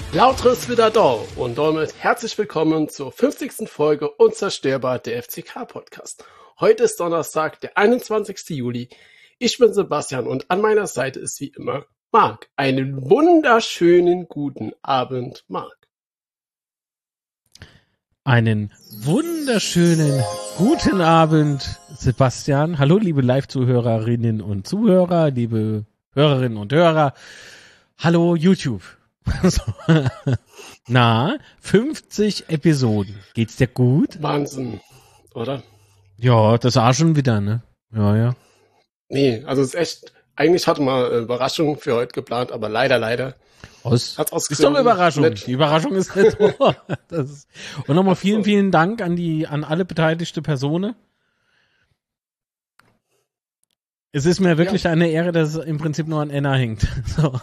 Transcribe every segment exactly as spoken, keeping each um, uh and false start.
Lautre ist wieder da und damit herzlich willkommen zur fünfzigsten Folge Unzerstörbar, der F C K-Podcast. Heute ist Donnerstag, der einundzwanzigsten Juli. Ich bin Sebastian und an meiner Seite ist wie immer Marc. Einen wunderschönen guten Abend, Marc. Einen wunderschönen guten Abend, Sebastian. Hallo, liebe Live-Zuhörerinnen und Zuhörer, liebe Hörerinnen und Hörer. Hallo, YouTube. Na, fünfzig Episoden. Geht's dir gut? Wahnsinn, oder? Ja, das war schon wieder, ne? Ja, ja. Nee, also es ist echt, eigentlich hatte man eine Überraschung für heute geplant, aber leider, leider. Aus, Hat's aus ist doch eine Überraschung. Nicht. Die Überraschung ist nicht da. Das ist, und nochmal vielen, vielen Dank an die, an alle beteiligte Personen. Es ist mir wirklich ja. eine Ehre, dass es im Prinzip nur an Enna hängt. So.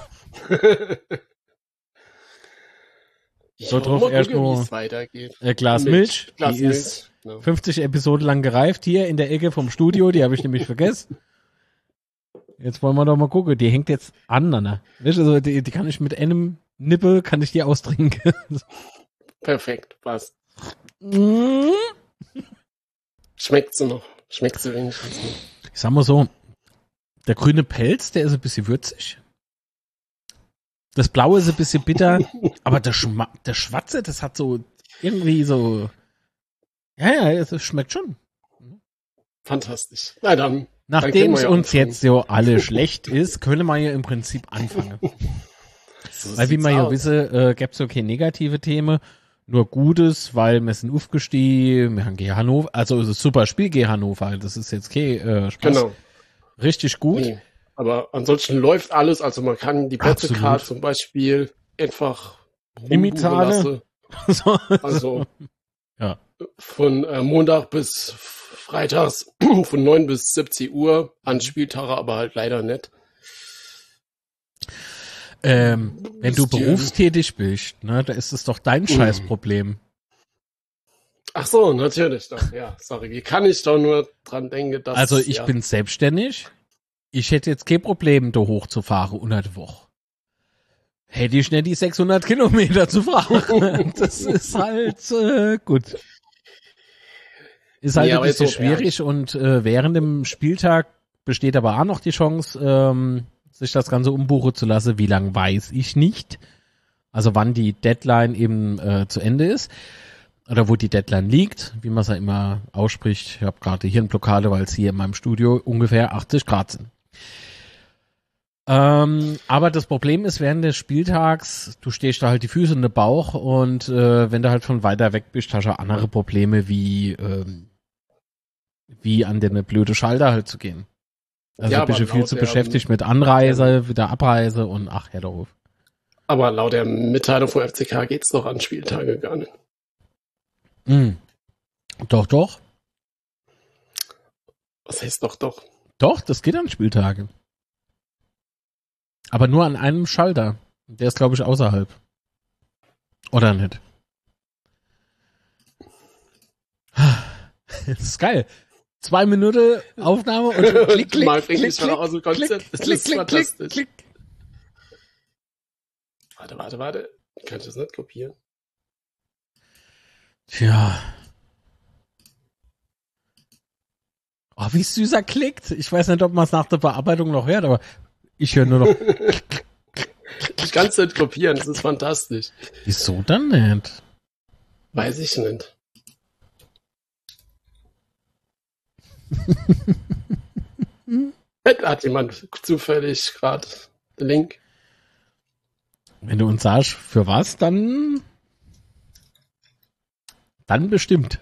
Ich so drauf erst gucke, nur ein Glas Milch. Milch. Glas die Milch. ist Ja. fünfzig Episoden lang gereift. Hier in der Ecke vom Studio. Die habe ich nämlich vergessen. Jetzt wollen wir doch mal gucken. Die hängt jetzt an, ne? Also die, die kann ich mit einem Nippel, kann ich die austrinken. Perfekt, passt. Mm. Schmeckt sie noch? Schmeckt sie wenigstens noch? Ich sag mal so, der grüne Pelz, der ist ein bisschen würzig. Das Blaue ist ein bisschen bitter, aber der, Schma- der Schwarze, das hat so irgendwie so, ja, ja, es schmeckt schon. Fantastisch. Na dann. Nachdem es ja uns anfangen. Jetzt so alle schlecht ist, können wir ja im Prinzip anfangen. So weil wie wir ja wissen, äh, gäbe es so keine negative Themen, nur Gutes, weil wir sind aufgestiegen, wir haben G Hannover, also es ist super Spiel G Hannover, das ist jetzt kein äh, Spaß. Genau. Richtig gut. Nee. Aber ansonsten läuft alles, also man kann die Plätze-Card zum Beispiel einfach Imitale. so, also ja. von äh, Montag bis Freitags von neun bis siebzehn Uhr an Spieltage, aber halt leider nicht. Ähm, wenn du berufstätig bist, ne, da ist es doch dein mm. Scheißproblem. Ach so, natürlich doch, ja, sorry. Wie kann ich doch nur dran denken, dass... Also ich ja. bin selbstständig. Ich hätte jetzt kein Problem, da hochzufahren unter der Woche. Hätte ich nicht die sechshundert Kilometer zu fahren. Das ist halt äh, gut. Ist halt ja, ein bisschen schwierig so, und äh, während dem Spieltag besteht aber auch noch die Chance, ähm, sich das Ganze umbuchen zu lassen. Wie lang weiß ich nicht. Also wann die Deadline eben äh, zu Ende ist. Oder wo die Deadline liegt, wie man es ja immer ausspricht. Ich habe gerade Hirnblockade, weil es hier in meinem Studio ungefähr achtzig Grad sind. Ähm, aber das Problem ist, während des Spieltags, du stehst da halt die Füße in den Bauch und äh, wenn du halt von weiter weg bist, hast du andere Probleme wie ähm, wie an den blöde Schalter halt zu gehen. Also ja, bist du viel zu beschäftigt mit Anreise, ja. wieder Abreise und ach, Herr doof. Aber laut der Mitteilung vom F C K geht's doch an Spieltage gar nicht. Mm. Doch, doch. Was heißt doch, doch? Doch, das geht an Spieltage. Aber nur an einem Schalter. Der ist, glaube ich, außerhalb. Oder nicht? Das ist geil. Zwei Minuten Aufnahme und klick, klick, Mal klick, klick, aus dem Konzept. Das klick, ist klick, fantastisch. klick, klick. Warte, warte, warte. Kann ich das nicht kopieren? Tja. Oh, wie süß er klickt. Ich weiß nicht, ob man es nach der Bearbeitung noch hört, aber ich höre nur noch. Ich kann es nicht kopieren, das ist fantastisch. Wieso dann nicht? Weiß ich nicht. Hat jemand zufällig gerade den Link? Wenn du uns sagst, für was, dann dann bestimmt.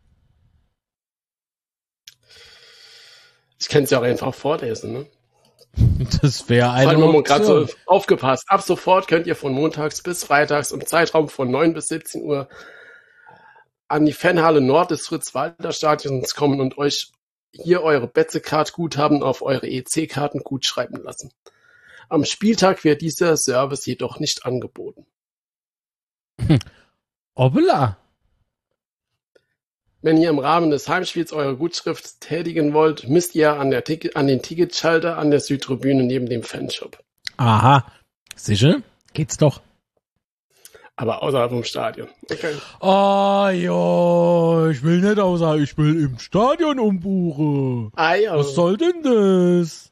Ich kann es ja auch einfach vorlesen, ne? Das wäre eine Vor allem gerade so aufgepasst. Ab sofort könnt ihr von montags bis freitags im Zeitraum von neun bis siebzehn Uhr an die Fanhalle Nord des Fritz-Walter-Stadions kommen und euch hier eure Betze-Card-Guthaben auf eure E C-Karten gut schreiben lassen. Am Spieltag wird dieser Service jedoch nicht angeboten. Obla. Wenn ihr im Rahmen des Heimspiels eure Gutschrift tätigen wollt, müsst ihr an, der Ticket, an den Ticketschalter an der Südtribüne neben dem Fanshop. Aha. Sicher? Geht's doch. Aber außerhalb vom Stadion. Okay. Ah ja, ich will nicht außerhalb, ich will im Stadion umbuchen. Ah, ja. Was soll denn das?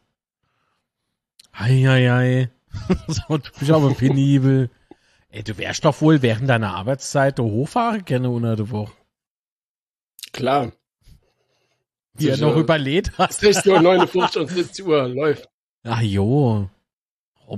Eieiei. So, du bist aber penibel. Ey, du wärst doch wohl während deiner Arbeitszeit hochfahren können unter der Woche. Klar. Die er noch überlebt hat. sechzehn Uhr neunundfünfzig und siebzig Uhr läuft. Ach jo. Hopp.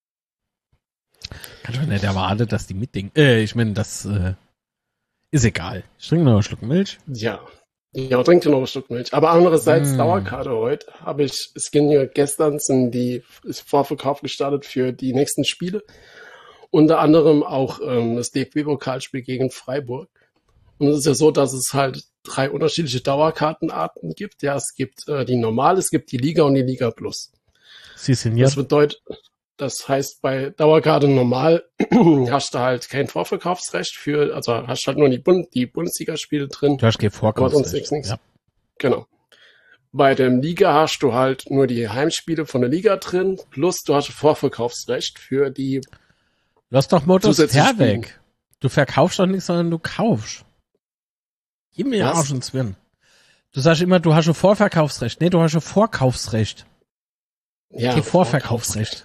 Kann doch nicht erwarten, dass die mitdenken. Äh, ich meine, das äh, ist egal. Ich trinke noch einen Schluck Milch. Ja. Ja, trink dir noch einen Schluck Milch. Aber andererseits, Mm. Dauerkarte heute, habe ich, es ging ja gestern, sind die ist Vorverkauf gestartet für die nächsten Spiele. Unter anderem auch ähm, das D F B-Pokalspiel gegen Freiburg. Und es ist ja so, dass es halt drei unterschiedliche Dauerkartenarten gibt. Ja, es gibt äh, die Normal, es gibt die Liga und die Liga Plus. Sie sind ja. Das bedeutet, das heißt, bei Dauerkarte Normal hast du halt kein Vorverkaufsrecht für, also hast halt nur die, Bund die Bundesligaspiele drin. Du hast kein Aber sonst Vorkaufsrecht. nichts. Ja. Genau. Bei dem Liga hast du halt nur die Heimspiele von der Liga drin, plus du hast Vorverkaufsrecht für die Lass doch Mottos zusätzlich her spielen. weg. Du verkaufst doch nichts, sondern du kaufst. Gib mir Was? Arsch und Zwirn. Du sagst immer, du hast ein Vorverkaufsrecht. Nee, du hast ein Vorkaufsrecht. ja, Kein Vorverkaufsrecht.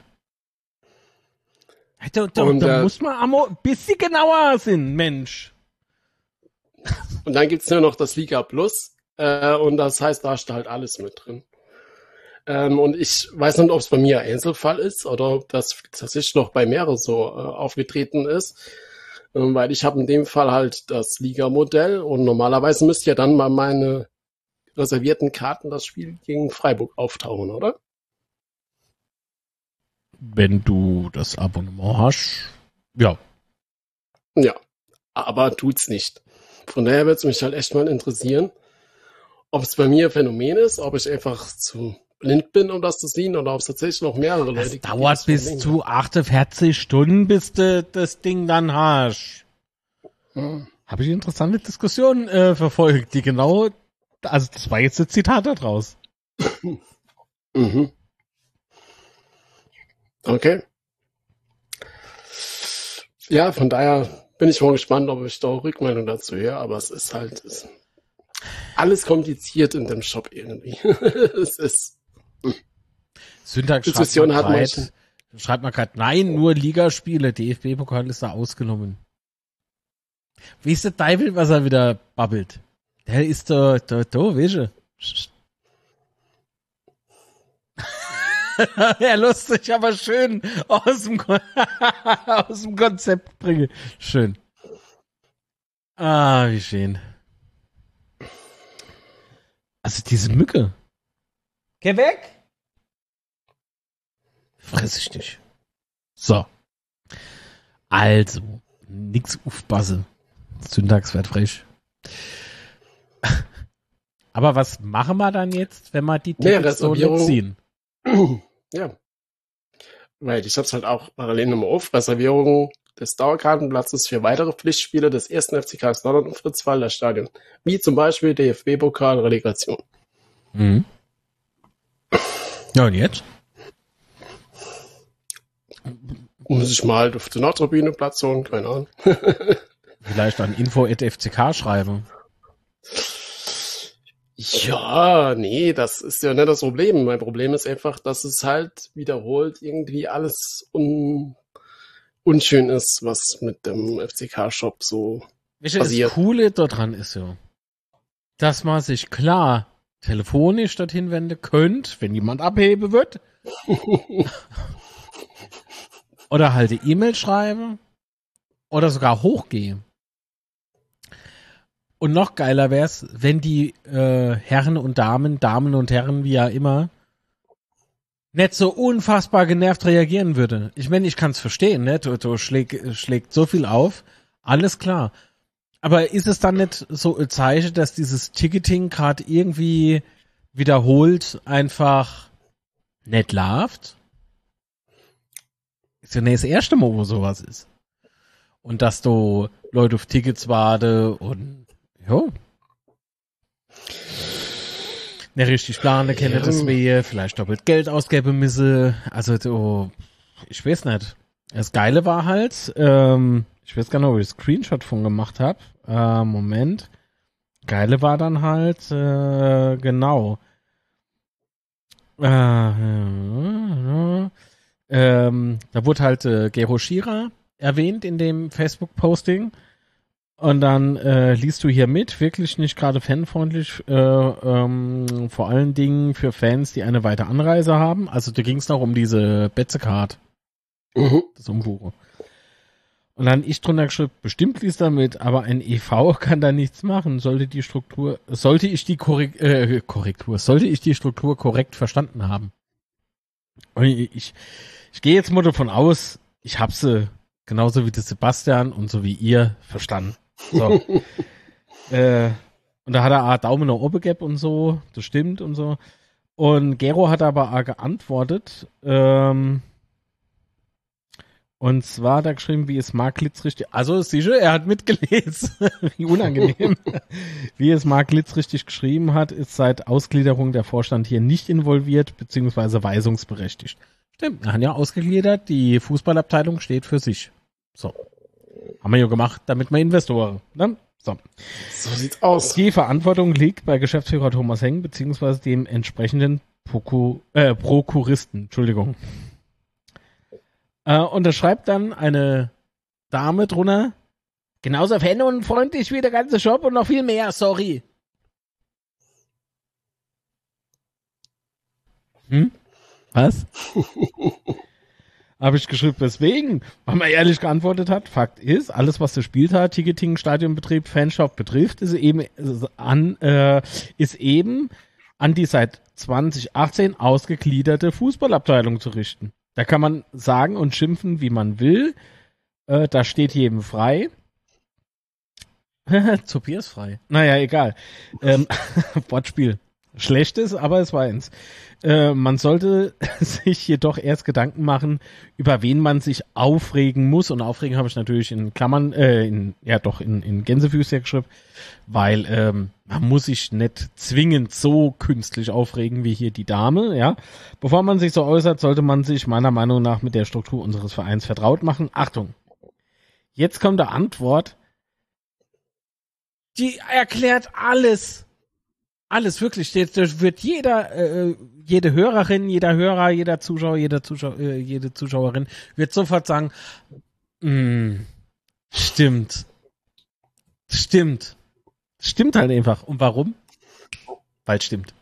Da, da, Und, da äh, muss man aber ein bisschen genauer sein, Mensch. Und dann gibt's nur noch das Liga Plus, äh, und das heißt, da hast du halt alles mit drin. Ähm, und ich weiß nicht, ob es bei mir ein Einzelfall ist oder ob das tatsächlich noch bei mehreren so äh, aufgetreten ist, ähm, weil ich habe in dem Fall halt das Liga-Modell und normalerweise müsste ja dann mal meine reservierten Karten das Spiel gegen Freiburg auftauchen, oder? Wenn du das Abonnement hast, ja. Ja, aber tut's nicht. Von daher würde es mich halt echt mal interessieren, ob es bei mir ein Phänomen ist, ob ich einfach zu blind bin, um das zu sehen, oder ob es tatsächlich noch mehrere Leute Das gibt. die dauert das bis Problem zu achtundvierzig Stunden, bis du das Ding dann hast. haben. Habe ich interessante Diskussionen äh, verfolgt, die genau, also das war jetzt ein Zitat da draus. Mhm. Okay. Ja, von daher bin ich mal gespannt, ob ich da auch Rückmeldung dazu höre, aber es ist halt es, alles kompliziert in dem Shop irgendwie. Es ist, Syntax schreibt Diskussion mal hat grad, manchen. schreibt mal gerade, nein, nur Ligaspiele, D F B-Pokal ist da ausgenommen. Wie ist der Teufel, was er wieder babbelt? Der ist da, da, da, weißt du. Ja, lustig, aber schön aus dem, Kon- aus dem Konzept bringe. Schön. Ah, wie schön. Also diese Mücke. Geh weg! Fress ich dich. So. Also, nix aufpasse. Syntax wird frech. Aber was machen wir dann jetzt, wenn wir die Nee, Tickets so nicht Reservierung. ziehen? Ja. Weil ich hab's halt auch parallel nochmal auf. Reservierung des Dauerkartenplatzes für weitere Pflichtspiele des ersten F C Kaiserslautern und Fritz-Walter Stadion. Wie zum Beispiel D F B-Pokal Relegation. Mhm. Ja, und jetzt? Muss ich mal auf der Nordtribüne Platz holen? Keine Ahnung. Vielleicht an info at f c k schreiben. Ja, nee, das ist ja nicht das Problem. Mein Problem ist einfach, dass es halt wiederholt irgendwie alles un unschön ist, was mit dem F C K-Shop so Weißt du, das passiert. Coole daran ist ja, dass man sich klar telefonisch dorthin wenden könnte, wenn jemand abheben wird. Oder halt die E-Mail schreiben. Oder sogar hochgehen. Und noch geiler wär's, wenn die äh, Herren und Damen, Damen und Herren, wie ja immer, nicht so unfassbar genervt reagieren würde. Ich meine, ich kann's verstehen, ne? Du, du schlägt, schlägt so viel auf. Alles klar. Aber ist es dann nicht so ein Zeichen, dass dieses Ticketing gerade irgendwie wiederholt einfach nicht läuft? Ist ja nicht das erste Mal, wo sowas ist. Und dass du Leute auf Tickets warte und ja. Ne, richtig planen, kenne Ja. das wehe, vielleicht doppelt Geld ausgeben müsse. Also, du, ich weiß nicht. Das Geile war halt, ähm, ich weiß gar nicht, ob ich Screenshot von gemacht habe. Äh, Moment. Geile war dann halt, äh, genau. Äh, äh, äh, ähm, da wurde halt äh, Gero Schira erwähnt in dem Facebook-Posting. Und dann äh, liest du hier mit, wirklich nicht gerade fanfreundlich, äh, ähm, vor allen Dingen für Fans, die eine weite Anreise haben. Also da ging es noch um diese Betze-Card. Mhm. Das Umbuche. Und dann ich drunter geschrieben, bestimmt liest damit, aber ein E V kann da nichts machen. Sollte die Struktur, sollte ich die Korrek äh, Korrektur, sollte ich die Struktur korrekt verstanden haben. Und ich, ich, ich gehe jetzt mal davon aus, ich habe sie genauso wie der Sebastian und so wie ihr verstanden. So. äh, und da hat er auch Daumen nach oben gegeben und so, das stimmt und so. Und Gero hat aber auch geantwortet, ähm, und zwar hat er geschrieben, wie es Mark Litz richtig, also sicher, er hat mitgelesen, wie unangenehm. Wie es Mark Litz richtig geschrieben hat, ist seit Ausgliederung der Vorstand hier nicht involviert, beziehungsweise weisungsberechtigt. Stimmt, er hat ja ausgegliedert, die Fußballabteilung steht für sich. So. Haben wir ja gemacht, damit wir Investoren, ne? So. So sieht's aus. Die Verantwortung liegt bei Geschäftsführer Thomas Heng, beziehungsweise dem entsprechenden Proku, äh, Prokuristen, Entschuldigung. Äh, und da schreibt dann eine Dame drunter, genauso fanunfreundlich wie der ganze Shop und noch viel mehr, sorry. Hm? Was? Habe ich geschrieben, weswegen? Weil man ehrlich geantwortet hat, Fakt ist, alles was das Spiel hat, Ticketing, Stadionbetrieb, Fanshop betrifft, ist eben, ist an, äh, ist eben an die seit zwanzig achtzehn ausgegliederte Fußballabteilung zu richten. Da kann man sagen und schimpfen, wie man will. Äh, da steht jedem frei. Tobias frei. Naja, egal. Ähm, Wortspiel. Schlechtes, aber es war eins. Äh, man sollte sich jedoch erst Gedanken machen, über wen man sich aufregen muss. Und aufregen habe ich natürlich in Klammern, äh, in, ja doch, in, in Gänsefüßchen geschrieben, weil ähm, man muss sich nicht zwingend so künstlich aufregen wie hier die Dame, ja. Bevor man sich so äußert, sollte man sich meiner Meinung nach mit der Struktur unseres Vereins vertraut machen. Achtung! Jetzt kommt die Antwort. Die erklärt alles. Alles, wirklich. Da wird jeder, äh, jede Hörerin, jeder Hörer, jeder Zuschauer, jeder Zuschauer, äh, jede Zuschauerin wird sofort sagen, mm, stimmt. Stimmt. Stimmt halt einfach. Und warum? Weil es stimmt.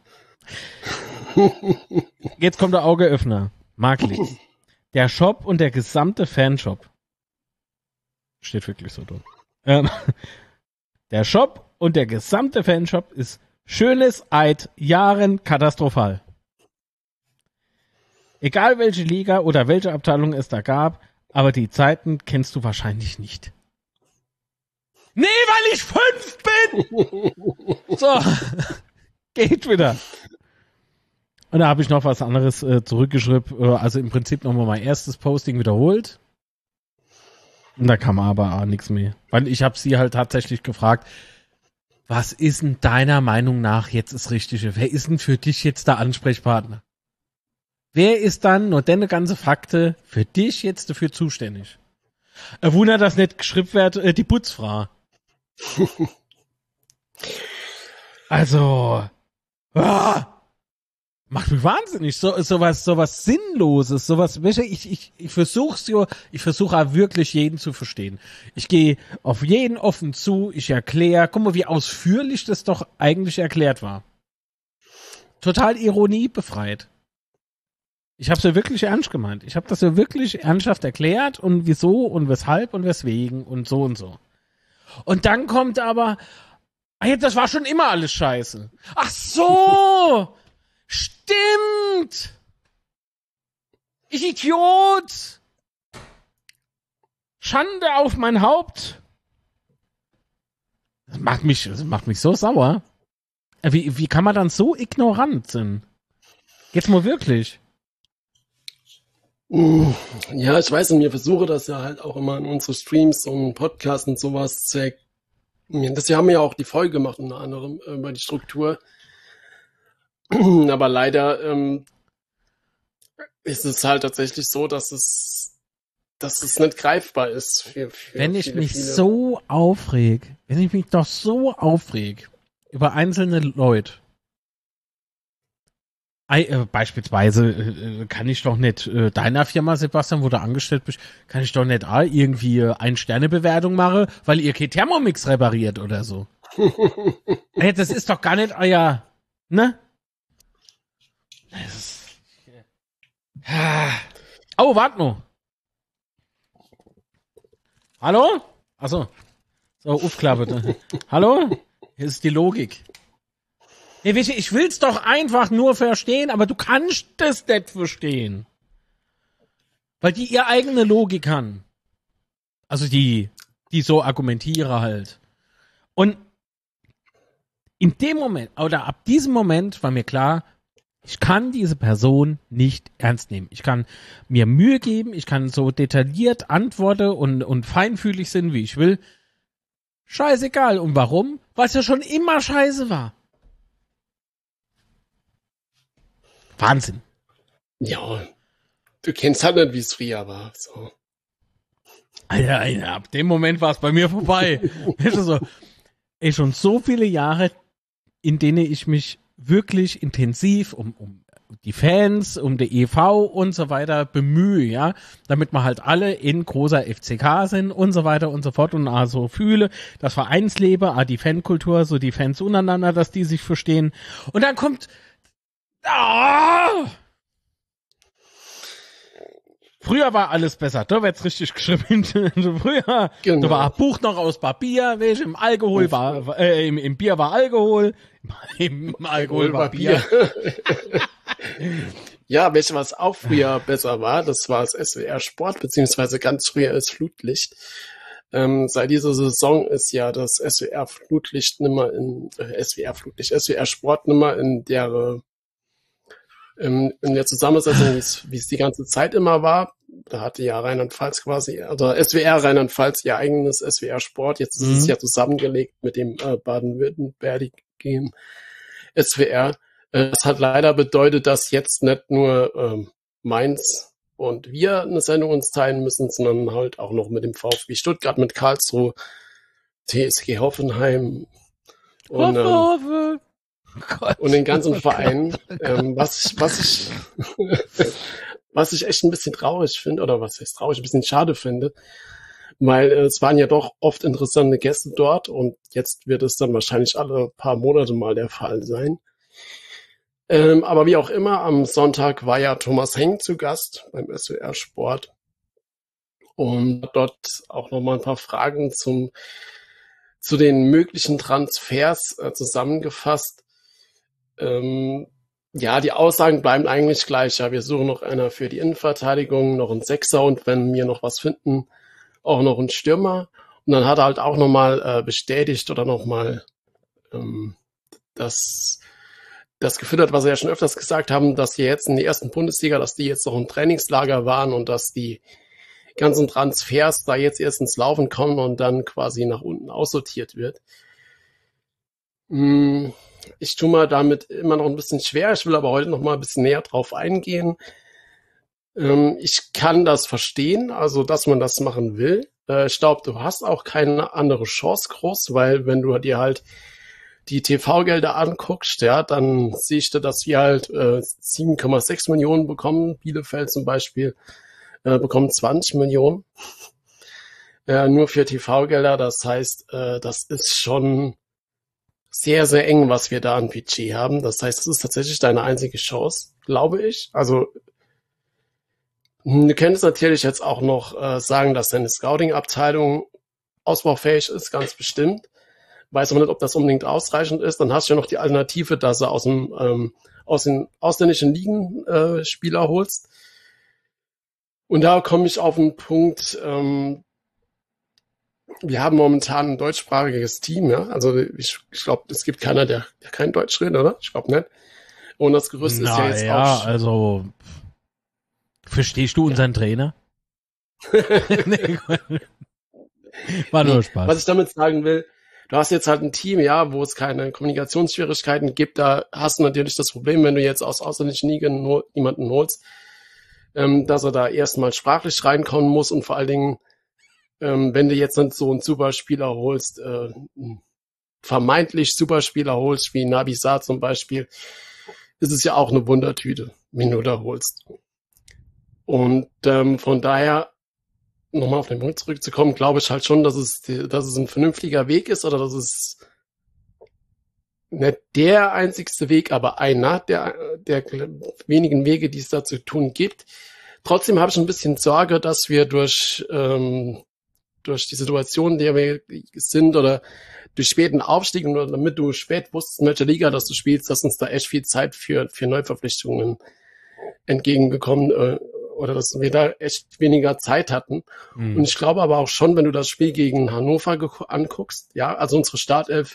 Jetzt kommt der Augeöffner. Marktlicht. Der Shop und der gesamte Fanshop. Steht wirklich so drin. Ähm, der Shop und der gesamte Fanshop ist schönes Eid, Jahren katastrophal. Egal welche Liga oder welche Abteilung es da gab, aber die Zeiten kennst du wahrscheinlich nicht. Nee, weil ich fünf bin! So, geht wieder. Und da habe ich noch was anderes äh, zurückgeschrieben, äh, also im Prinzip nochmal mein erstes Posting wiederholt. Und da kam aber auch nichts mehr. Weil ich habe sie halt tatsächlich gefragt, was ist denn deiner Meinung nach jetzt das Richtige? Wer ist denn für dich jetzt der Ansprechpartner? Wer ist dann, nur deine ganze Fakte, für dich jetzt dafür zuständig? Ein Wunder, dass nicht geschrieben wird, äh, die Putzfrau. Also, ah, macht mich wahnsinnig. So, sowas, sowas Sinnloses, sowas, ich, ich, ich versuch's ja, ich versuche auch wirklich jeden zu verstehen. Ich gehe auf jeden offen zu, ich erkläre, guck mal, wie ausführlich das doch eigentlich erklärt war. Total Ironie befreit. Ich habe es ja wirklich ernst gemeint. Ich habe das ja wirklich ernsthaft erklärt und wieso und weshalb und weswegen und so und so. Und dann kommt aber, ey, das war schon immer alles scheiße. Ach so! Stimmt! Ich Idiot! Schande auf mein Haupt! Das macht mich, das macht mich so sauer. Wie, wie kann man dann so ignorant sein? Jetzt mal wirklich. Ja, ich weiß und wir versuchen das ja halt auch immer in unsere Streams und Podcasts und sowas zu erklären. Das haben wir ja auch die Folge gemacht, unter anderem äh, über die Struktur. Aber leider ähm, ist es halt tatsächlich so, dass es dass es nicht greifbar ist. Für, für wenn ich viele, mich viele. so aufreg, wenn ich mich doch so aufreg über einzelne Leute, I, äh, beispielsweise äh, kann ich doch nicht äh, deiner Firma, Sebastian, wo du angestellt bist, kann ich doch nicht ah, irgendwie äh, Ein-Sterne-Bewertung machen, weil ihr kein Thermomix repariert oder so. Hey, das ist doch gar nicht euer, ne? Das ist, ah. Oh, warte noch. Hallo? Achso. So, aufklappe. Hallo? Hier ist die Logik. Nee, weißt du, ich will's doch einfach nur verstehen, aber du kannst das nicht verstehen. Weil die ihre eigene Logik haben. Also die, die so argumentiere halt. Und in dem Moment, oder ab diesem Moment war mir klar, ich kann diese Person nicht ernst nehmen. Ich kann mir Mühe geben, ich kann so detailliert antworten und, und feinfühlig sein, wie ich will. Scheißegal. Und warum? Weil es ja schon immer scheiße war. Wahnsinn. Ja, du kennst halt nicht, wie es früher war. So. Alter, Alter, ab dem Moment war es bei mir vorbei. Weißt du so, ey, schon so viele Jahre, in denen ich mich wirklich intensiv um, um die Fans, um die E V und so weiter bemühe, ja, damit wir halt alle in großer F C K sind und so weiter und so fort und also fühle, das Vereinsleben, ah, die Fankultur, so die Fans untereinander, dass die sich verstehen. Und dann kommt Ah! Früher war alles besser, da wird's richtig geschrieben. Früher, Genau. da war ein Buch noch aus Papier, welch, im Alkohol war, äh, im, im Bier war Alkohol, im, im Alkohol war Bier. Ja, welches was auch früher besser war, das war das S W R Sport, beziehungsweise ganz früher das Flutlicht. Ähm, seit dieser Saison ist ja das S W R Flutlicht nimmer in, äh, S W R Flutlicht, S W R Sport nimmer in der In, in der Zusammensetzung, wie es die ganze Zeit immer war. Da hatte ja Rheinland-Pfalz quasi, oder S W R Rheinland-Pfalz ihr eigenes S W R Sport. Jetzt ist Mhm. es ja zusammengelegt mit dem äh, baden-württembergischen S W R. Äh, das hat leider bedeutet, dass jetzt nicht nur ähm, Mainz und wir eine Sendung uns teilen müssen, sondern halt auch noch mit dem VfB Stuttgart, mit Karlsruhe, T S G Hoffenheim und ähm, Hoffe, Gott, und den ganzen oh Vereinen, Gott, oh Gott. ähm, was ich, was ich, was ich echt ein bisschen traurig finde, oder was heißt traurig, ein bisschen schade finde, weil äh, es waren ja doch oft interessante Gäste dort und jetzt wird es dann wahrscheinlich alle paar Monate mal der Fall sein. Ähm, aber wie auch immer, am Sonntag war ja Thomas Henk zu Gast beim S W R Sport und hat dort auch nochmal ein paar Fragen zum, zu den möglichen Transfers äh, zusammengefasst. Ähm, ja, die Aussagen bleiben eigentlich gleich. Ja, wir suchen noch einer für die Innenverteidigung, noch einen Sechser und wenn wir noch was finden, auch noch einen Stürmer. Und dann hat er halt auch nochmal äh, bestätigt oder nochmal ähm, das, das gefüttert, was wir ja schon öfters gesagt haben, dass wir jetzt in der ersten Bundesliga, dass die jetzt noch im Trainingslager waren und dass die ganzen Transfers da jetzt erst ins Laufen kommen und dann quasi nach unten aussortiert wird. Hm. Ich tue mir damit immer noch ein bisschen schwer. Ich will aber heute noch mal ein bisschen näher drauf eingehen. Ähm, ich kann das verstehen, also dass man das machen will. Äh, ich glaube, du hast auch keine andere Chance groß, weil wenn du dir halt die T V-Gelder anguckst, ja, dann siehst du, dass wir halt äh, sieben Komma sechs Millionen bekommen. Bielefeld zum Beispiel äh, bekommt zwanzig Millionen. Äh, nur für T V-Gelder. Das heißt, äh, das ist schon sehr, sehr eng, was wir da an Budget haben. Das heißt, es ist tatsächlich deine einzige Chance, glaube ich. Also du könntest natürlich jetzt auch noch äh, sagen, dass deine Scouting-Abteilung ausbaufähig ist, ganz bestimmt. Weiß aber nicht, ob das unbedingt ausreichend ist. Dann hast du ja noch die Alternative, dass du aus, dem, ähm, aus den ausländischen Ligen äh, Spieler holst. Und da komme ich auf einen Punkt, ähm, wir haben momentan ein deutschsprachiges Team, ja. Also ich, ich glaube, es gibt keiner, der, der kein Deutsch redet, oder? Ich glaube nicht. Und das Gerüst Na, ist ja jetzt ja, auch... also verstehst du unseren ja. Trainer? Nee, war nur Spaß. Was ich damit sagen will, du hast jetzt halt ein Team, ja, wo es keine Kommunikationsschwierigkeiten gibt. Da hast du natürlich das Problem, wenn du jetzt aus ausländischen Ligen nur jemanden holst, ähm, dass er da erstmal sprachlich reinkommen muss und vor allen Dingen, ähm, wenn du jetzt nicht so einen Superspieler holst, äh, vermeintlich Superspieler holst, wie Nabi Sa zum Beispiel, ist es ja auch eine Wundertüte, wenn du da holst. Und ähm, von daher, nochmal auf den Punkt zurückzukommen, glaube ich halt schon, dass es, dass es ein vernünftiger Weg ist oder dass es nicht der einzigste Weg, aber einer der, der wenigen Wege, die es da zu tun gibt. Trotzdem habe ich ein bisschen Sorge, dass wir durch, ähm, durch die Situation, in der wir sind oder durch späten Aufstieg oder damit du spät wusstest, in welcher Liga dass du spielst, dass uns da echt viel Zeit für, für Neuverpflichtungen entgegengekommen äh, oder dass wir da echt weniger Zeit hatten. Mhm. Und ich glaube aber auch schon, wenn du das Spiel gegen Hannover ge- anguckst, ja, also unsere Startelf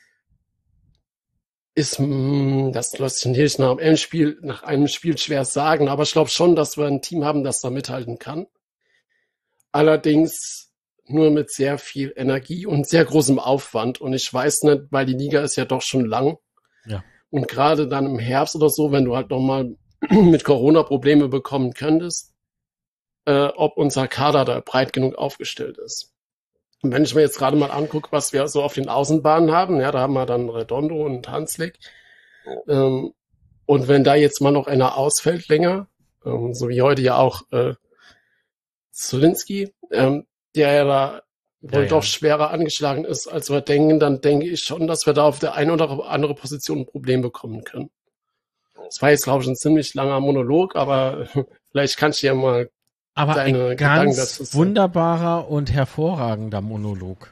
ist, mh, das lässt sich natürlich nach einem Spiel, nach einem Spiel schwer sagen, aber ich glaube schon, dass wir ein Team haben, das da mithalten kann. Allerdings nur mit sehr viel Energie und sehr großem Aufwand. Und ich weiß nicht, weil die Liga ist ja doch schon lang. Ja. Und gerade dann im Herbst oder so, wenn du halt nochmal mit Corona Probleme bekommen könntest, äh, ob unser Kader da breit genug aufgestellt ist. Und wenn ich mir jetzt gerade mal angucke, was wir so auf den Außenbahnen haben, ja, da haben wir dann Redondo und Hanslik. Ähm, und wenn da jetzt mal noch einer ausfällt länger, ähm, so wie heute ja auch äh, Zulinski, ähm, der ja da wohl ja, doch ja. schwerer angeschlagen ist, als wir denken, dann denke ich schon, dass wir da auf der einen oder andere Position ein Problem bekommen können. Das war jetzt, glaube ich, ein ziemlich langer Monolog, aber vielleicht kannst du ja mal aber deine ein Gedanken ganz dazu sagen. Wunderbarer und hervorragender Monolog.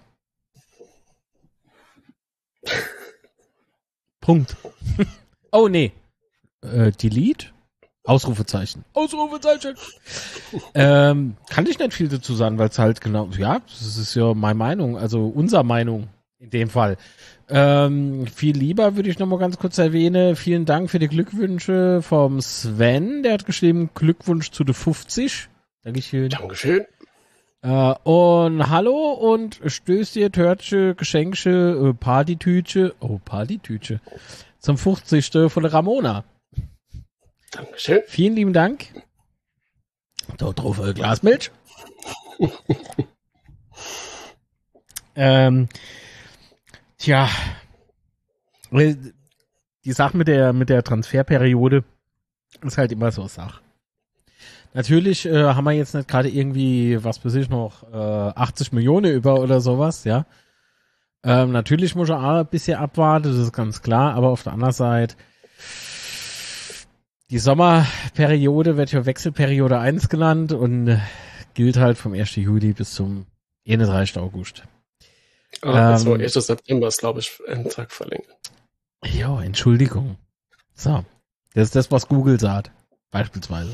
Punkt. Oh, nee. Äh, Delete? Ausrufezeichen. Ausrufezeichen. ähm, kann ich nicht viel dazu sagen, weil es halt genau, ja, das ist ja meine Meinung, also unsere Meinung in dem Fall. Ähm, viel lieber würde ich noch mal ganz kurz erwähnen, vielen Dank für die Glückwünsche vom Sven, der hat geschrieben, Glückwunsch zu der fünfzig. Dankeschön. Dankeschön. Äh, und hallo und Stößchen, Törtchen, Geschenkchen, äh, Partytütchen, oh, Partytütchen, zum fünfzigsten von der Ramona. Dankeschön. Vielen lieben Dank. Da drauf ein Glas Milch. ähm, tja, die Sache mit der mit der Transferperiode ist halt immer so eine Sache. Natürlich äh, haben wir jetzt nicht gerade irgendwie, was weiß ich noch, äh, achtzig Millionen über oder sowas, ja. Ähm, natürlich muss er auch ein bisschen abwarten, das ist ganz klar, aber auf der anderen Seite die Sommerperiode wird ja Wechselperiode eins genannt und äh, gilt halt vom ersten Juli bis zum einunddreißigsten August. Ah, ähm, so, ersten September ist, glaube ich, ein Tag verlängert. Ja, Entschuldigung. So, das ist das, was Google sagt, beispielsweise.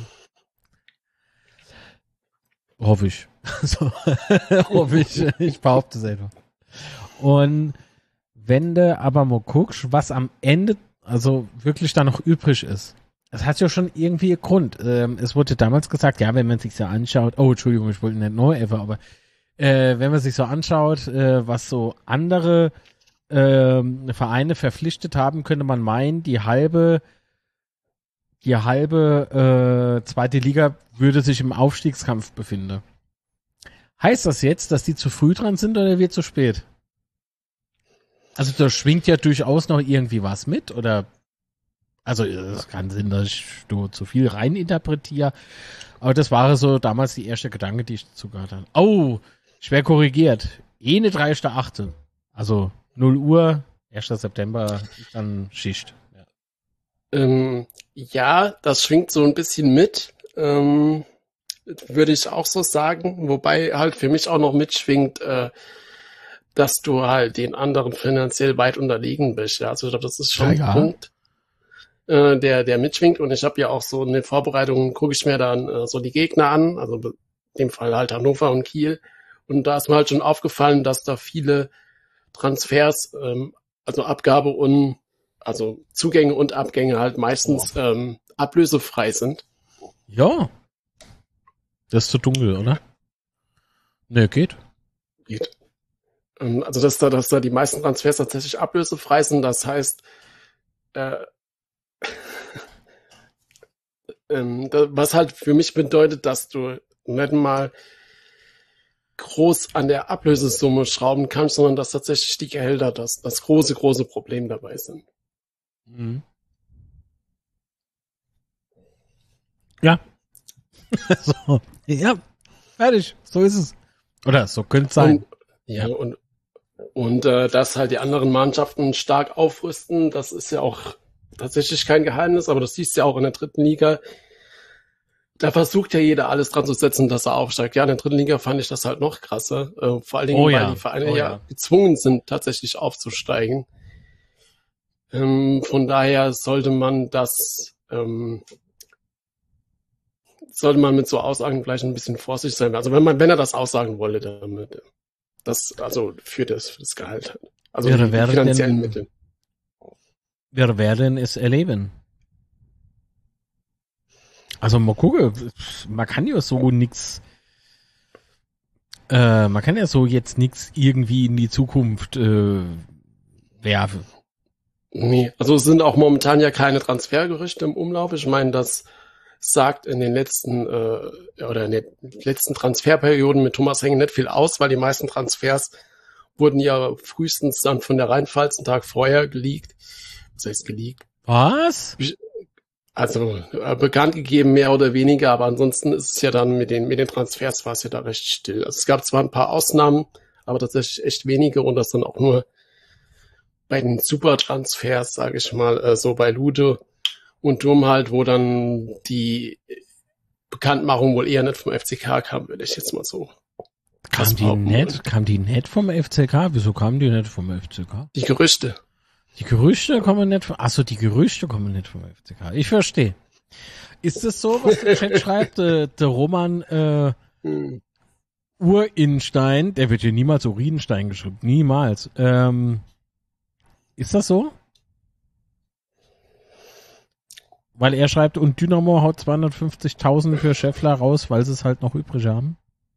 Hoffe ich. so, hoffe ich. Ich behaupte es einfach. Und wenn du aber mal guckst, was am Ende also wirklich da noch übrig ist, das hat ja schon irgendwie einen Grund. Ähm, es wurde damals gesagt, ja, wenn man sich so anschaut, oh, Entschuldigung, ich wollte nicht neu ever, aber äh, wenn man sich so anschaut, äh, was so andere äh, Vereine verpflichtet haben, könnte man meinen, die halbe die halbe äh, zweite Liga würde sich im Aufstiegskampf befinden. Heißt das jetzt, dass die zu früh dran sind oder wird zu spät? Also da schwingt ja durchaus noch irgendwie was mit, oder also es kann sein, dass ich da zu viel reininterpretiere, aber das war so damals die erste Gedanke, die ich dazu gehabt habe. Oh, schwer korrigiert. Jene dreißigsten achten Also null Uhr, ersten September ist dann Schicht. Ja. Ähm, ja, das schwingt so ein bisschen mit, ähm, würde ich auch so sagen, wobei halt für mich auch noch mitschwingt, äh, dass du halt den anderen finanziell weit unterlegen bist. Ja, also das ist schon ja, ein ja. Punkt, äh, der der mitschwingt. Und ich habe ja auch so in den Vorbereitungen, gucke ich mir dann äh, so die Gegner an, also in dem Fall halt Hannover und Kiel. Und da ist mir halt schon aufgefallen, dass da viele Transfers, ähm, also Abgabe und also Zugänge und Abgänge halt meistens ähm, ablösefrei sind. Ja. Das ist zu dunkel, oder? Ne, geht. Geht. Ähm, also dass da, dass da die meisten Transfers tatsächlich ablösefrei sind, das heißt, äh, ähm, da, was halt für mich bedeutet, dass du nicht mal groß an der Ablösesumme schrauben kannst, sondern dass tatsächlich die Gehälter das, das große, große Problem dabei sind. Mhm. Ja. so, ja, fertig, so ist es. Oder so könnte es sein. Und, ja, und, und äh, dass halt die anderen Mannschaften stark aufrüsten, das ist ja auch tatsächlich kein Geheimnis, aber das siehst du ja auch in der dritten Liga. Da versucht ja jeder alles dran zu setzen, dass er aufsteigt. Ja, in der dritten Liga fand ich das halt noch krasser. Äh, vor allen Dingen, Oh weil ja, die Vereine oh ja. ja gezwungen sind, tatsächlich aufzusteigen. Ähm, von daher sollte man das, ähm, sollte man mit so Aussagen vielleicht ein bisschen vorsichtig sein. Also wenn man, wenn er das aussagen wollte, damit, das, also für das, für das Gehalt. Also Wer die, die wäre finanziellen denn- Mittel. Wir werden es erleben. Also mal gucken, man kann ja so nix, äh, man kann ja so jetzt nix irgendwie in die Zukunft äh, werfen. Nee, also es sind auch momentan ja keine Transfergerüchte im Umlauf. Ich meine, das sagt in den letzten äh, oder in den letzten Transferperioden mit Thomas Hengen nicht viel aus, weil die meisten Transfers wurden ja frühestens dann von der Rheinpfalz einen Tag vorher geleakt. Was heißt geleakt? Was? Also äh, bekannt gegeben, mehr oder weniger, aber ansonsten ist es ja dann mit den mit den Transfers war es ja da recht still. Also es gab zwar ein paar Ausnahmen, aber tatsächlich echt wenige und das dann auch nur bei den Supertransfers, sage ich mal, äh, so bei Lude und Durm halt, wo dann die Bekanntmachung wohl eher nicht vom F C K kam, würde ich jetzt mal so. Kam die nicht? Kam die nicht vom F C K? Wieso kamen die nicht vom F C K? Die Gerüchte. Die Gerüchte kommen nicht von, achso, die Gerüchte kommen nicht vom F C K. Ich verstehe. Ist das so, was der Chat schreibt? Der, der Roman äh, Hm. Urinstein, der wird hier niemals Urinstein geschrieben. Niemals. Ähm, ist das so? Weil er schreibt, und Dynamo haut zweihundertfünfzigtausend für Scheffler raus, weil sie es halt noch übrig haben.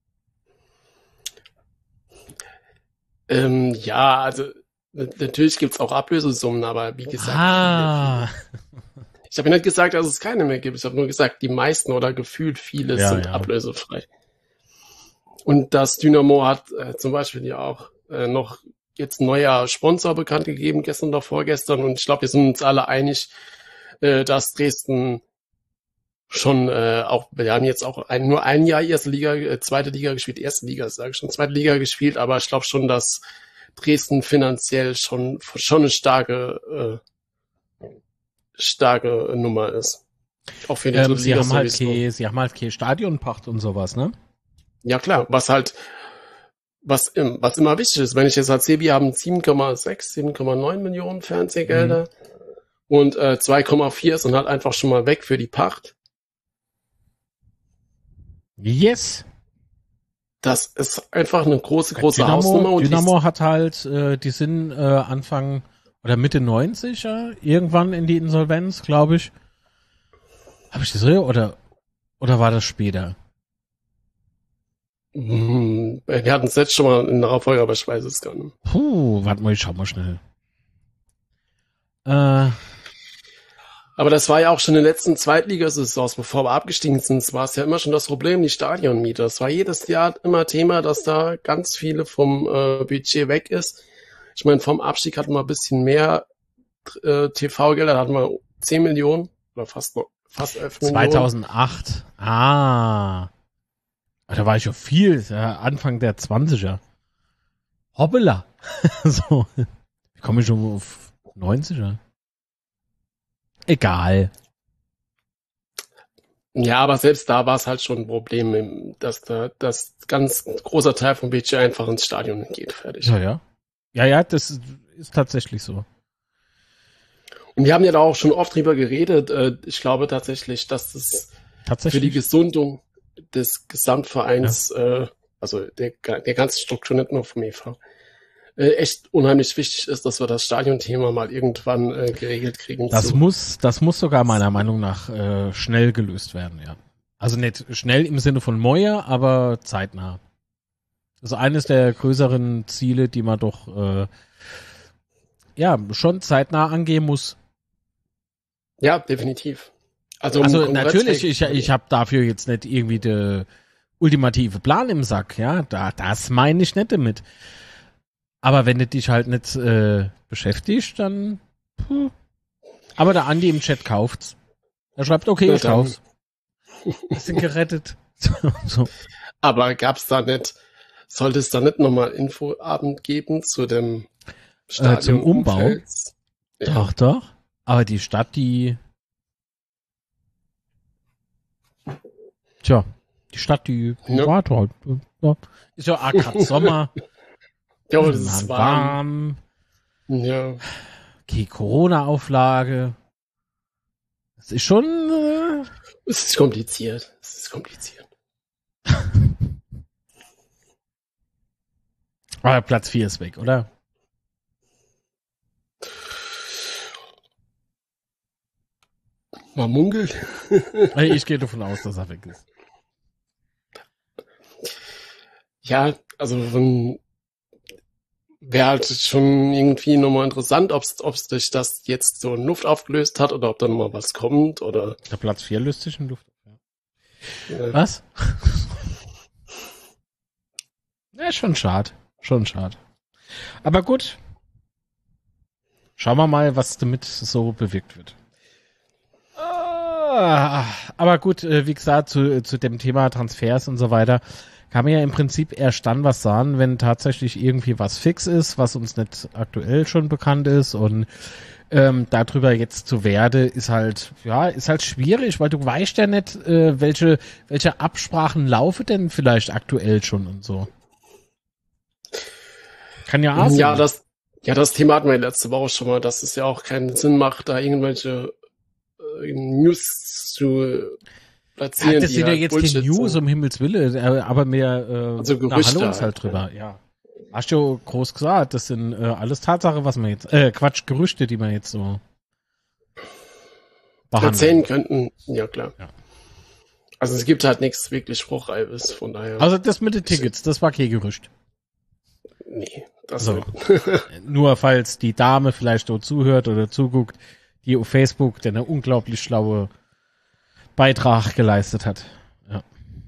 Ähm, ja, also n- natürlich gibt's auch Ablösesummen, aber wie gesagt, Ah. viele, viele. Ich habe ja nicht gesagt, dass es keine mehr gibt. Ich habe nur gesagt, die meisten oder gefühlt viele Ja, sind ja. ablösefrei. Und das Dynamo hat äh, zum Beispiel ja auch äh, noch jetzt ein neuer Sponsor bekannt gegeben, gestern oder vorgestern. Und ich glaube, wir sind uns alle einig, äh, dass Dresden schon äh, auch, wir haben jetzt auch ein, nur ein Jahr erste Liga, äh, zweite Liga gespielt, erste Liga, sage ich schon, zweite Liga gespielt, aber ich glaube schon, dass Dresden finanziell schon schon eine starke äh, starke Nummer ist. Auch für die Ähm, dritte sie Liga haben halt sowieso. keine, sie haben halt keine Stadionpacht und sowas, ne? Ja klar, was halt was im, was immer wichtig ist, wenn ich jetzt erzähle, wir haben sieben Komma sechs, sieben Komma neun Millionen Fernsehgelder Mhm. und äh, zwei Komma vier sind halt einfach schon mal weg für die Pacht. Yes. Das ist einfach eine große, große Dynamo, Hausnummer. Und Dynamo hat halt, äh, die sind äh, Anfang oder Mitte neunziger irgendwann in die Insolvenz, glaube ich. Habe ich das richtig? Oder, oder war das später? Hm, wir hatten es jetzt schon mal in der Folge, aber ich weiß es gar nicht. Puh, warte mal, ich schau mal schnell. Äh, Aber das war ja auch schon in den letzten Zweitligasaisons, bevor wir abgestiegen sind, war es ja immer schon das Problem, die Stadionmiete. Das war jedes Jahr immer Thema, dass da ganz viele vom äh, Budget weg ist. Ich meine, vom Abstieg hatten wir ein bisschen mehr äh, T V-Gelder, da hatten wir zehn Millionen oder fast noch, fast elf Millionen. zweitausendacht. Ah. Da war ich schon viel, ja, Anfang der zwanziger. Hoppala. so. Ich komme schon auf neunziger. Egal. Ja, aber selbst da war es halt schon ein Problem, dass da das ganz großer Teil vom Budget einfach ins Stadion geht, fertig. Ja, ja. Ja, ja, das ist tatsächlich so. Und wir haben ja da auch schon oft drüber geredet. Äh, ich glaube tatsächlich, dass das Tatsächlich. für die Gesundung des Gesamtvereins, ja. äh, also der, der ganzen Struktur, nicht nur vom E V, äh, echt unheimlich wichtig ist, dass wir das Stadionthema mal irgendwann äh, geregelt kriegen. Das zu. muss, das muss sogar meiner Meinung nach äh, schnell gelöst werden, ja. Also nicht schnell im Sinne von Moja, aber zeitnah. Das ist eines der größeren Ziele, die man doch äh, ja schon zeitnah angehen muss. Ja, definitiv. Also, um Also Kongress- natürlich, ich, ich habe dafür jetzt nicht irgendwie den ultimative Plan im Sack, ja, da, das meine ich nicht damit. Aber wenn du dich halt nicht äh, beschäftigst, dann puh. Aber der Andi im Chat kauft's. Er schreibt, okay, Na ich dann. kauf's. Wir sind gerettet. So, so. Aber gab's da nicht, sollte es da nicht nochmal Infoabend geben zu dem Stadion? Äh, zum Umbau? Umfelds? Ja. Doch, doch. Aber die Stadt, die Tja, die Stadt, die Ja. war halt. Ja. Ist ja auch gerade Sommer. Ja, aber das ist warm. warm. Ja. Okay, Corona-Auflage. Das ist schon. Äh, Es ist kompliziert. Es ist kompliziert. aber Platz vier ist weg, oder? Man munkelt. Hey, ich gehe davon aus, dass er weg ist. Ja, also von wäre halt schon irgendwie nochmal interessant, ob es sich das jetzt so in Luft aufgelöst hat oder ob da nochmal was kommt oder. Der Platz vier löst sich in Luft. Äh, Was? Ja, schon schade. Schon schade. Aber gut. Schauen wir mal, was damit so bewirkt wird. Ah, aber gut, äh, wie gesagt, zu, zu dem Thema Transfers und so weiter, kann man ja im Prinzip erst dann was sagen, wenn tatsächlich irgendwie was fix ist, was uns nicht aktuell schon bekannt ist und ähm, darüber jetzt zu werde, ist halt, ja, ist halt schwierig, weil du weißt ja nicht, äh, welche, welche Absprachen laufen denn vielleicht aktuell schon und so. Kann ja auch sein. ja, das, ja, das Thema hatten wir letzte Woche schon mal, dass es ja auch keinen Sinn macht, da irgendwelche äh, News zu platzieren. Ja, das die sind ja halt jetzt Bullshit keine News, sind. um Himmels Willen, äh, aber mehr äh, Also da Gerüchte hallo uns halt halt. drüber, ja. Hast du groß gesagt, das sind äh, alles Tatsache, was man jetzt, äh, Quatsch, Gerüchte, die man jetzt so Erzählen behandeln. könnten, ja klar. Ja. Also es gibt halt nichts wirklich Spruchreifes, von daher. Also das mit den Tickets, das war kein Gerücht. nee, das So. nicht. Nur falls die Dame vielleicht dort zuhört oder zuguckt, die auf Facebook der eine unglaublich schlaue Beitrag geleistet hat. Ja.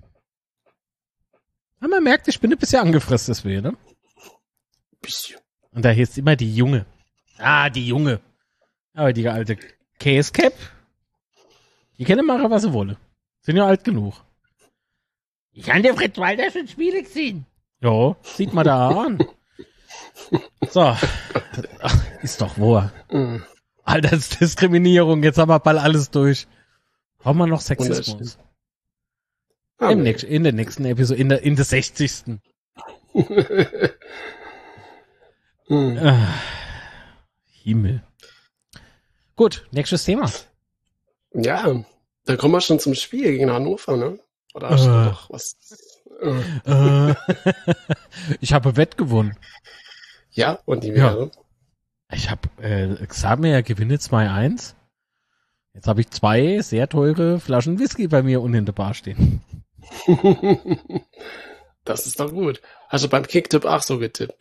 Aber man merkt, ich bin ein bisschen angefressen deswegen, ne? Bisschen. Und da hieß immer die Junge. Ah, die Junge. Aber die alte Case-Cap, die können machen, was sie wollen. Sind ja alt genug. Ich habe der Fritz Walter schon Spiele gesehen. Ja, sieht man da an. So. Ach, ist doch wahr. Mhm. Altersdiskriminierung, jetzt haben wir bald alles durch. Brauchen wir noch Sexismus? Ah, Im nee. nächsten, in der nächsten Episode, in der, in der sechzigsten. Mhm. Ah, Himmel. Gut, nächstes Thema. Ja, da kommen wir schon zum Spiel gegen Hannover, ne? Oder hast du Äh. noch was? Äh. Äh, ich habe Wett gewonnen. Ja, und die Ja. wäre. Ich habe äh, gesagt mir, er gewinne zwei eins. Jetzt habe ich zwei sehr teure Flaschen Whisky bei mir unten in der Bar stehen. Das ist doch gut. Hast du beim Kicktipp auch so getippt?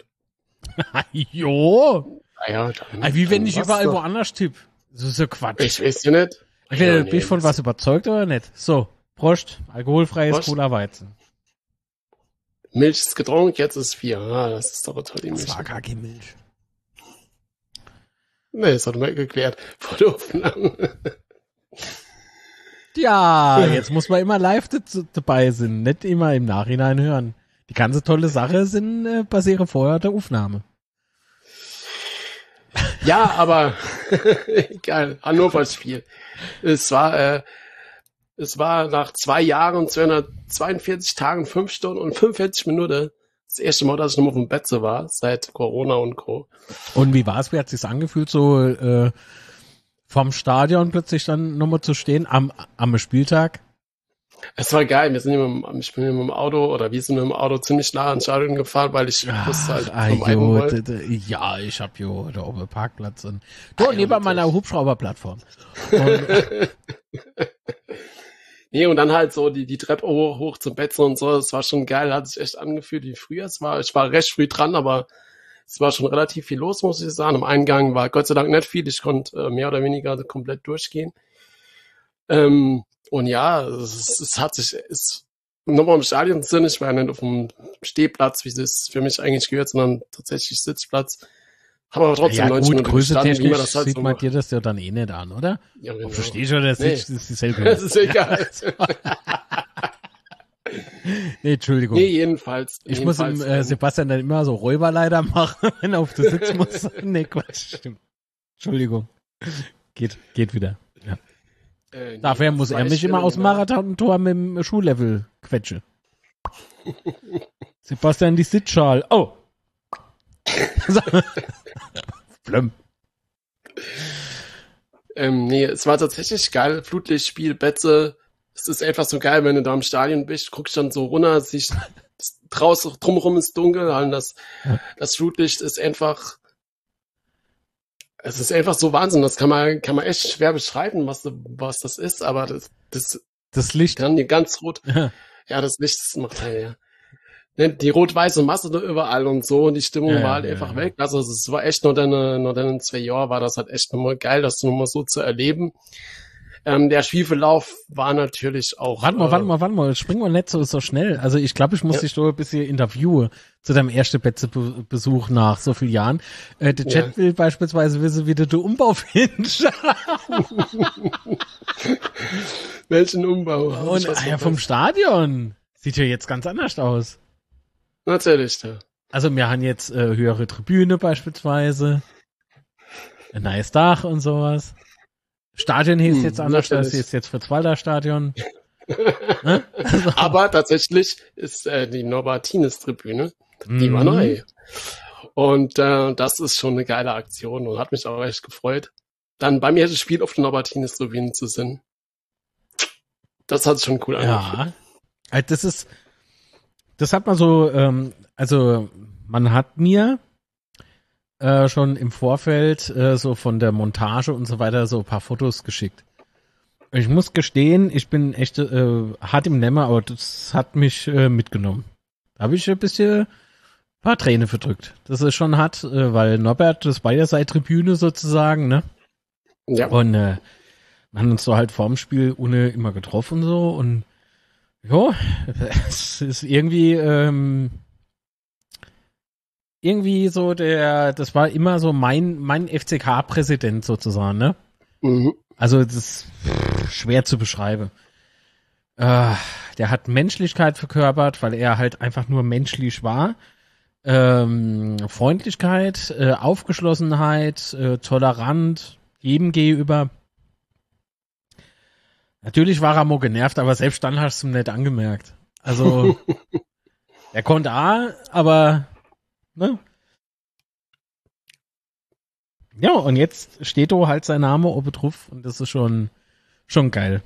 jo. Naja, dann, Ah, wie wenn dann ich war's überall doch. woanders tipp. Das ist so Quatsch. Ich weiß ja nicht. Ich Ja, bin nee, ich von das- was überzeugt oder nicht? So, Prost, alkoholfreies Prost. Cola Weizen. Milch ist getrunken, jetzt ist vier. Ah, das ist doch eine tolle Das Milch. war gar keine Milch. Nee, das hat mal geklärt vor der Aufnahme. Ja, jetzt muss man immer live dazu- dabei sein, nicht immer im Nachhinein hören. Die ganze tolle Sache sind äh, basiere vorher der Aufnahme. Ja, aber egal, Hannovers Spiel. Es war, äh, es war nach zwei Jahren, zweihundertzweiundvierzig Tagen, fünf Stunden und fünfundvierzig Minuten das erste Mal, dass ich nochmal auf dem Bett so war, seit Corona und Co. Und wie war es? Wie hat sich's angefühlt, so äh, vom Stadion plötzlich dann nochmal zu stehen am, am Spieltag? Es war geil, wir sind immer im, ich bin immer im Auto oder wir sind im Auto ziemlich nah ans Stadion gefahren, weil ich das halt ah, vermeiden jo, wollte. d- d- ja, ich hab jo da oben Parkplatz und du, neben meiner Hubschrauberplattform. Und, Nee, und dann halt so die, die Treppe hoch, hoch zum Bett so und so, das war schon geil, hat sich echt angefühlt wie früher. Es war, ich war recht früh dran, aber es war schon relativ viel los, muss ich sagen. Am Eingang war Gott sei Dank nicht viel, ich konnte äh, mehr oder weniger komplett durchgehen. Ähm, und ja, es, es hat sich, es nochmal im Stadion sind, ich war ja nicht auf dem Stehplatz, wie es für mich eigentlich gehört, sondern tatsächlich Sitzplatz. Haben aber trotzdem Ja neunzig gut, Minuten gestanden, wie man das größentechnisch halt sieht so man macht. dir das ja dann eh nicht an, oder? Ja, genau. Ob du stehst oder Nee. sitzt, ist dieselbe. Das ist egal. Nee, Entschuldigung. Nee, jedenfalls. Ich muss jedenfalls, dem äh, ähm, Sebastian dann immer so Räuberleiter machen, wenn er auf den Sitz muss. Nee, Quatsch, stimmt. Entschuldigung. Geht, geht wieder. Ja. äh, nee, Dafür das muss war er echt mich immer schlimm, aus dem ja. Marathon-Tor mit dem Schuhlevel quetsche. Sebastian, die Sitzschal. Oh! So. Flömm. Ähm, nee, es war tatsächlich geil. Flutlichtspiel, Betze. Es ist einfach so geil, wenn du da im Stadion bist, guckst dann so runter, siehst draußen, drumherum ist dunkel, und das, das Flutlicht ist einfach, es ist einfach so Wahnsinn. Das kann man, kann man echt schwer beschreiben, was, was das ist, aber das, das Das Licht. kann dir ganz rot, Ja. ja, das Licht das macht halt, ja. Ne, die rot-weiße Masse da überall und so, und die Stimmung Ja, war ja, halt ja, einfach ja. weg. Also es war echt nur deine, nur deine zwei Jahre war das halt echt nochmal geil, das nochmal so zu erleben. Ähm, der Spielverlauf war natürlich auch. Warte mal, äh, warte mal, warte mal. Spring mal nicht so, so schnell. Also ich glaube, ich muss Ja. dich doch ein bisschen interviewen zu deinem ersten Betze-Besuch nach so vielen Jahren. Äh, der Chat Ja. will beispielsweise wissen, wie du den Umbau findest. Welchen Umbau? Hab Und ich was ah, ja, vom verpasst? Stadion. Sieht ja jetzt ganz anders aus. Natürlich, ja. Also wir haben jetzt äh, höhere Tribüne beispielsweise. Ein neues Dach und sowas. Stadion hieß Hm, jetzt anders, das natürlich. ist jetzt Fritz-Walter Stadion. Ne? Also, Aber tatsächlich ist äh, die Norbertines-Tribüne, die war mhm. neu. Und äh, das ist schon eine geile Aktion und hat mich auch echt gefreut, dann beim ersten Spiel auf der Norbertines-Tribüne zu sein. Das hat sich schon cool angefühlt. Ja. Also das ist, das hat man so, ähm, also man hat mir äh, schon im Vorfeld äh, so von der Montage und so weiter so ein paar Fotos geschickt. Ich muss gestehen, ich bin echt äh, hart im Nemmer, aber das hat mich äh, mitgenommen. Da habe ich ein bisschen ein paar Tränen verdrückt. Das ist schon hart, äh, weil Norbert, das war ja seine Tribüne sozusagen, ne? Ja. Und äh, wir haben uns so halt vorm Spiel ohne immer getroffen so und jo, es ist irgendwie ähm, irgendwie so der, das war immer so mein mein F C K-Präsident sozusagen, ne? Mhm. Also das ist schwer zu beschreiben. Äh, der hat Menschlichkeit verkörpert, weil er halt einfach nur menschlich war. Ähm, Freundlichkeit, äh, Aufgeschlossenheit, äh, tolerant, jedem gegenüber. Natürlich war er mal genervt, aber selbst dann hast du ihm nicht angemerkt. Also, er konnte A, aber, ne? Ja, und jetzt steht da halt sein Name oben drauf und das ist schon, schon geil.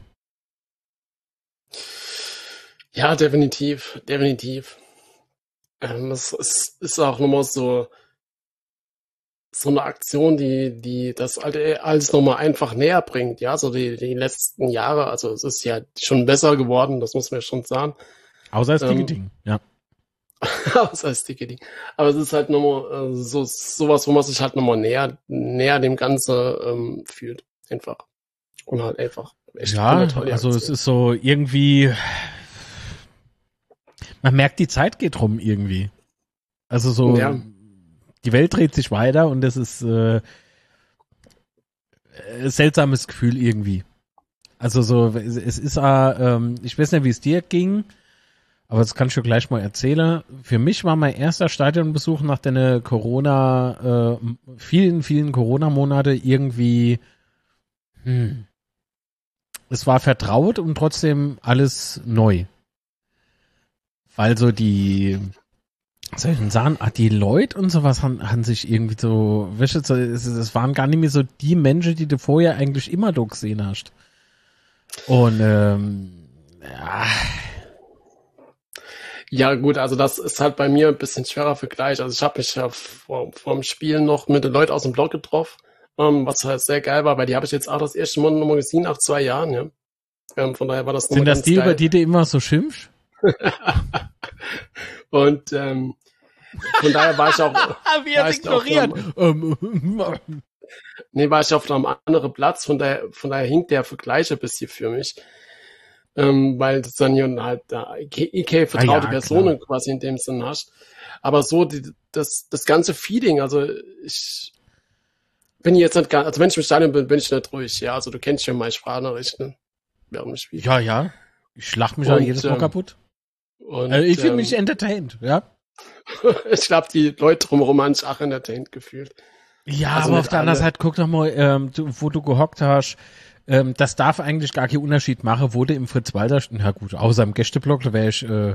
Ja, definitiv, definitiv. Ähm, es ist, ist auch nochmal so, so eine Aktion, die, die das alte alles nochmal einfach näher bringt, ja, so die, die letzten Jahre, also es ist ja schon besser geworden, das muss man ja schon sagen. Außer das Ähm, dicke Ding, ja. Außer das dicke Ding. Aber es ist halt nochmal äh, so, sowas, wo man sich halt nochmal näher, näher dem Ganze ähm, fühlt, einfach. Und halt einfach echt Ja, eine tolle also es Aktion. ist so irgendwie, man merkt, die Zeit geht rum irgendwie. Also so, Ja. die Welt dreht sich weiter und das ist äh, ein seltsames Gefühl irgendwie. Also so, es es ist, äh, ähm, ich weiß nicht, wie es dir ging, aber das kann ich dir gleich mal erzählen. Für mich war mein erster Stadionbesuch nach den Corona, äh, vielen, vielen Corona-Monate irgendwie, hm, es war vertraut und trotzdem alles neu. Weil so die, was soll ich denn sagen, ah, die Leute und sowas haben, haben sich irgendwie so, weißt du, so, es, es waren gar nicht mehr so die Menschen, die du vorher eigentlich immer da gesehen hast. Und, ähm, ja, Ja, gut, also das ist halt bei mir ein bisschen schwerer Vergleich. Also ich habe mich ja vor, vor dem Spiel noch mit den Leuten aus dem Blog getroffen, ähm, was halt sehr geil war, weil die habe ich jetzt auch das erste Mal nochmal gesehen nach zwei Jahren, ja. Ähm, von daher war das sind nochmal das ganz die, geil. über die du immer so schimpfst? Und ähm, von daher war ich auch, Wie er es ignoriert. Ähm, nee, war ich auf einem anderen Platz, von daher, von daher hinkt der Vergleich ein bisschen für mich. Ähm, weil das dann hier halt da I K vertraute Ah ja, Personen klar. quasi in dem Sinne hast. Aber so die, das, das ganze Feeling, also ich bin jetzt nicht gar, also wenn ich im Stadion bin, bin ich nicht ruhig, ja. Also du kennst ja meine Sprachnachrichten während dem Spiel. Ja, ja. Ich schlag mich ja Und, jedes Mal ähm, kaputt. Und Also ich fühle mich ähm, entertained, ja. ich glaube, die Leute drumherum haben sich auch entertained gefühlt. Ja, Also aber auf nicht der anderen alle. Seite, guck doch mal, ähm, du, wo du gehockt hast, ähm, das darf eigentlich gar keinen Unterschied machen, wo du im Fritz-Walter, na gut, außer im Gästeblock, da wäre ich, äh,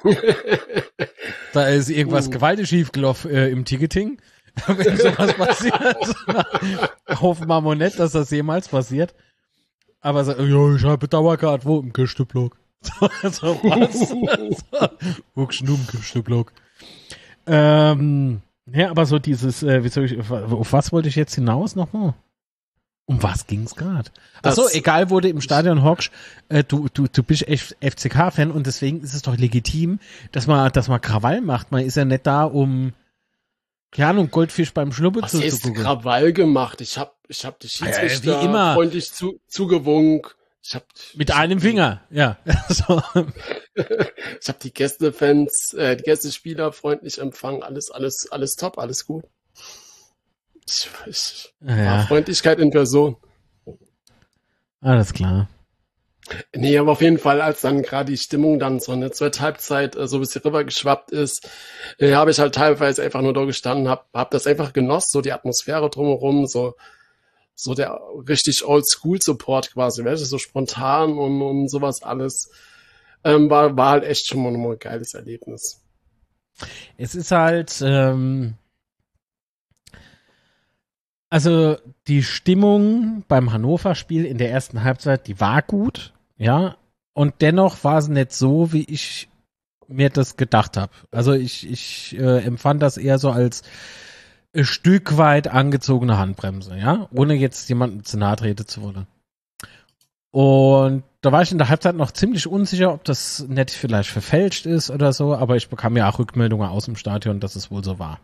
da ist irgendwas Uh. gewaltig schiefgelaufen äh, im Ticketing. Wenn sowas passiert. Hoffen wir mal nicht, dass das jemals passiert. Aber so, ja, ich habe Dauerkarte, wo? Im Gästeblock. So, so was. So, wo geschnum, Gästeblock. Ähm, ja, aber so dieses, äh, wie soll ich, auf was wollte ich jetzt hinaus nochmal? Um was ging's gerade? Achso, Das- egal, wo du im Stadion hockst, äh, du, du, du bist echt F C K-Fan und deswegen ist es doch legitim, dass man, dass man Krawall macht. Man ist ja nicht da, um, keine Ahnung, Goldfisch beim Schnuppe Was zu, zu ist gucken. Krawall gemacht? Ich hab, ich hab die Schiedsrichter wie immer. freundlich zu, zugewunken. Ich hab, Mit ich einem hab, Finger, ja. So. Ich hab die Gästefans, äh, die Gästespieler freundlich empfangen. Alles, alles, alles top, alles gut. Ich, ich, Ja, war ja, Freundlichkeit in Person. alles klar. Nee, aber auf jeden Fall, als dann gerade die Stimmung dann so in der zweiten Halbzeit äh, so ein bisschen rübergeschwappt ist, äh, habe ich halt teilweise einfach nur da gestanden, hab, hab das einfach genossen, so die Atmosphäre drumherum, so so der richtig Old-School-Support quasi, weißt du, so spontan und, und sowas alles, ähm, war, war halt echt schon mal ein geiles Erlebnis. Es ist halt, ähm, also die Stimmung beim Hannover-Spiel in der ersten Halbzeit, die war gut, ja, und dennoch war es nicht so, wie ich mir das gedacht habe. Also ich, ich äh, empfand das eher so als ein Stück weit angezogene Handbremse, ja, ohne jetzt jemandem zu nahe treten zu wollen. Und da war ich in der Halbzeit noch ziemlich unsicher, ob das nicht vielleicht verfälscht ist oder so, aber ich bekam ja auch Rückmeldungen aus dem Stadion, dass es wohl so war.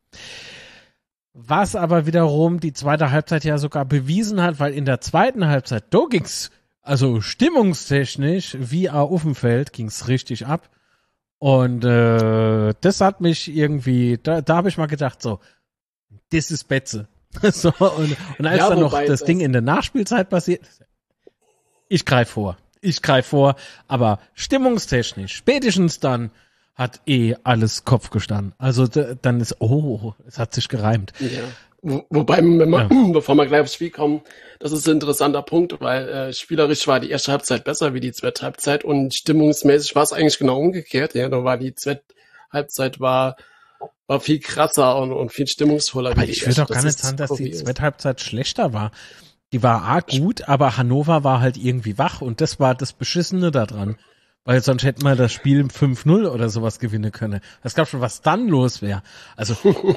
Was aber wiederum die zweite Halbzeit ja sogar bewiesen hat, weil in der zweiten Halbzeit, da ging's, also stimmungstechnisch, wie auch auf dem Feld, ging's richtig ab. Und äh, das hat mich irgendwie, da, da habe ich mal gedacht, so, das ist Betze. So, und, und als Ja, dann noch wobei das das- Ding in der Nachspielzeit passiert, ich greife vor. Ich greife vor, aber stimmungstechnisch, spätestens dann hat eh alles Kopf gestanden. Also d- dann ist, oh, es hat sich gereimt. Ja. Wo, wobei, wenn man, bevor wir gleich aufs Spiel kommen, das ist ein interessanter Punkt, weil äh, spielerisch war die erste Halbzeit besser wie die zweite Halbzeit und stimmungsmäßig war es eigentlich genau umgekehrt. Ja, da war die zweite Halbzeit war, war viel krasser und, und viel stimmungsvoller. Aber wie die ich will erste. doch gar Das nicht ist sagen, dass die kurios. zweite Halbzeit schlechter war. Die war arg gut, aber Hannover war halt irgendwie wach und das war das Beschissene daran. Weil sonst hätten wir das Spiel fünf null oder sowas gewinnen können. Das gab schon, was dann los wäre. Also,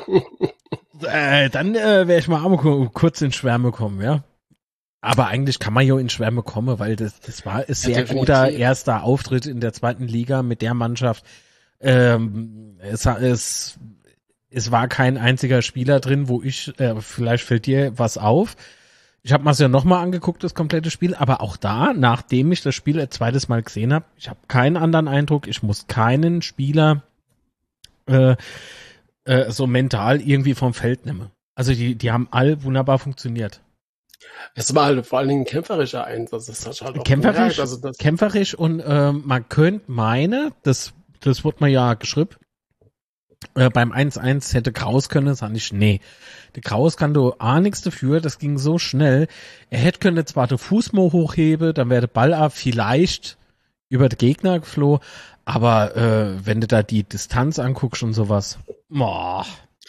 äh, dann äh, wäre ich mal auch mal kurz in Schwärme kommen, ja. Aber eigentlich kann man ja in Schwärme kommen, weil das, das war ein sehr definitiv. guter erster Auftritt in der zweiten Liga mit der Mannschaft. Ähm, es, es, es war kein einziger Spieler drin, wo ich, äh, vielleicht fällt dir was auf. Ich habe mir es ja nochmal angeguckt, das komplette Spiel, aber auch da, nachdem ich das Spiel ein zweites Mal gesehen habe, ich habe keinen anderen Eindruck, ich muss keinen Spieler äh, äh, so mental irgendwie vom Feld nehmen. Also die, die haben all wunderbar funktioniert. Es war halt vor allen Dingen ein kämpferischer Einsatz. Das hat halt auch Kämpferisch, gemerkt. Also das, kämpferisch und ähm, man könnte meine, das, das wurde mir ja geschrieben, äh, beim eins eins hätte Kraus können, sag ich, nee. Der Kraus kann du auch nichts dafür, das ging so schnell. Er hätte können zwar den Fuß mal hochheben, dann wäre der Ball ab vielleicht über den Gegner geflohen, aber äh, wenn du da die Distanz anguckst und sowas, boah.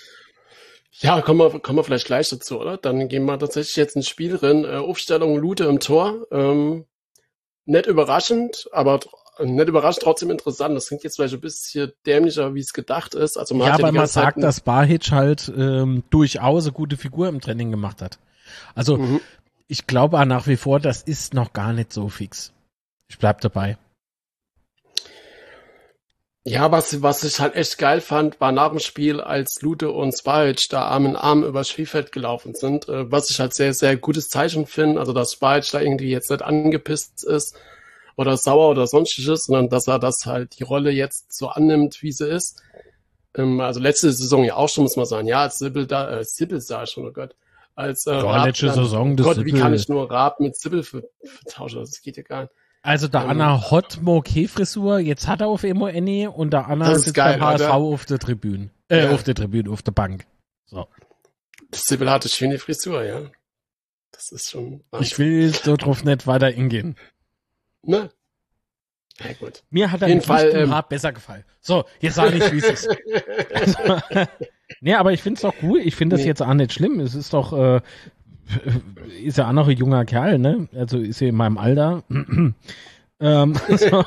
ja, kommen wir, kommen wir vielleicht gleich dazu, oder? Dann gehen wir tatsächlich jetzt ins Spiel drin. Äh, Aufstellung Lute im Tor. Ähm, nicht überraschend, aber tr- nicht überraschend, trotzdem interessant. Das klingt jetzt vielleicht ein bisschen dämlicher, wie es gedacht ist. Also man Ja, hat ja weil die man ganze Zeit sagt, ein- dass Bahic halt ähm, durchaus eine gute Figur im Training gemacht hat. Also Mhm. ich glaube auch nach wie vor, das ist noch gar nicht so fix. Ich bleib dabei. Ja, was, was ich halt echt geil fand, war nach dem Spiel, als Lute und Spajic da Arm in Arm übers Spielfeld gelaufen sind, äh, was ich halt sehr, sehr gutes Zeichen finde, also dass Spajic da irgendwie jetzt nicht angepisst ist oder sauer oder sonstiges, sondern dass er das halt die Rolle jetzt so annimmt, wie sie ist. Ähm, also letzte Saison ja auch schon, muss man sagen, ja, als Sibyl da, äh, Sibyl sah schon, oh Gott, als äh, Ja, Raab letzte dann, Saison, oh das Gott, wie Sibyl- kann ich nur Raab mit Sibyl ver- vertauschen, das geht ja gar nicht. Also der Ähm, Anna hat Moke-Frisur, jetzt hat er auf einmal eine und der Anna Das ist sitzt geil, beim H S V oder? auf der Tribüne. Äh, Ja. auf der Tribüne, auf der Bank. So. Sibyl hatte schöne Frisur, ja. Das ist schon Ich will so drauf nicht weiter eingehen. Ne? Ja, gut. Mir hat er Jeden mit Fall, lichtem ähm, Haar besser gefallen. So, jetzt sag nicht, wie es ist. Also, nee, aber ich find's doch cool. Ich finde das Nee. jetzt auch nicht schlimm. Es ist doch, äh, ist ja auch noch ein junger Kerl, ne? Also ist ja in meinem Alter. ähm, so.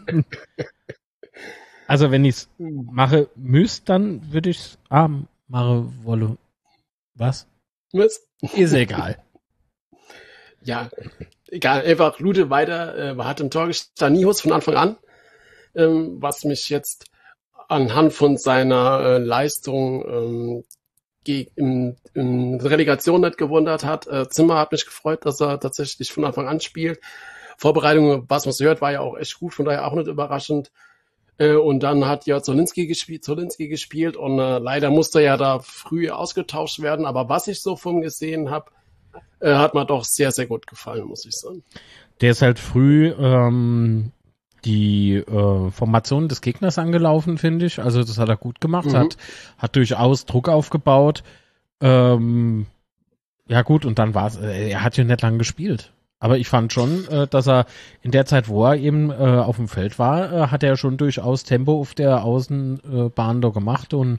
Also wenn ich's mache müsste, dann würde ich's ah, mache wolle. Was? Was? Ist egal. Ja, egal, einfach Lute weiter, äh, hat im Tor Stanius von Anfang an, ähm, was mich jetzt anhand von seiner äh, Leistung ähm, geg- in, in Relegation nicht gewundert hat. Äh, Zimmer hat mich gefreut, dass er tatsächlich von Anfang an spielt. Vorbereitung, was man so hört, war ja auch echt gut, von daher auch nicht überraschend. Äh, und dann hat ja Zolinski gespielt, Zolinski gespielt und äh, leider musste er ja da früh ausgetauscht werden. Aber was ich so von gesehen habe, äh, hat mir doch sehr, sehr gut gefallen, muss ich sagen. Der ist halt früh ähm, die äh, Formation des Gegners angelaufen, finde ich. Also das hat er gut gemacht, Mhm. hat, hat durchaus Druck aufgebaut. Ähm, ja gut, und dann war es, äh, er hat ja nicht lang gespielt. Aber ich fand schon, äh, dass er in der Zeit, wo er eben äh, auf dem Feld war, äh, hat er schon durchaus Tempo auf der Außenbahn äh, da gemacht und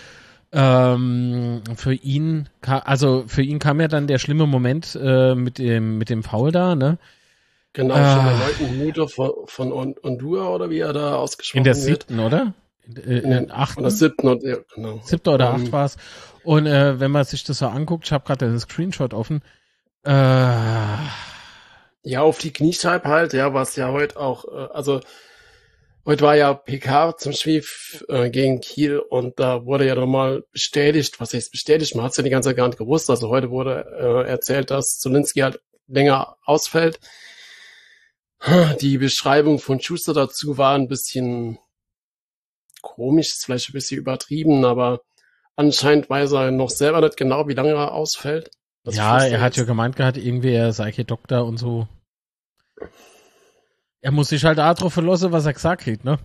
ähm, für ihn, ka- also für ihn kam ja dann der schlimme Moment äh, mit dem mit dem Foul da, ne? Genau, Ah. schon der neunten Minute von, von On- Ondua oder wie er da ausgesprochen In der wird. siebten, oder? In, äh, in der achten? Oder siebten, und, ja, genau. Siebter oder Ähm, acht war es. Und äh, wenn man sich das so anguckt, ich habe gerade den Screenshot offen, äh, Ja, auf die Kniescheibe halt, ja, was ja heute auch, äh, also heute war ja P K zum Spiel äh, gegen Kiel und da wurde ja nochmal bestätigt, was heißt bestätigt, man hat es ja die ganze Zeit gar nicht gewusst, also heute wurde äh, erzählt, dass Zolinski halt länger ausfällt. Die Beschreibung von Schuster dazu war ein bisschen komisch, ist vielleicht ein bisschen übertrieben, aber anscheinend weiß er noch selber nicht genau, wie lange er ausfällt. Das ja, wusste er hat ja jetzt. gemeint gehabt, irgendwie er sei hier Doktor und so. Er muss sich halt auch drauf verlassen, was er gesagt kriegt, ne?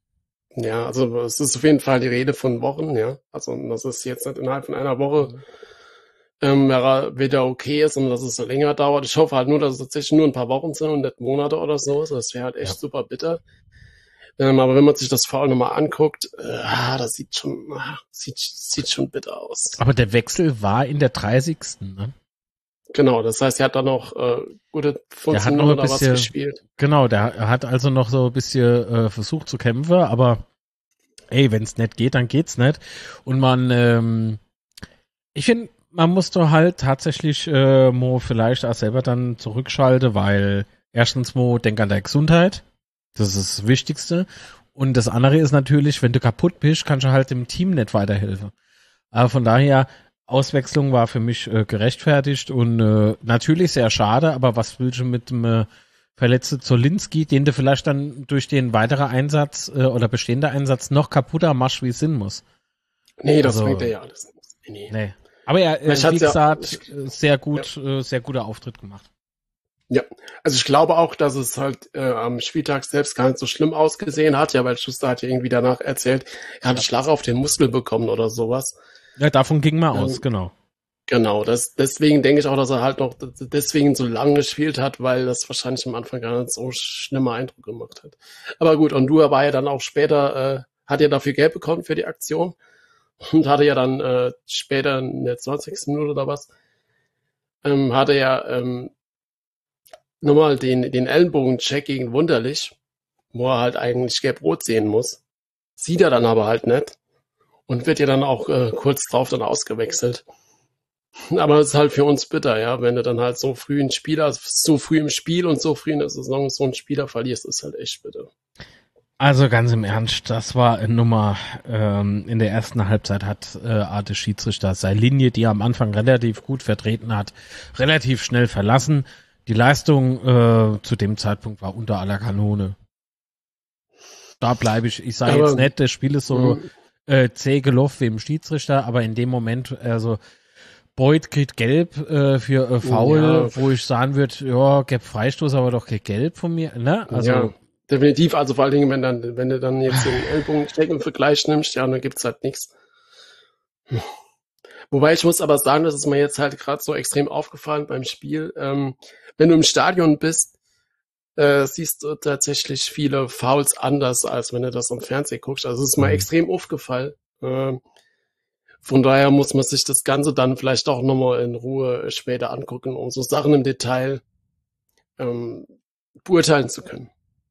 Ja, also es ist auf jeden Fall die Rede von Wochen, ja. Also das ist jetzt nicht innerhalb von einer Woche ähm, er wieder okay ist und dass es so länger dauert. Ich hoffe halt nur, dass es tatsächlich nur ein paar Wochen sind und nicht Monate oder so. Das wäre halt echt Ja. super bitter. Ähm, aber wenn man sich das Foul nochmal anguckt, äh, ah, das sieht schon, ah, sieht, sieht schon bitter aus. Aber der Wechsel war in der dreißigsten Ne? Genau, das heißt, er hat dann noch äh, gute Der hat fünfzehn noch ein Minuten oder was bisschen- gespielt. Genau, der hat also noch so ein bisschen äh, versucht zu kämpfen, aber ey, wenn es nicht geht, dann geht's nicht. Und man, ähm, ich finde, man muss doch halt tatsächlich äh, Mo vielleicht auch selber dann zurückschalten, weil erstens Mo, denk an deine Gesundheit. Das ist das Wichtigste. Und das andere ist natürlich, wenn du kaputt bist, kannst du halt dem Team nicht weiterhelfen. Aber von daher, Auswechslung war für mich äh, gerechtfertigt und äh, natürlich sehr schade, aber was willst du mit dem äh, verletzten Zolinski, den du vielleicht dann durch den weiteren Einsatz äh, oder bestehender Einsatz noch kaputter machst, wie es Sinn muss? Nee, das Also- bringt er ja alles nicht. Nee. Nee. Aber er, äh, Ich hat's wie ja- gesagt, äh, sehr gut, äh, sehr guter Auftritt gemacht. Also ich glaube auch, dass es halt äh, am Spieltag selbst gar nicht so schlimm ausgesehen hat, ja, weil Schuster hat ja irgendwie danach erzählt, er hat einen Schlag auf den Muskel bekommen oder sowas. Ja, davon ging man Ähm, aus, genau. Genau, das, deswegen denke ich auch, dass er halt noch d- deswegen so lange gespielt hat, weil das wahrscheinlich am Anfang gar nicht so schlimmer Eindruck gemacht hat. Aber gut, Ondua war ja dann auch später, äh, hat ja dafür Geld bekommen für die Aktion und hatte ja dann äh, später in der zwanzigsten Minute oder was, ähm, hatte ja ähm, nochmal den, den Ellenbogencheck gegen Wunderlich, wo er halt eigentlich gelb-rot sehen muss. Sieht er dann aber halt nicht und wird ja dann auch äh, kurz drauf dann ausgewechselt. Aber es ist halt für uns bitter, ja, wenn du dann halt so früh einen Spieler, so früh im Spiel und so früh in der Saison so einen Spieler verlierst, ist halt echt bitter. Also ganz im Ernst, das war eine Nummer. Ähm, in der ersten Halbzeit hat äh, Arte Schiedsrichter seine Linie, die er am Anfang relativ gut vertreten hat, relativ schnell verlassen. Die Leistung äh, zu dem Zeitpunkt war unter aller Kanone. Da bleibe ich. Ich sage jetzt nicht, das Spiel ist so äh, zäh gelaufen wie im Schiedsrichter, aber in dem Moment, also Boyd kriegt Gelb äh, für äh, Foul, ja. Wo ich sagen würde, ja, Gelb Freistoß, aber doch kein Gelb von mir, ne? Also ja. Definitiv, also vor allen Dingen, wenn dann, wenn du dann jetzt den Ellbogensteck im Vergleich nimmst, ja, dann gibt's halt nichts. Wobei ich muss aber sagen, das ist mir jetzt halt gerade so extrem aufgefallen beim Spiel. Ähm, wenn du im Stadion bist, äh, siehst du tatsächlich viele Fouls anders, als wenn du das am Fernsehen guckst. Also es ist mir extrem aufgefallen. Äh, von daher muss man sich das Ganze dann vielleicht auch nochmal in Ruhe später angucken, um so Sachen im Detail ähm, beurteilen zu können.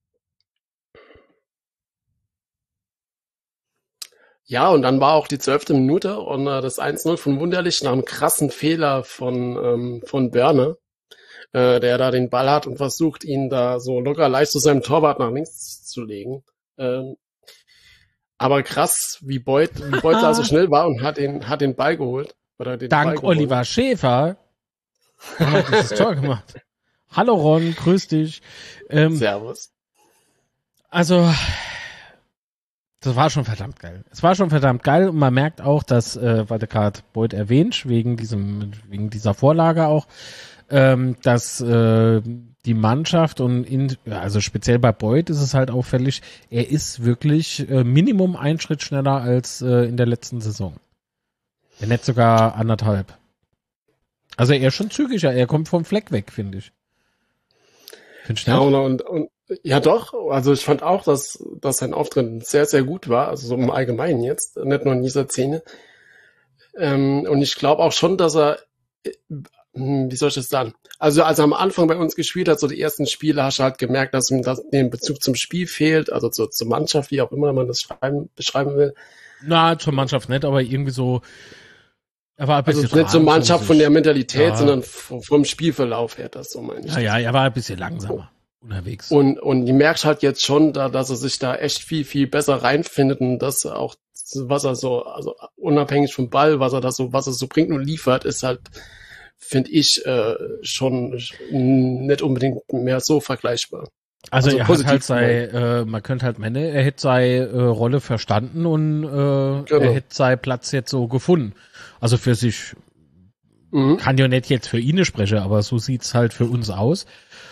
Ja, und dann war auch die zwölfte Minute und äh, das eins null von Wunderlich nach einem krassen Fehler von ähm, von Börne, äh, der da den Ball hat und versucht, ihn da so locker leicht zu seinem Torwart nach links zu legen. Ähm, aber krass, wie Boyd, wie Boyd da so schnell war und hat den hat den Ball geholt. Oder den Dank Ball Oliver Schäfer hat dieses Tor gemacht. Hallo Ron, grüß dich. Ähm, Servus. Also das war schon verdammt geil. Es war schon verdammt geil und man merkt auch, dass, äh, weil du gerade Boyd erwähnt, wegen diesem, wegen dieser Vorlage auch, ähm, dass äh, die Mannschaft und in, also speziell bei Boyd ist es halt auffällig, er ist wirklich äh, Minimum einen Schritt schneller als äh, in der letzten Saison. Wenn nicht sogar anderthalb. Also er ist schon zügiger, er kommt vom Fleck weg, finde ich. Findest du ja, und, und, und ja doch, also ich fand auch, dass, dass sein Auftritt sehr, sehr gut war, also so im Allgemeinen jetzt, nicht nur in dieser Szene. Ähm, und ich glaube auch schon, dass er, wie soll ich das sagen, also als er am Anfang bei uns gespielt hat, so die ersten Spiele, hast du halt gemerkt, dass ihm das, den Bezug zum Spiel fehlt, also zur, zur Mannschaft, wie auch immer man das schreiben, beschreiben will. Na, zur Mannschaft nicht, aber irgendwie so, er war ein bisschen also nicht zur Mannschaft von der Mentalität, ja. sondern vom Spielverlauf her, das so meine ich. Ja, ja, er war ein bisschen langsamer. Unterwegs. Und, und die merkt halt jetzt schon, da, dass er sich da echt viel, viel besser reinfindet und dass auch, was er so, also unabhängig vom Ball, was er da so, was er so bringt und liefert, ist halt, finde ich, äh, schon nicht unbedingt mehr so vergleichbar. Also, also er hat halt sei, äh, man könnte halt meinen, er hätte seine äh, Rolle verstanden und äh, genau. er hätte seinen Platz jetzt so gefunden. Also für sich, mhm. kann ja nicht jetzt für ihn sprechen, aber so sieht's halt für uns aus.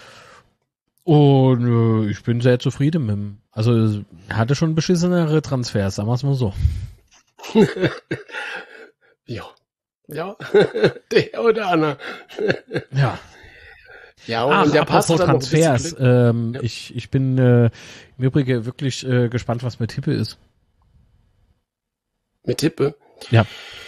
Und äh, ich bin sehr zufrieden mit ihm. Also er hatte schon beschissenere Transfers, sagen wir es mal so. ja. Ja. Der oder Anna. ja. Ja, und, Ach, und der passt dann Transfers. Ähm, ja. Ich, ich bin äh, im Übrigen wirklich äh, gespannt, was mit Tippe ist. Mit Tippe? Ja.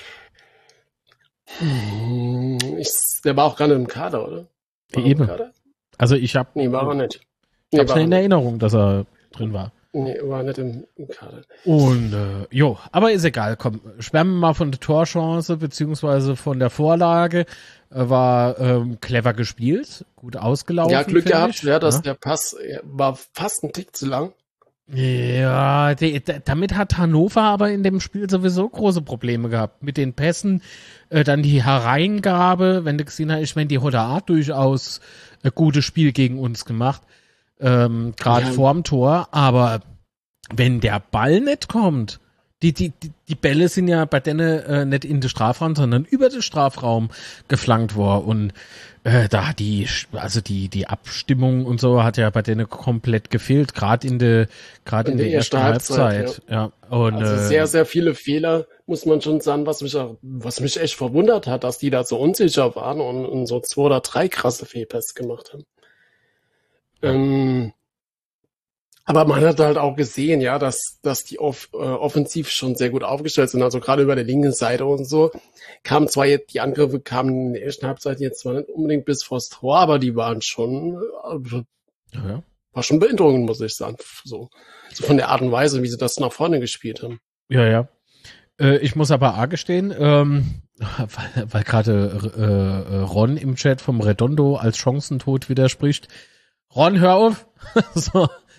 Ich, der war auch gerade im Kader, oder? War Eben. Im Kader? Also ich habe nee, war er nicht. Nee, ich habe in Erinnerung, dass er drin war. Nee, war nicht im, im Kader. Und äh, jo, aber ist egal. Komm, schwärmen wir mal von der Torchance beziehungsweise von der Vorlage. War ähm, clever gespielt, gut ausgelaufen. Ja, Glück gehabt, ich. ja, dass ja. der Pass war fast ein Tick zu lang. Ja, die, damit hat Hannover aber in dem Spiel sowieso große Probleme gehabt. Mit den Pässen, äh, dann die Hereingabe, wenn du gesehen hast, ich meine, die hat Art durchaus ein gutes Spiel gegen uns gemacht, ähm, gerade ja. vorm Tor, aber wenn der Ball nicht kommt, die, die, die, die Bälle sind ja bei denen äh, nicht in den Strafraum, sondern über den Strafraum geflankt worden und äh, da hat die, also die, die Abstimmung und so hat ja bei denen komplett gefehlt, gerade in der, gerade in, in der ersten Halbzeit. Halbzeit ja. Ja. Und, also sehr, sehr viele Fehler, muss man schon sagen, was mich, was mich echt verwundert hat, dass die da so unsicher waren und, und so zwei oder drei krasse Fehlpässe gemacht haben. Ja. Ähm, aber man hat halt auch gesehen, ja, dass, dass die off, äh, offensiv schon sehr gut aufgestellt sind, also gerade über der linken Seite und so. Kamen zwar jetzt, die Angriffe kamen in der ersten Halbzeit jetzt zwar nicht unbedingt bis vors Tor, aber die waren schon, äh, ja. war schon beeindruckend, muss ich sagen, so. So von der Art und Weise, wie sie das nach vorne gespielt haben. Ja, ja. Äh, ich muss aber A gestehen, ähm, weil, weil gerade äh, Ron im Chat vom Redondo als Chancentod widerspricht. Ron, hör auf! so.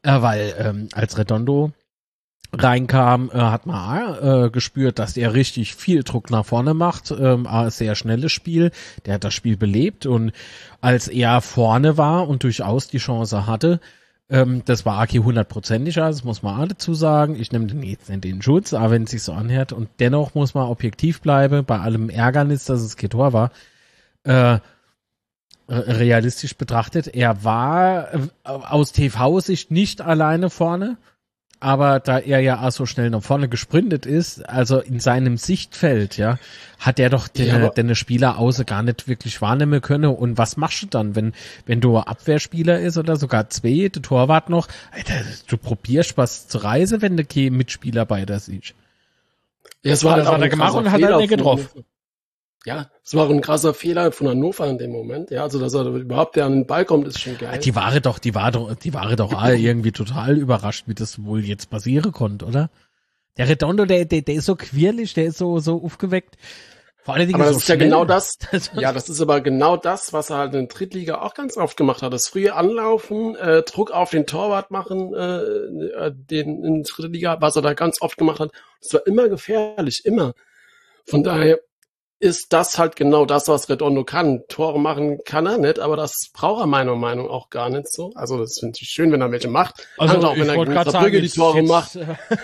Äh, weil ähm, als Redondo reinkam, äh, hat man äh, gespürt, dass er richtig viel Druck nach vorne macht. Ähm, ein sehr schnelles Spiel. Der hat das Spiel belebt und als er vorne war und durchaus die Chance hatte, ähm, das war Aki hundertprozentiger, das muss man auch dazu sagen. Ich nehme den jetzt nicht in Schutz, aber wenn es sich so anhört und dennoch muss man objektiv bleiben, bei allem Ärgernis, dass es kein Tor war, äh, realistisch betrachtet, er war äh, aus T V-Sicht nicht alleine vorne, aber da er ja auch so schnell nach vorne gesprintet ist, also in seinem Sichtfeld, ja, hat er doch den, ja, den Spieler außer gar nicht wirklich wahrnehmen können. Und was machst du dann, wenn wenn du Abwehrspieler ist oder sogar zwei, der Torwart noch, Alter, du probierst was zu reisen, wenn du keinen Mitspieler bei der siehst. Ja, es war das halt hat er gemacht und hat er nicht getroffen. Ja, es war ein krasser Fehler von Hannover in dem Moment. Ja, also dass er überhaupt der an den Ball kommt, ist schon geil. Die war doch, die war doch, die war doch alle irgendwie total überrascht, wie das wohl jetzt passieren konnte, oder? Der Redondo, der, der, der ist so quirlig, der ist so, so aufgeweckt. Vor allen Dingen aber das so ist schnell. Ja genau das. Ja, das ist aber genau das, was er halt in der Drittliga auch ganz oft gemacht hat. Das frühe Anlaufen, äh, Druck auf den Torwart machen, äh, den in der Drittliga, was er da ganz oft gemacht hat. Das war immer gefährlich, immer. Von daher ist das halt genau das, was Redondo kann. Tore machen kann er nicht, aber das braucht er meiner Meinung nach auch gar nicht so. Also das finde ich schön, wenn er welche macht. Also Kann auch, wenn er gegen Saarbrücke die Tore jetzt, macht.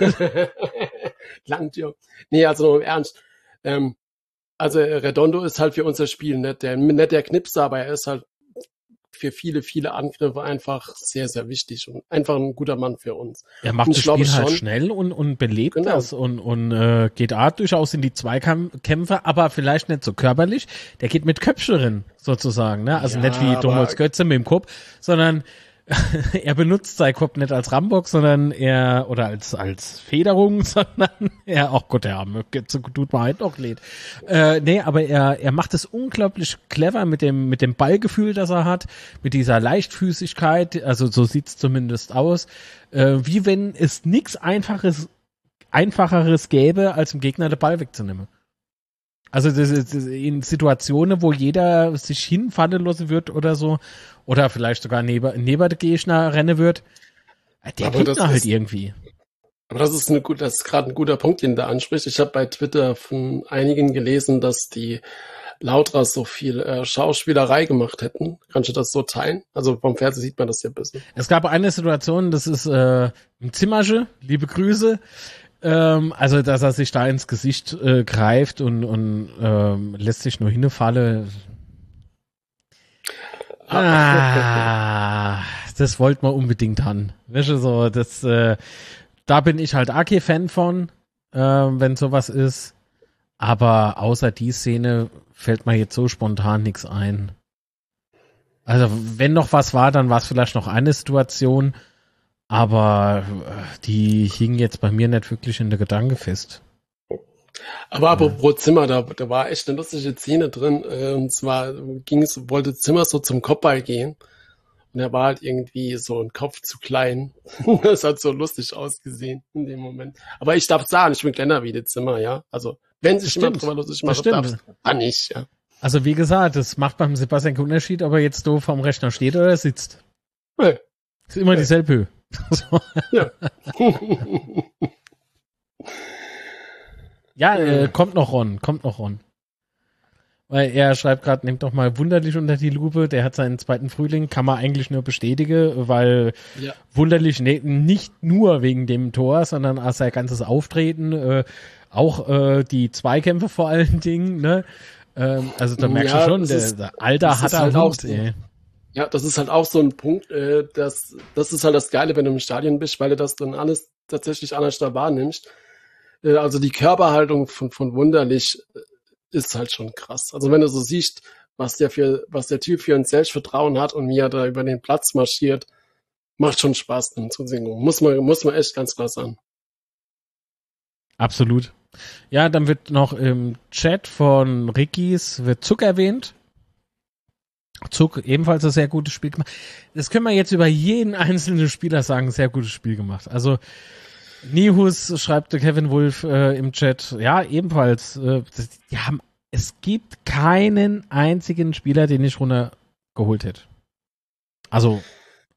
Langt, ja. Nee, also noch im Ernst. Ähm, also Redondo ist halt für unser Spiel nicht der, nicht der Knipser, aber er ist halt für viele, viele Angriffe einfach sehr, sehr wichtig und einfach ein guter Mann für uns. Er macht das Spiel halt schnell und, und belebt genau. das und, und äh, geht auch durchaus in die Zweikämpfe, aber vielleicht nicht so körperlich. Der geht mit Köpfchen sozusagen, ne? Also ja, nicht wie Thomas Götze mit dem Kopf, sondern er benutzt sein Kopf nicht als Rambock, sondern er, oder als, als Federung, sondern er, auch Gott, der Arme, so tut man halt noch leid. Äh, nee, aber er, er macht es unglaublich clever mit dem, mit dem Ballgefühl, das er hat, mit dieser Leichtfüßigkeit, also so sieht's zumindest aus, äh, wie wenn es nichts einfaches, einfacheres gäbe, als dem Gegner den Ball wegzunehmen. Also das ist in Situationen, wo jeder sich hinfallen lassen wird oder so, oder vielleicht sogar neben, neben der Gegner rennen wird, der aber Gegner halt ist, irgendwie. Aber das ist, eine gut, das ist gerade ein guter Punkt, den du ansprichst. Ich habe bei Twitter von einigen gelesen, dass die Lautra so viel äh, Schauspielerei gemacht hätten. Kannst du das so teilen? Also vom Fernsehen sieht man das ja ein bisschen. Es gab eine Situation, das ist äh, ein Zimmersche, liebe Grüße, Ähm, also, dass er sich da ins Gesicht äh, greift und, und ähm, lässt sich nur hinfallen. Ah, das wollte man unbedingt haben. Weißt du, so, das, äh, da bin ich halt auch Fan von, äh, wenn sowas ist. Aber außer die Szene fällt mir jetzt so spontan nichts ein. Also, wenn noch was war, dann war es vielleicht noch eine Situation. Aber die hingen jetzt bei mir nicht wirklich in der Gedanke fest. Aber apropos Zimmer, da, da war echt eine lustige Szene drin. Und zwar ging es, wollte Zimmer so zum Kopfball gehen. Und er war halt irgendwie so ein Kopf zu klein. Das hat so lustig ausgesehen in dem Moment. Aber ich darf sagen, ich bin kleiner wie die Zimmer, ja. Also, wenn sich jemand drüber lustig macht, darf dann nicht, ja. Also, wie gesagt, das macht beim Sebastian keinen Unterschied, ob er jetzt so vorm Rechner steht oder sitzt. Nee. Ist immer nee. dieselbe Höhe. So. Ja, ja äh, kommt noch Ron, kommt noch Ron. Weil er schreibt gerade, nehmt doch mal Wunderlich unter die Lupe, der hat seinen zweiten Frühling, kann man eigentlich nur bestätigen, weil ja. Wunderlich ne, nicht nur wegen dem Tor, sondern auch sein ganzes Auftreten, äh, auch äh, die Zweikämpfe vor allen Dingen, ne? Ähm, also da merkst ja, du schon, der, ist, der Alter hat er halt auch. Ey. Ja, das ist halt auch so ein Punkt, äh, das, das ist halt das Geile, wenn du im Stadion bist, weil du das dann alles tatsächlich anders da wahrnimmst. Äh, also die Körperhaltung von, von Wunderlich ist halt schon krass. Also wenn du so siehst, was der für, was der Typ für ein Selbstvertrauen hat und wie er da über den Platz marschiert, macht schon Spaß dann zu singen. Muss man, muss man echt ganz klar sagen. Absolut. Ja, dann wird noch im Chat von Rickys wird Zuck erwähnt. Zuck ebenfalls ein sehr gutes Spiel gemacht. Das können wir jetzt über jeden einzelnen Spieler sagen, sehr gutes Spiel gemacht. Also Nihus schreibt Kevin Wolf äh, im Chat, ja, ebenfalls, äh, die haben, es gibt keinen einzigen Spieler, den ich runtergeholt hätte. Also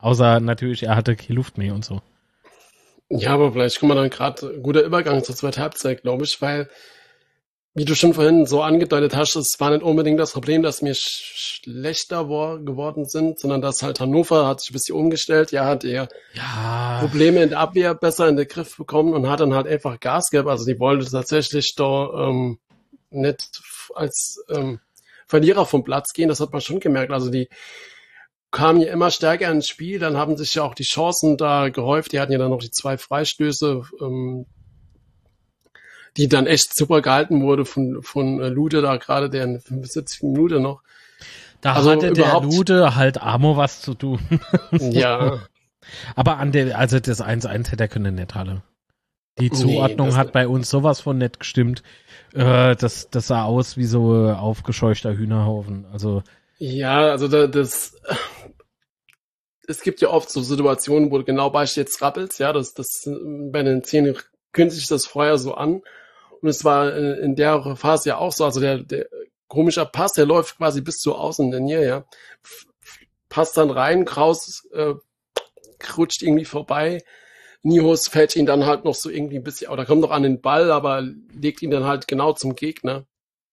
Außer natürlich, er hatte keine Luft mehr und so. Ja, aber vielleicht kommen wir dann gerade guter Übergang zur zweiten Halbzeit, glaube ich, weil, wie du schon vorhin so angedeutet hast, es war nicht unbedingt das Problem, dass wir sch schlechter war, geworden sind, sondern dass halt Hannover hat sich ein bisschen umgestellt, ja, hat eher Ja. Probleme in der Abwehr besser in den Griff bekommen und hat dann halt einfach Gas gegeben. Also die wollte tatsächlich da ähm, nicht als ähm, Verlierer vom Platz gehen, das hat man schon gemerkt. Also die kamen ja immer stärker ins Spiel, dann haben sich ja auch die Chancen da gehäuft, die hatten ja dann noch die zwei Freistöße, ähm, die dann echt super gehalten wurde von, von äh, Lude da gerade, der in fünfundsiebzigsten Minute noch. Da Also hatte der überhaupt- Lude halt Amo was zu tun. Ja, Aber an der, also das eins eins hätte er können nicht alle. Die Zuordnung das hat nicht. bei uns sowas von nicht gestimmt. Äh, das, das sah aus wie so äh, aufgescheuchter Hühnerhaufen. Also, ja, also da, das, es gibt ja oft so Situationen, wo du genau bei jetzt rappelst, ja, das, das, bei den Szenen kündigt sich das vorher so an. Und es war in, in der Phase ja auch so, also der, der komischer Pass, der läuft quasi bis zur Außenlinie, ja, F- passt dann rein, Kraus äh, rutscht irgendwie vorbei, Nihus fällt ihn dann halt noch so irgendwie ein bisschen, oder kommt noch an den Ball, aber legt ihn dann halt genau zum Gegner.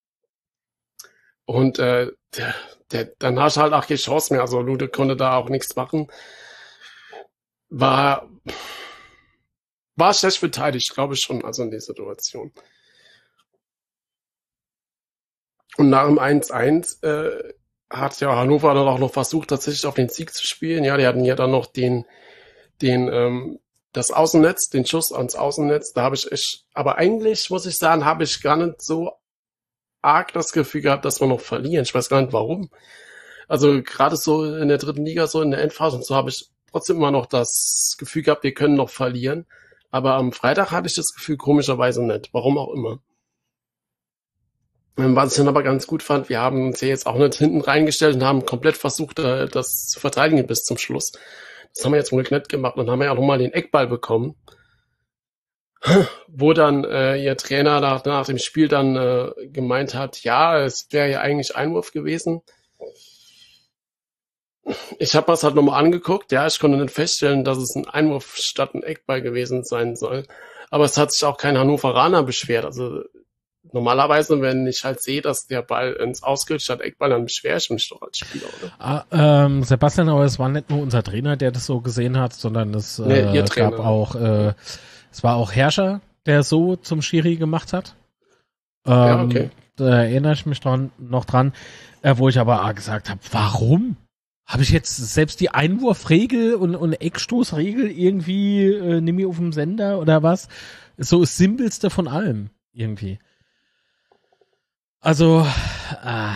Und äh, der, der, dann hast du halt auch keine Chance mehr. Also Lude konnte da auch nichts machen. War, war schlecht beteiligt, glaube ich schon, also in der Situation. Und nach dem eins eins äh, hat ja Hannover dann auch noch versucht, tatsächlich auf den Sieg zu spielen. Ja, die hatten ja dann noch den, den, ähm, das Außennetz, den Schuss ans Außennetz. Da habe ich echt, aber eigentlich muss ich sagen, habe ich gar nicht so arg das Gefühl gehabt, dass wir noch verlieren. Ich weiß gar nicht warum. Also gerade so in der dritten Liga, so in der Endphase und so habe ich trotzdem immer noch das Gefühl gehabt, wir können noch verlieren. Aber am Freitag hatte ich das Gefühl komischerweise nicht. Warum auch immer. Was ich dann aber ganz gut fand, wir haben uns ja jetzt auch nicht hinten reingestellt und haben komplett versucht, äh, das zu verteidigen bis zum Schluss. Das haben wir jetzt wohl nicht gemacht und haben ja auch nochmal den Eckball bekommen, wo dann äh, ihr Trainer nach, nach dem Spiel dann äh, gemeint hat, ja, es wäre ja eigentlich Einwurf gewesen. Ich habe das halt nochmal angeguckt, ja, ich konnte nicht feststellen, dass es ein Einwurf statt ein Eckball gewesen sein soll. Aber es hat sich auch kein Hannoveraner beschwert. Also normalerweise, wenn ich halt sehe, dass der Ball ins Ausgeht statt Eckball, dann beschwere ich mich doch als Spieler, oder? ah, ähm, Sebastian, aber es war nicht nur unser Trainer, der das so gesehen hat, sondern es Nee, äh, ihr gab Trainer. auch, äh, es war auch Herrscher, der so zum Schiri gemacht hat. Ähm, Ja, okay. Da erinnere ich mich dran, noch dran, äh, wo ich aber gesagt habe, warum? Habe ich jetzt selbst die Einwurfregel und, und Eckstoßregel irgendwie äh, nimm mir auf dem Sender oder was? So das Simpelste von allem irgendwie. Also, ah,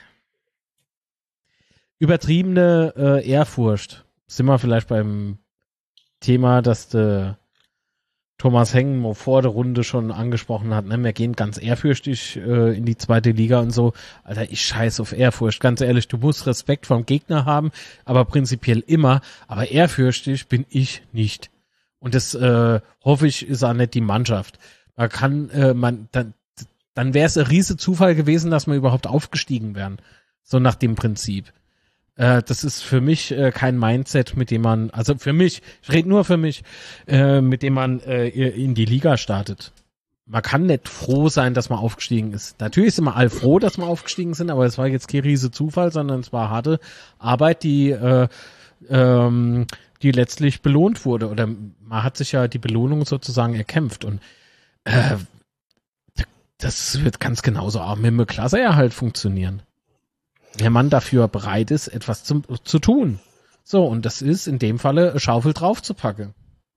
übertriebene äh, Ehrfurcht. Sind wir vielleicht beim Thema, das der Thomas Hengen mal vor der Runde schon angesprochen hat. Ne? Wir gehen ganz ehrfürchtig äh, in die zweite Liga und so. Alter, ich scheiß auf Ehrfurcht. Ganz ehrlich, du musst Respekt vom Gegner haben, aber prinzipiell immer. Aber ehrfürchtig bin ich nicht. Und das äh, hoffe ich, ist auch nicht die Mannschaft. Man kann, äh, man, dann, dann wäre es ein riese Zufall gewesen, dass wir überhaupt aufgestiegen wären. So nach dem Prinzip. Äh, das ist für mich äh, kein Mindset, mit dem man, also für mich, ich rede nur für mich, äh, mit dem man äh, in die Liga startet. Man kann nicht froh sein, dass man aufgestiegen ist. Natürlich sind wir alle froh, dass wir aufgestiegen sind, aber es war jetzt kein riese Zufall, sondern es war harte Arbeit, die äh, ähm, die letztlich belohnt wurde. Oder man hat sich ja die Belohnung sozusagen erkämpft. Und äh, das wird ganz genauso auch mit dem Klassenerhalt funktionieren. Der Mann dafür bereit ist, etwas zu, zu tun. So, und das ist in dem Falle eine Schaufel draufzupacken.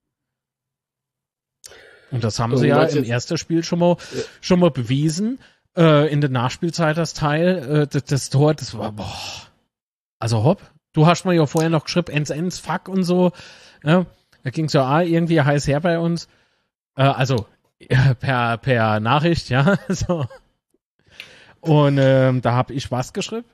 Und das haben Und sie ja meinst im jetzt- ersten Spiel schon mal, schon mal bewiesen. Äh, in der Nachspielzeit das Teil, äh, das, das Tor, das war, boah. Also hopp, du hast mir ja vorher noch geschrieben, Ends, Ends, fuck und so. Ja, da ging's ja auch irgendwie heiß her bei uns. Äh, also äh, per, per Nachricht, ja. So. Und ähm, da habe ich was geschrieben.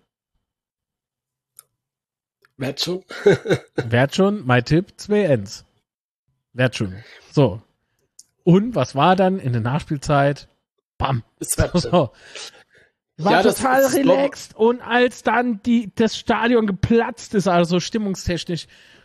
Werd schon. Werd schon, mein Tipp, zwei Ends. Werd schon. So. Und was war dann in der Nachspielzeit? Bam. Es wird schon. So. War Ja, das total ist- relaxed und als dann die, das Stadion geplatzt ist, also stimmungstechnisch,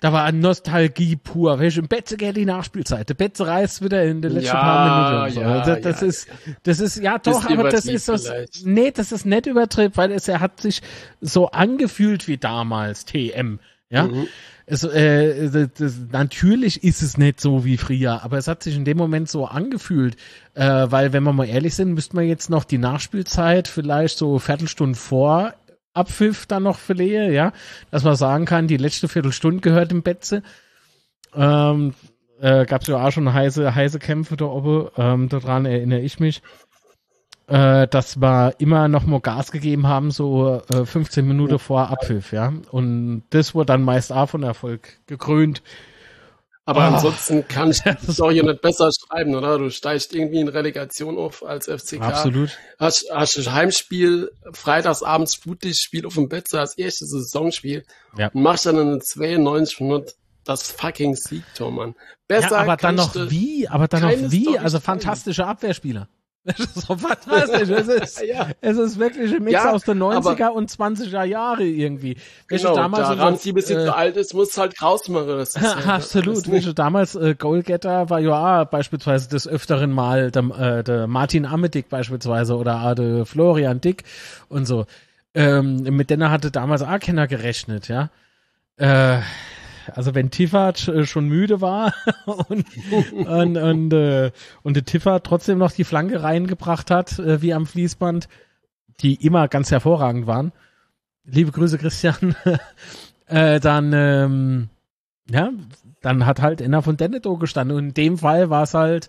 Da war Nostalgie pur. Welche im Betze geht die Nachspielzeit? Der Betze reißt wieder in den letzten Ja, paar Minuten. So. ja, das, das ja, ist, das ist, ja doch, Ist aber das ist das, vielleicht. nee, das ist nicht übertrieben, weil es, er hat sich so angefühlt wie damals, T M, ja. Mhm. Es, äh, das, das, natürlich ist es nicht so wie früher, aber es hat sich in dem Moment so angefühlt, äh, weil, wenn wir mal ehrlich sind, müsste man jetzt noch die Nachspielzeit vielleicht so Viertelstunde vor Abpfiff dann noch verlehe, ja, dass man sagen kann, die letzte Viertelstunde gehört im Betze. Ähm, äh, gab es ja auch schon heiße, heiße Kämpfe da oben, ähm, daran erinnere ich mich, äh, dass wir immer noch mal Gas gegeben haben, so äh, fünfzehn Minuten vor Abpfiff, ja, und das wurde dann meist auch von Erfolg gekrönt. Aber Oh. ansonsten kann ich die Story nicht besser schreiben, oder? Du steigst irgendwie in Relegation auf als F C K. Absolut. Hast, hast ein Heimspiel, freitagsabends Flutlichtspiel auf dem Betze als erstes Saisonspiel. Ja. Und machst dann in den zweiundneunzig Minuten das fucking Siegtor, Mann. Besser Ja, aber dann kannst noch du- wie, aber dann keine noch wie, Story also schreiben. fantastische Abwehrspieler. Das ist so fantastisch. Es ist, Ja. es ist wirklich ein Mix Ja, aus den neunziger aber- und zwanziger Jahre irgendwie. Welche Genau, damals da unser- Ramsey bis jetzt äh, so alt ist, muss halt rausmachen. Das ist ja Absolut. alles Welche damals äh, Goalgetter war ja auch beispielsweise des Öfteren mal der, äh, der Martin Amedick beispielsweise oder auch der Florian Dick und so. Ähm, mit denen hatte damals auch keiner gerechnet, ja. Äh, also wenn Tiffert äh, schon müde war und, und, und, äh, und der Tiffert trotzdem noch die Flanke reingebracht hat, äh, wie am Fließband, die immer ganz hervorragend waren. Liebe Grüße, Christian. äh, dann, ähm, ja, dann hat halt einer von Denneto gestanden. Und in dem Fall war es halt,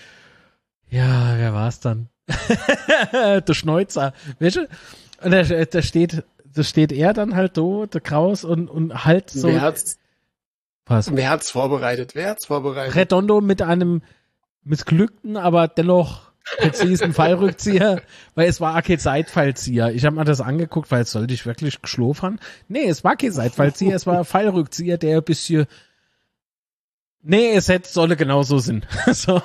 ja, wer war es dann? Der Schneuzer. Weißt du? Und da, da steht, da steht er dann halt so, der Kraus, und, und halt so. Wer hat's, Was? wer hat's vorbereitet? Wer hat's vorbereitet? Redondo mit einem missglückten, aber dennoch präzisen Fallrückzieher, weil es war auch kein Seitfallzieher. Ich habe mir das angeguckt, weil es sollte ich wirklich geschlofern. Nee, es war kein Seitfallzieher, es war ein Fallrückzieher, der ein bisschen, nee, es hätte, solle genauso sein. So.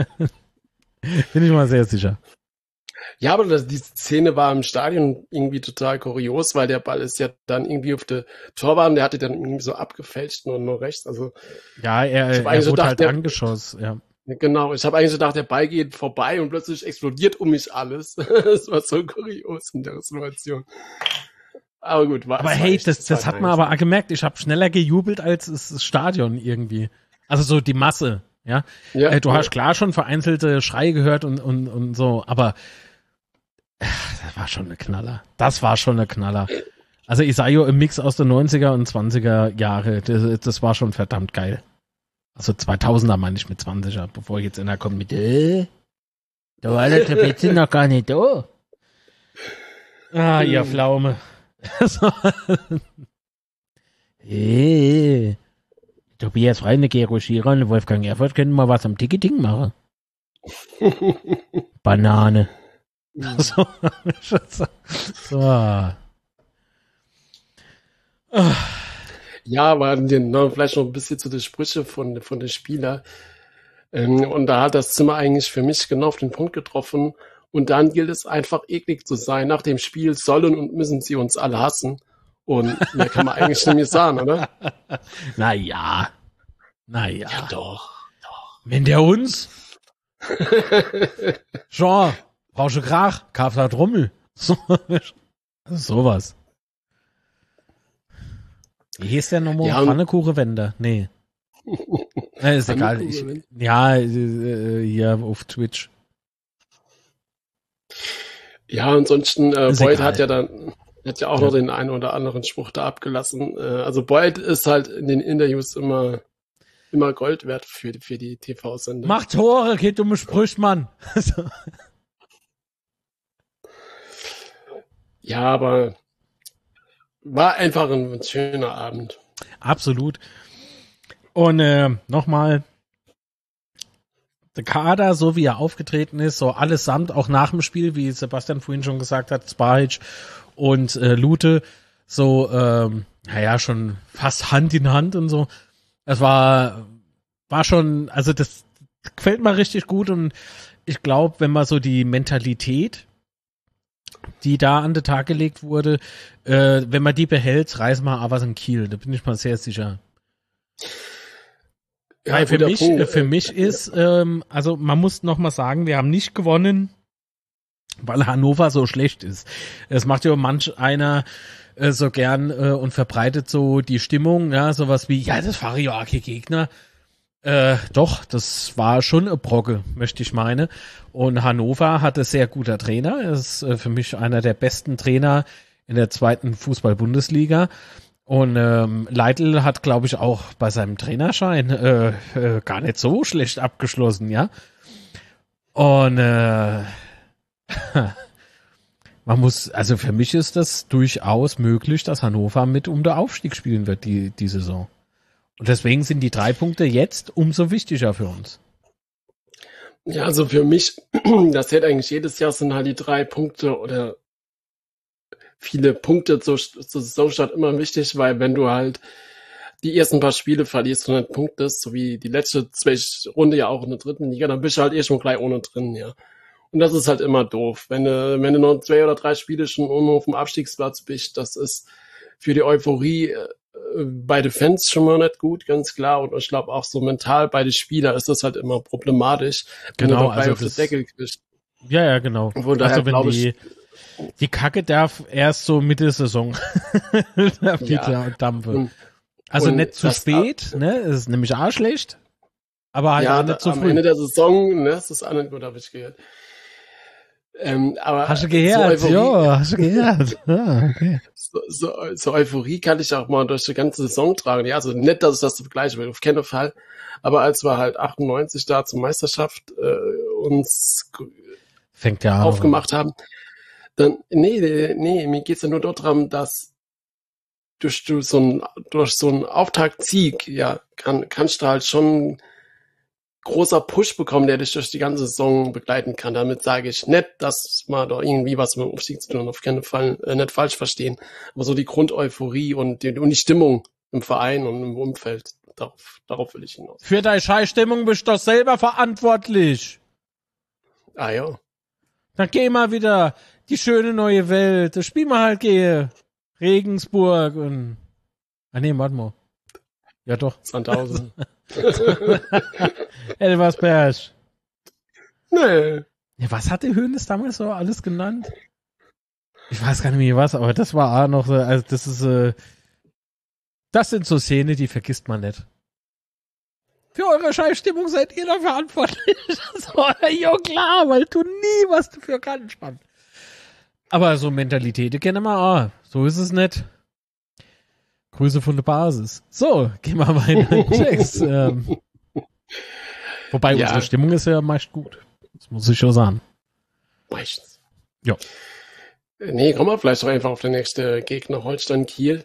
Bin ich mal sehr sicher. Ja, aber das, die Szene war im Stadion irgendwie total kurios, weil der Ball ist ja dann irgendwie auf der Torwart und der hatte dann irgendwie so abgefälscht nur, nur rechts. Also Ja, er, Ich hab er eigentlich wurde gedacht, halt der- angeschossen, ja. genau, ich habe eigentlich gedacht, der Ball geht vorbei und plötzlich explodiert um mich alles. Das war so kurios in der Situation. Aber gut, war Aber es war hey, echt das, das zwei hat man eins. aber auch gemerkt. Ich habe schneller gejubelt als das Stadion irgendwie. Also so die Masse, ja. Ja, Äh, du hast klar schon vereinzelte Schreie gehört und, und, und so, aber äh, das war schon eine Knaller. Das war schon eine Knaller. Also Isaio im Mix aus den neunziger und zwanziger Jahre, das, das war schon verdammt geil. Also zweitausender meine ich mit zwanziger, bevor jetzt einer kommt mit, äh, da war der Trapez noch gar nicht da. Ah, ihr Pflaume. So. Hey, Tobias Reinecke, Roschira und Wolfgang Erfurt können mal was am Ticketing machen. Banane. So. So. Ja, aber den, noch, vielleicht noch ein bisschen zu den Sprüche von, von den Spielern. Ähm, und da hat das Zimmer eigentlich für mich genau auf den Punkt getroffen. Und dann gilt es einfach eklig zu sein. Nach dem Spiel sollen und müssen sie uns alle hassen. Und mehr kann man eigentlich nicht mehr sagen, oder? Naja. Naja. Doch. Wenn der uns. Jean, brauchst du Krach? Kauf da Trommel. So, sowas. Wie hieß der nochmal? Ja, und- Pfannekuchenwender? Nee. Äh, ist egal. Ich, Pfannekuchen. ja, äh, hier auf Twitch. Ja, ansonsten, äh, Ist Boyd egal. hat ja dann, hat ja auch Ja. noch den einen oder anderen Spruch da abgelassen. Äh, also Boyd ist halt in den Interviews immer, immer Gold wert für, für die T V-Sender. Mach Tore, geht um Sprüch, Mann. So. Ja, aber war einfach ein schöner Abend. Absolut. Und äh, nochmal, der Kader, so wie er aufgetreten ist, so allesamt, auch nach dem Spiel, wie Sebastian vorhin schon gesagt hat, Spahic und äh, Lute, so, ähm, naja, schon fast Hand in Hand und so. Es war, war schon, also das gefällt mir richtig gut und ich glaube, wenn man so die Mentalität, die da an den Tag gelegt wurde, äh, wenn man die behält, reißen wir aber was in Kiel. Da bin ich mal sehr sicher. Ja, Weil für mich, Punkt. für mich ist, ähm, also man muss noch mal sagen, wir haben nicht gewonnen, weil Hannover so schlecht ist. Es macht ja manch einer äh, so gern äh, und verbreitet so die Stimmung, ja, sowas wie, ja, das war ja kein Gegner. Äh, doch, das war schon eine Brocke, möchte ich meine. Und Hannover hatte sehr guter Trainer. Er ist äh, für mich einer der besten Trainer in der zweiten Fußball-Bundesliga. Und ähm, Leitl hat, glaube ich, auch bei seinem Trainerschein äh, äh, gar nicht so schlecht abgeschlossen, ja. Und äh, man muss, also für mich ist das durchaus möglich, dass Hannover mit um den Aufstieg spielen wird, die, die Saison. Und deswegen sind die drei Punkte jetzt umso wichtiger für uns. Ja, also für mich, das zählt eigentlich jedes Jahr, sind halt die drei Punkte oder viele Punkte zur, zur Saisonstart immer wichtig, weil wenn du halt die ersten paar Spiele verlierst und halt punktest, so wie die letzte Runde ja auch in der dritten Liga, dann bist du halt eh schon gleich ohne drin, ja. Und das ist halt immer doof. Wenn du, wenn du noch zwei oder drei Spiele schon ohne auf dem Abstiegsplatz bist, das ist für die Euphorie äh, bei den Fans schon mal nicht gut, ganz klar. Und ich glaube auch so mental bei den Spielern ist das halt immer problematisch, wenn genau, du dabei also auf den Deckel kriegst. Ja, ja, genau. Von daher, also wenn die, ich, die Kacke darf erst so Mitte der Saison darf die ja. Dampfe. Also und nicht zu spät, ne? Das ist nämlich auch schlecht. Aber halt ja, auch nicht zu am früh. Ende der Saison, ne, das ist auch nicht gut, habe ich gehört. Ähm, aber hast du gehört? So ja, hast du gehört. Ah, okay. So, so, so Euphorie kann ich auch mal durch die ganze Saison tragen. Ja, also nicht, dass ich das vergleichen will, auf keinen Fall. Aber als wir halt achtundneunzig da zur Meisterschaft äh, uns Fängt ja aufgemacht haben, dann, nee, nee, mir geht's ja nur darum, dass durch, durch so ein, durch so einen Auftaktsieg, ja, kann, kannst du halt schon großer Push bekommen, der dich durch die ganze Saison begleiten kann. Damit sage ich nicht, dass man da irgendwie was mit dem Aufstieg zu tun, auf keinen Fall äh, nicht falsch verstehen. Aber so die Grundeuphorie und die, und die Stimmung im Verein und im Umfeld, darauf, darauf will ich hinaus. Für deine Scheißstimmung bist du doch selber verantwortlich. Ah ja. Dann geh mal wieder die schöne neue Welt. Das Spiel mal halt gehe. Regensburg und ah nee, warte mal. Ja doch. Sandhausen. Elversberg. Nee. Ja, was hat der Hoeneß damals so alles genannt? Ich weiß gar nicht mehr was, aber das war auch noch so, also das ist, äh, das sind so Szenen, die vergisst man nicht. Für eure Scheißstimmung seid ihr da verantwortlich. So, ja klar, weil du nie was dafür kannst, Mann. Aber so Mentalität kennen wir auch. So ist es nicht. Grüße von der Basis. So, gehen wir mal in den Text. ähm, wobei ja. Unsere Stimmung ist ja meist gut. Das muss ich schon sagen. Meistens. Ja. Nee, kommen wir vielleicht doch einfach auf den nächsten Gegner, Holstein Kiel.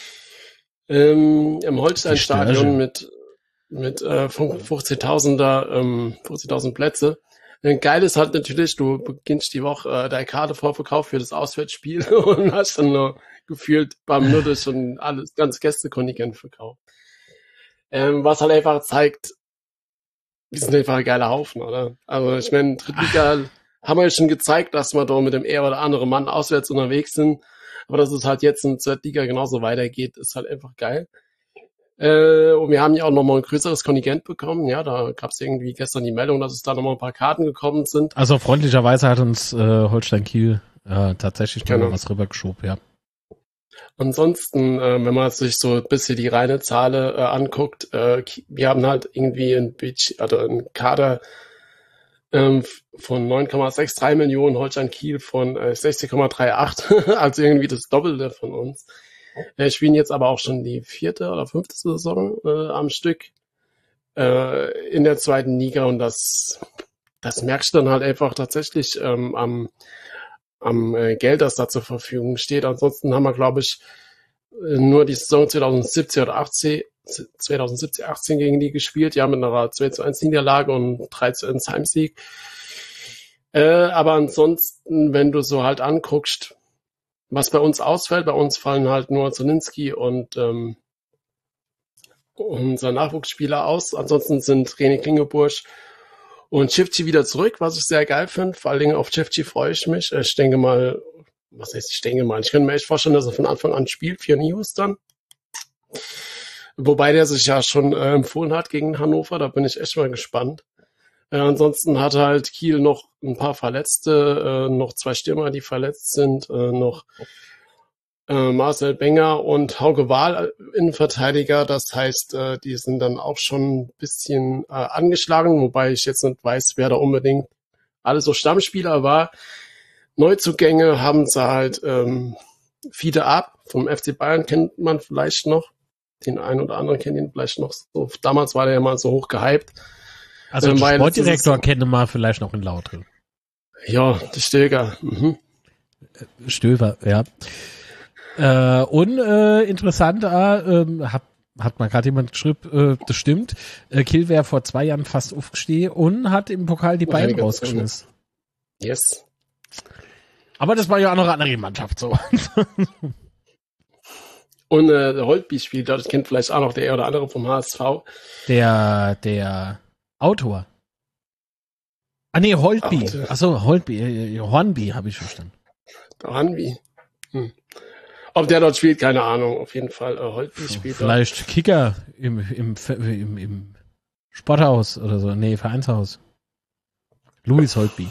Ähm, Im Holstein-Stadion mit, mit äh, fünfzehntausender, ähm, fünfzehntausend Plätze. Geil ist halt natürlich, du beginnst die Woche äh, deine Karte vorverkauft für das Auswärtsspiel und hast dann noch gefühlt ein paar Minuten schon alles, ganz Gästekontingent verkauft. Ähm, was halt einfach zeigt, wir sind einfach ein geiler Haufen, oder? Also ich meine, Drittliga haben wir ja schon gezeigt, dass wir da mit dem eher oder andere Mann auswärts unterwegs sind, aber dass es halt jetzt in der Liga genauso weitergeht, ist halt einfach geil. Äh, und wir haben ja auch nochmal ein größeres Kontingent bekommen. Ja, da gab es irgendwie gestern die Meldung, dass es da nochmal ein paar Karten gekommen sind. Also freundlicherweise hat uns äh, Holstein Kiel äh, tatsächlich genau. noch was rübergeschoben, ja. Ansonsten, äh, wenn man sich so ein bisschen die reine Zahl äh, anguckt, äh, wir haben halt irgendwie ein Budget, also ein Kader ähm, von neun Komma drei Millionen, Holstein Kiel von äh, sechzehn Komma achtunddreißig, also irgendwie das Doppelte von uns. Wir spielen jetzt aber auch schon die vierte oder fünfte Saison äh, am Stück äh, in der zweiten Liga und das, das merkst du dann halt einfach tatsächlich ähm, am, am äh, Geld, das da zur Verfügung steht. Ansonsten haben wir, glaube ich, nur die Saison zweitausendsiebzehn oder achtzehn, zweitausendsiebzehn, achtzehn gegen die gespielt, ja, mit einer zwei zu eins Niederlage und drei zu eins Heimsieg. Äh, aber ansonsten, wenn du so halt anguckst, was bei uns ausfällt, bei uns fallen halt nur Zolinski und ähm, unser Nachwuchsspieler aus. Ansonsten sind René Klingeburg und Cevci wieder zurück, was ich sehr geil finde. Vor allen Dingen auf Cevci freue ich mich. Ich denke mal, was heißt ich denke mal, ich könnte mir echt vorstellen, dass er von Anfang an spielt für News dann. Wobei der sich ja schon äh, empfohlen hat gegen Hannover, da bin ich echt mal gespannt. Äh, ansonsten hat halt Kiel noch ein paar Verletzte, äh, noch zwei Stürmer, die verletzt sind, äh, noch äh, Marcel Benger und Hauke Wahl Innenverteidiger. Das heißt, äh, die sind dann auch schon ein bisschen äh, angeschlagen, wobei ich jetzt nicht weiß, wer da unbedingt alles so Stammspieler war. Neuzugänge haben sie halt ähm, Fiete Ab vom F C Bayern, kennt man vielleicht noch. Den einen oder anderen kennt ihn vielleicht noch so. Damals war der ja mal so hoch gehypt. Also ähm, den weil Sportdirektor ist, kenne man vielleicht noch in Lautre. Ja, der Stöger. Mhm. Stöver, ja. Äh, und äh, interessant, äh, hat, hat mal gerade jemand geschrieben, äh, das stimmt, äh, Kiel wäre vor zwei Jahren fast aufgestiegen und hat im Pokal die Bayern rausgeschmissen. Yes. Aber das war ja auch noch eine andere Mannschaft so. Und äh, der Holtby spielt, das kennt vielleicht auch noch der oder andere vom H S V. Der, der Autor. Ah nee, Holtby. Ach, Achso, Holtby, äh, Hornby habe ich verstanden. Der Hanby. Hm. Ob der dort spielt, keine Ahnung. Auf jeden Fall äh, Holtby spielt Vielleicht dort. Kicker im, im, im, im Sporthaus oder so. Nee, Vereinshaus. Louis Holtby.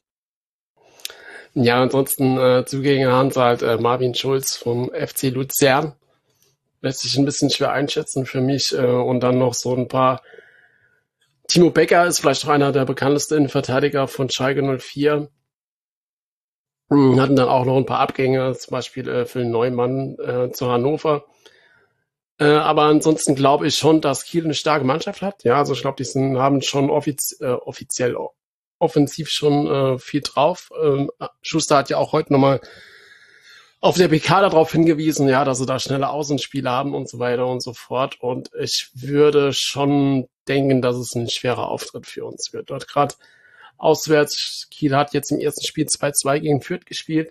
Ja, ansonsten äh, Zugänge haben sie halt äh, Marvin Schulz vom F C Luzern. Lässt sich ein bisschen schwer einschätzen für mich. Äh, und dann noch so ein paar. Timo Becker ist vielleicht noch einer der bekanntesten Innenverteidiger von Schalke null vier. Hm, hatten dann auch noch ein paar Abgänge, zum Beispiel äh, Phil Neumann äh, zu Hannover. Äh, aber ansonsten glaube ich schon, dass Kiel eine starke Mannschaft hat. Ja, also ich glaube, die sind, haben schon offiz äh, offiziell offensiv schon äh, viel drauf. Ähm, Schuster hat ja auch heute nochmal auf der P K darauf hingewiesen, ja, dass sie da schnelle Außenspiele haben und so weiter und so fort. Und ich würde schon denken, dass es ein schwerer Auftritt für uns wird. Dort gerade auswärts, Kiel hat jetzt im ersten Spiel zwei zwei gegen Fürth gespielt.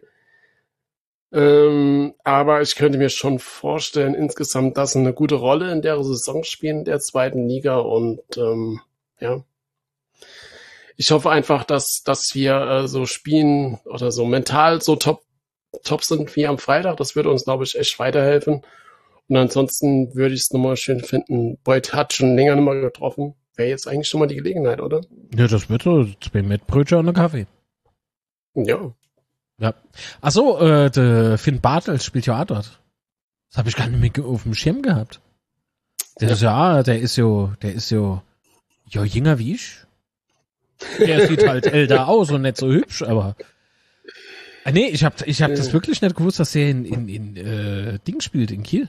Ähm, aber ich könnte mir schon vorstellen, insgesamt, dass sie eine gute Rolle in der Saison spielen, in der zweiten Liga. Und ähm, ja, ich hoffe einfach, dass, dass wir äh, so spielen oder so mental so top, top sind wie am Freitag. Das würde uns, glaube ich, echt weiterhelfen. Und ansonsten würde ich es nochmal schön finden. Beuth hat schon länger nicht mehr getroffen. Wäre jetzt eigentlich schon mal die Gelegenheit, oder? Ja, das wird so. Zwei Mettbrötchen und ein Kaffee. Ja. Ja. Ach so, äh, der Finn Bartels spielt ja auch dort. Das habe ich gar nicht mehr auf dem Schirm gehabt. Der ja. ist ja, der ist ja, der ist ja, ja, jünger wie ich. Der sieht halt älter aus und nicht so hübsch, aber. Ah, nee, ich hab, ich hab ja. das wirklich nicht gewusst, dass er in, in, in äh, Ding spielt, in Kiel.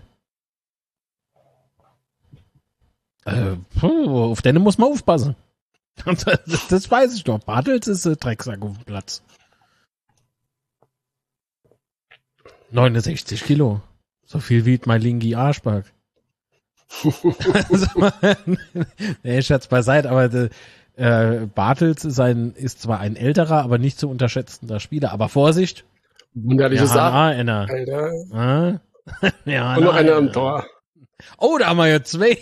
Äh, puh, auf den muss man aufpassen. Das, das weiß ich doch. Bartels ist äh, Drecksack auf dem Platz. neunundsechzig Kilo. So viel wie mein Lingi Arschback. Also, nee, Scherz beiseite, aber de, äh, Bartels ist, ein, ist zwar ein älterer, aber nicht zu unterschätzender Spieler. Aber Vorsicht. Wunderliche ja, Sache. Na, Alter. Ah? Ja, und noch na, einer am Tor. Oh, da haben wir ja zwei.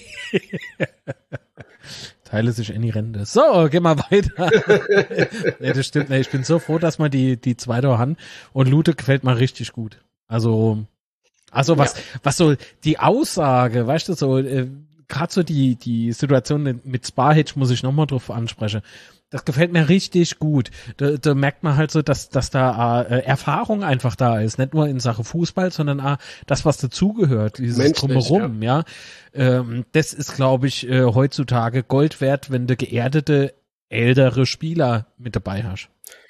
Teile sich in die Rente. So, gehen wir weiter. Nee, das stimmt. Nee, ich bin so froh, dass man die, die zweite haben. Und Lute gefällt mir richtig gut. Also, also was, ja. was so die Aussage, weißt du, so, äh, gerade so die, die Situation mit Sparhitch muss ich nochmal drauf ansprechen. Das gefällt mir richtig gut. Da, da merkt man halt so, dass, dass da äh, Erfahrung einfach da ist. Nicht nur in Sache Fußball, sondern auch das, was dazugehört. Dieses Menschlich, Drumherum, ja. ja. Ähm, das ist, glaube ich, äh, heutzutage Gold wert, wenn du geerdete, ältere Spieler mit dabei hast.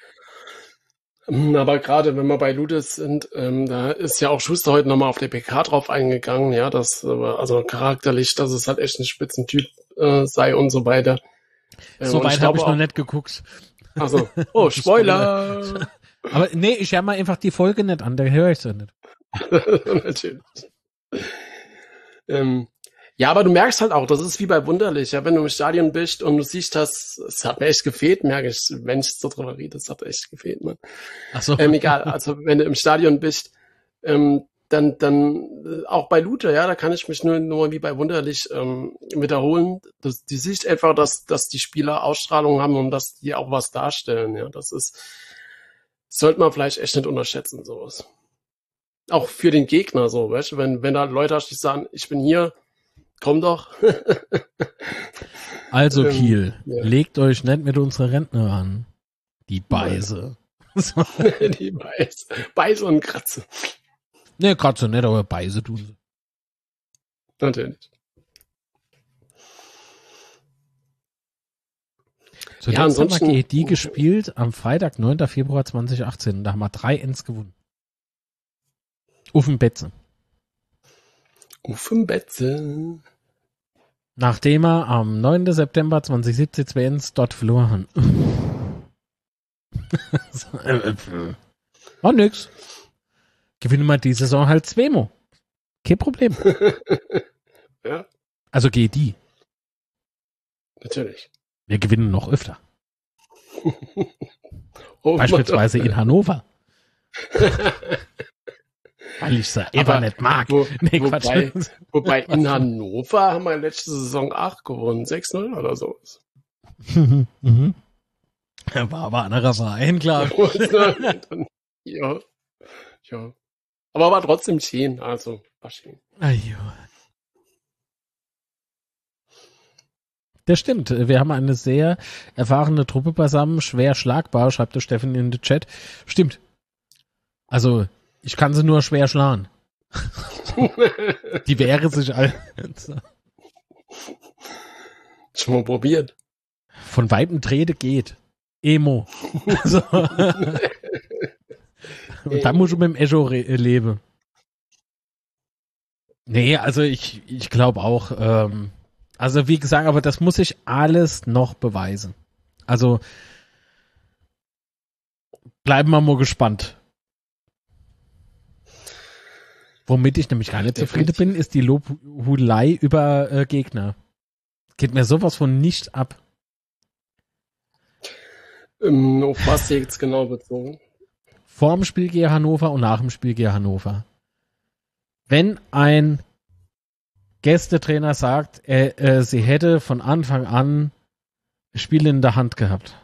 Aber gerade wenn wir bei Ludes sind, ähm, da ist ja auch Schuster heute nochmal auf der P K drauf eingegangen, ja, dass, äh, also charakterlich, dass es halt echt ein Spitzentyp äh, sei und so weiter. Ähm, so weit habe ich noch nicht geguckt. Also, oh, Spoiler! Aber nee, ich höre mal einfach die Folge nicht an, da höre ich sie nicht. Natürlich. Ähm, ja, aber du merkst halt auch, das ist wie bei Wunderlich, ja, wenn du im Stadion bist und du siehst, dass es hat mir echt gefehlt, merke ich, wenn ich so drüber rede, es hat echt gefehlt, man. Ach so. Ähm, egal, also wenn du im Stadion bist, ähm, dann, dann auch bei Luther, ja, da kann ich mich nur, nur wie bei Wunderlich ähm, wiederholen. Das, die Sicht einfach, dass, dass die Spieler Ausstrahlung haben und dass die auch was darstellen, ja, das ist, sollte man vielleicht echt nicht unterschätzen, sowas. Auch für den Gegner, so, weißt du, wenn, wenn da Leute hast, die sagen, ich bin hier, komm doch. Also Ähm, Kiel, ja. legt euch nicht mit unserer Rentner an. Die Beise. So. Die Beiß, Beiß und Kratze. Ne, gerade so nicht, aber Beise tun sie. Natürlich. Zuletzt Ja, haben ansonsten- wir G E D gespielt am Freitag, neunten Februar zweitausendachtzehn. Da haben wir drei Ends gewonnen. Auf dem Betze. Auf dem Betze. Nachdem wir am neunten September zweitausendsiebzehn zwei Ends dort verloren haben. War nix. Gewinnen wir die Saison halt zweimal. Kein Problem. Ja, Also G E D. natürlich. Wir gewinnen noch öfter. Oh, Beispielsweise in Hannover. Weil ich sie einfach Aber nicht mag. Wo, Nee, wobei, Quatsch. wobei in Hannover haben wir letzte Saison acht gewonnen. sechs null oder so. Mhm. Er war aber ein anderer Verein, klar. Dann, ja. Ja. Aber war trotzdem schön. Also, war schön. Ajo. Das stimmt. Wir haben eine sehr erfahrene Truppe beisammen. Schwer schlagbar, schreibt der Steffen in den Chat. Stimmt. Also, ich kann sie nur schwer schlagen. Die wäre sich all Schon mal probiert. von Weitem Trede geht. Emo. Also, und dann muss ich mit dem Echo re- leben. Nee, also ich, ich glaube auch, ähm, also wie gesagt, aber das muss ich alles noch beweisen. Also bleiben wir mal gespannt. Womit ich nämlich gar nicht zufrieden Definitiv. bin, ist die Lobhudelei über äh, Gegner. Geht mir sowas von nicht ab. Ähm, auf was jetzt genau bezogen? Vor dem Spiel gegen Hannover und nach dem Spiel gegen Hannover. Wenn ein Gästetrainer sagt, er, äh, sie hätte von Anfang an Spiele in der Hand gehabt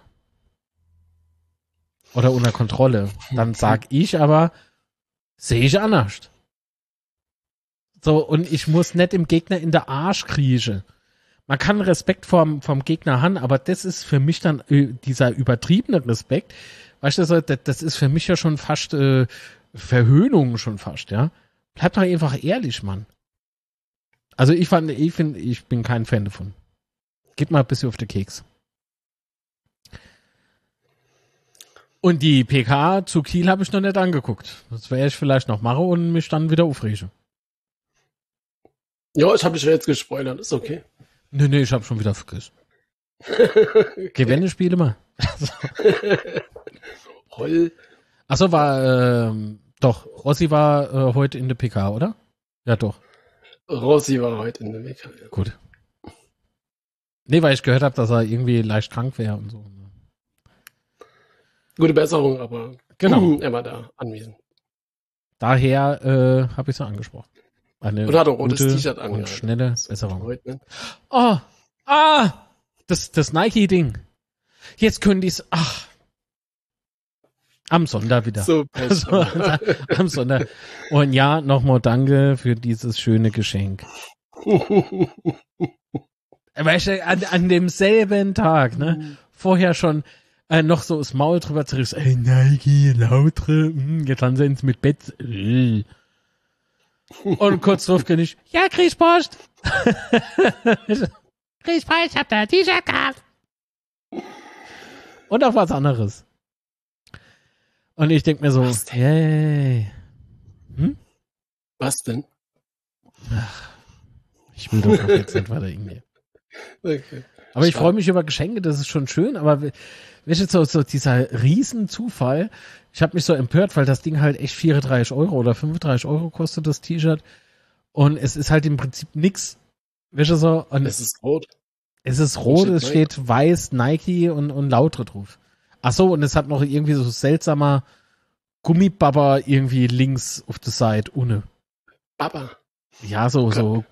oder unter Kontrolle, dann sag ich aber, sehe ich anders. So, und ich muss nicht dem Gegner in der Arsch kriechen. Man kann Respekt vom, vom Gegner haben, aber das ist für mich dann äh, dieser übertriebene Respekt. Weißt du, so, das, das ist für mich ja schon fast äh, Verhöhnung schon fast, ja. Bleib doch einfach ehrlich, Mann. Also ich fand, ich finde, ich bin kein Fan davon. Geht mal ein bisschen auf den Keks. Und die P K zu Kiel habe ich noch nicht angeguckt. Das werde ich vielleicht noch machen und mich dann wieder aufregen. Ja, ich habe dich ja jetzt gespoilert. Ist okay. Nee, nee, ich habe schon wieder vergessen. Gewinne spiele mal. Roll. Achso, war, ähm, doch, Rossi war äh, heute in der P K, oder? Ja, doch. Rossi war heute in der W K. Ja. Gut. Nee, weil ich gehört habe, dass er irgendwie leicht krank wäre und so. Gute Besserung, aber Genau. er war da anwesend. Daher äh, habe ich so angesprochen. Eine Und hat ein rotes gute T-Shirt und angehabt. schnelle Besserung. Heute, ne? Oh, ah, das, das Nike-Ding. Jetzt können die es, ach, am Sonntag wieder. So, Also, am Sonntag. Und ja, nochmal danke für dieses schöne Geschenk. Weißt du, an, an demselben Tag, ne, vorher schon äh, noch so das Maul drüber zerrissen. Ey, Nike, Lautre, mh, jetzt haben sie uns mit Bett. Äh. Und kurz drauf kann ich, ja, kriegst Post. kriegst Post, ich hab da ein T-Shirt gehabt. Und auch was anderes. Und ich denk mir so, Was denn? hey. Hm? Was denn? Ich will doch noch jetzt nicht weiter irgendwie. Okay. Aber ich Stark. freue mich über Geschenke, das ist schon schön, aber weißt du, so, so dieser Riesenzufall, ich habe mich so empört, weil das Ding halt echt vierunddreißig Euro oder fünfunddreißig Euro kostet, das T-Shirt. Und es ist halt im Prinzip nix. Weißt du so? Und Es ist rot. es ist rot, steht es steht weiß, Nike und, und Lautre drauf. Ach so, und es hat noch irgendwie so seltsamer Gummibabber irgendwie links auf der Seite, ohne. Baba. Ja, so, so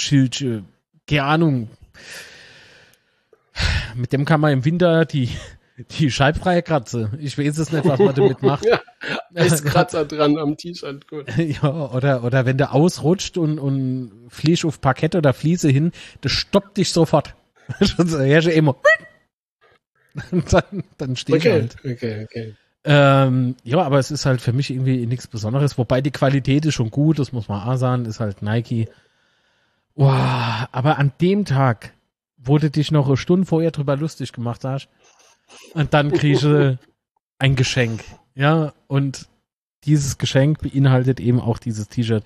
Gummischildchen, keine Ahnung. Mit dem kann man im Winter die, Die scheibfreie Kratze. Ich weiß es nicht, was man damit macht. Ja, ist Kratzer dran am T-Shirt, gut. Ja, oder, oder wenn du ausrutscht und, und fliegst auf Parkett oder Fliese hin, das stoppt dich sofort. Schon so, ja, schon immer. Und dann, dann stehst Okay, du halt. okay, okay. Ähm, ja, aber es ist halt für mich irgendwie nichts Besonderes. Wobei die Qualität ist schon gut, das muss man auch sagen, ist halt Nike. Wow, aber an dem Tag, wo du dich noch eine Stunde vorher drüber lustig gemacht hast, und dann kriegst du ein Geschenk. Ja, und dieses Geschenk beinhaltet eben auch dieses T-Shirt.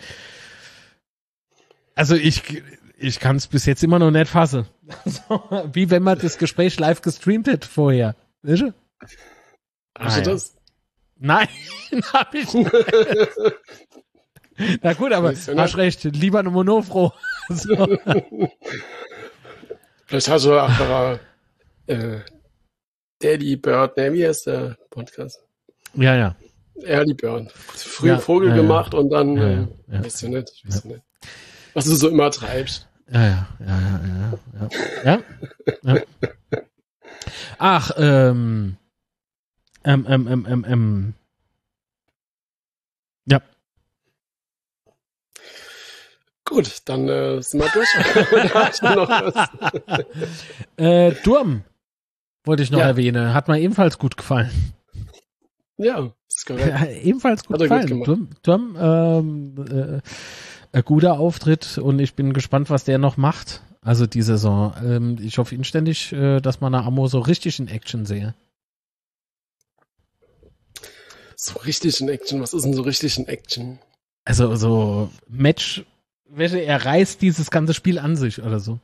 Also ich, ich kann es bis jetzt immer noch nicht fassen. So, wie wenn man das Gespräch live gestreamt hätte vorher. Weißt du? Hast du das? Nein, hab ich nicht. Na gut, aber Weißt du hast nicht? recht, lieber eine Monofro. So. Vielleicht hast du auch äh, Daddy Bird, ne, wie heißt der Podcast? Ja, ja. Early Bird. Früh Ja, Vogel ja, ja. gemacht und dann, Ja, äh, ja, ja. weißt du nicht, ich weiß nicht. Was du so immer treibst. Ja, ja, ja, ja, ja, ja. ja. ja. Ach, ähm, ähm, ähm, ähm, ähm, ähm. Ja. Gut, dann äh, sind wir durch. Oder hast du noch was? äh, Durm wollte ich noch Ja. erwähnen. Hat mir ebenfalls gut gefallen. Ja, ist korrekt. Ja, ebenfalls gut Hat er gut gefallen. gemacht. Durm, Durm ähm, äh, ein guter Auftritt und ich bin gespannt, was der noch macht. Also die Saison. Ähm, ich hoffe inständig, äh, dass man eine Amo so richtig in Action sehe. So richtig in Action. Was ist denn so richtig in Action? Also so Match, welche er reißt dieses ganze Spiel an sich oder so.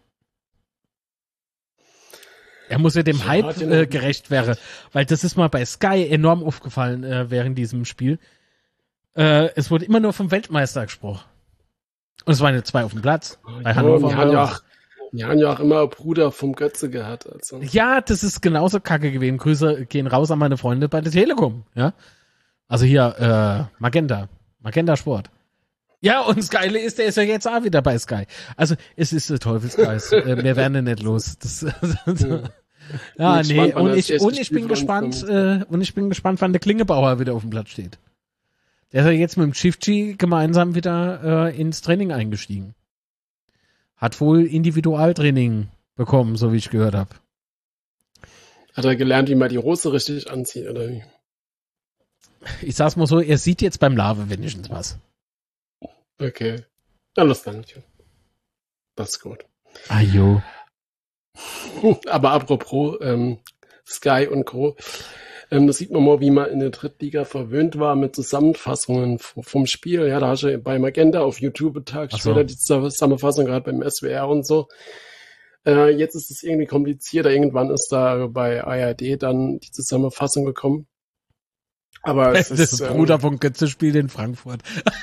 Er muss ja dem Ja, Hype den- äh, gerecht werden, weil das ist mal bei Sky enorm aufgefallen äh, während diesem Spiel. Äh, es wurde immer nur vom Weltmeister gesprochen. Und es waren jetzt zwei auf dem Platz. Bei Ja, Hannover. wir haben ja auch, wir haben ja auch immer einen Bruder vom Götze gehabt. Also. Ja, das ist genauso kacke gewesen. Grüße gehen raus an meine Freunde bei der Telekom. Ja, also hier äh, Magenta, Magenta Sport. Ja, und das Geile ist, der ist ja jetzt auch wieder bei Sky. Also es ist der Teufelskreis. äh, wir werden nicht los. Das, ja, Bin nee. gespannt, wann Und das ich erste und ich Spiel bin von gespannt. uns Äh, und ich bin gespannt, wann der Klingebauer wieder auf dem Platz steht. Der ist ja jetzt mit dem Shifty gemeinsam wieder äh, ins Training eingestiegen. Hat wohl Individualtraining bekommen, so wie ich gehört habe. Hat er gelernt, wie man die Hose richtig anzieht, oder wie? Ich sag's mal so, er sieht jetzt beim Lave wenigstens was. Okay. Alles dann. Das ist gut. Ah, jo. Aber apropos ähm, Sky und Co. Ähm, das sieht man mal, wie man in der Drittliga verwöhnt war mit Zusammenfassungen v- vom Spiel. Ja, da hast du bei Magenta auf YouTube einen Tag Ach so. später die Zusammenfassung, gerade beim S W R und so. Äh, jetzt ist es irgendwie komplizierter. Irgendwann ist da bei A R D dann die Zusammenfassung gekommen. Aber es Das ist, ist ähm, Bruder von Götze spielt in Frankfurt.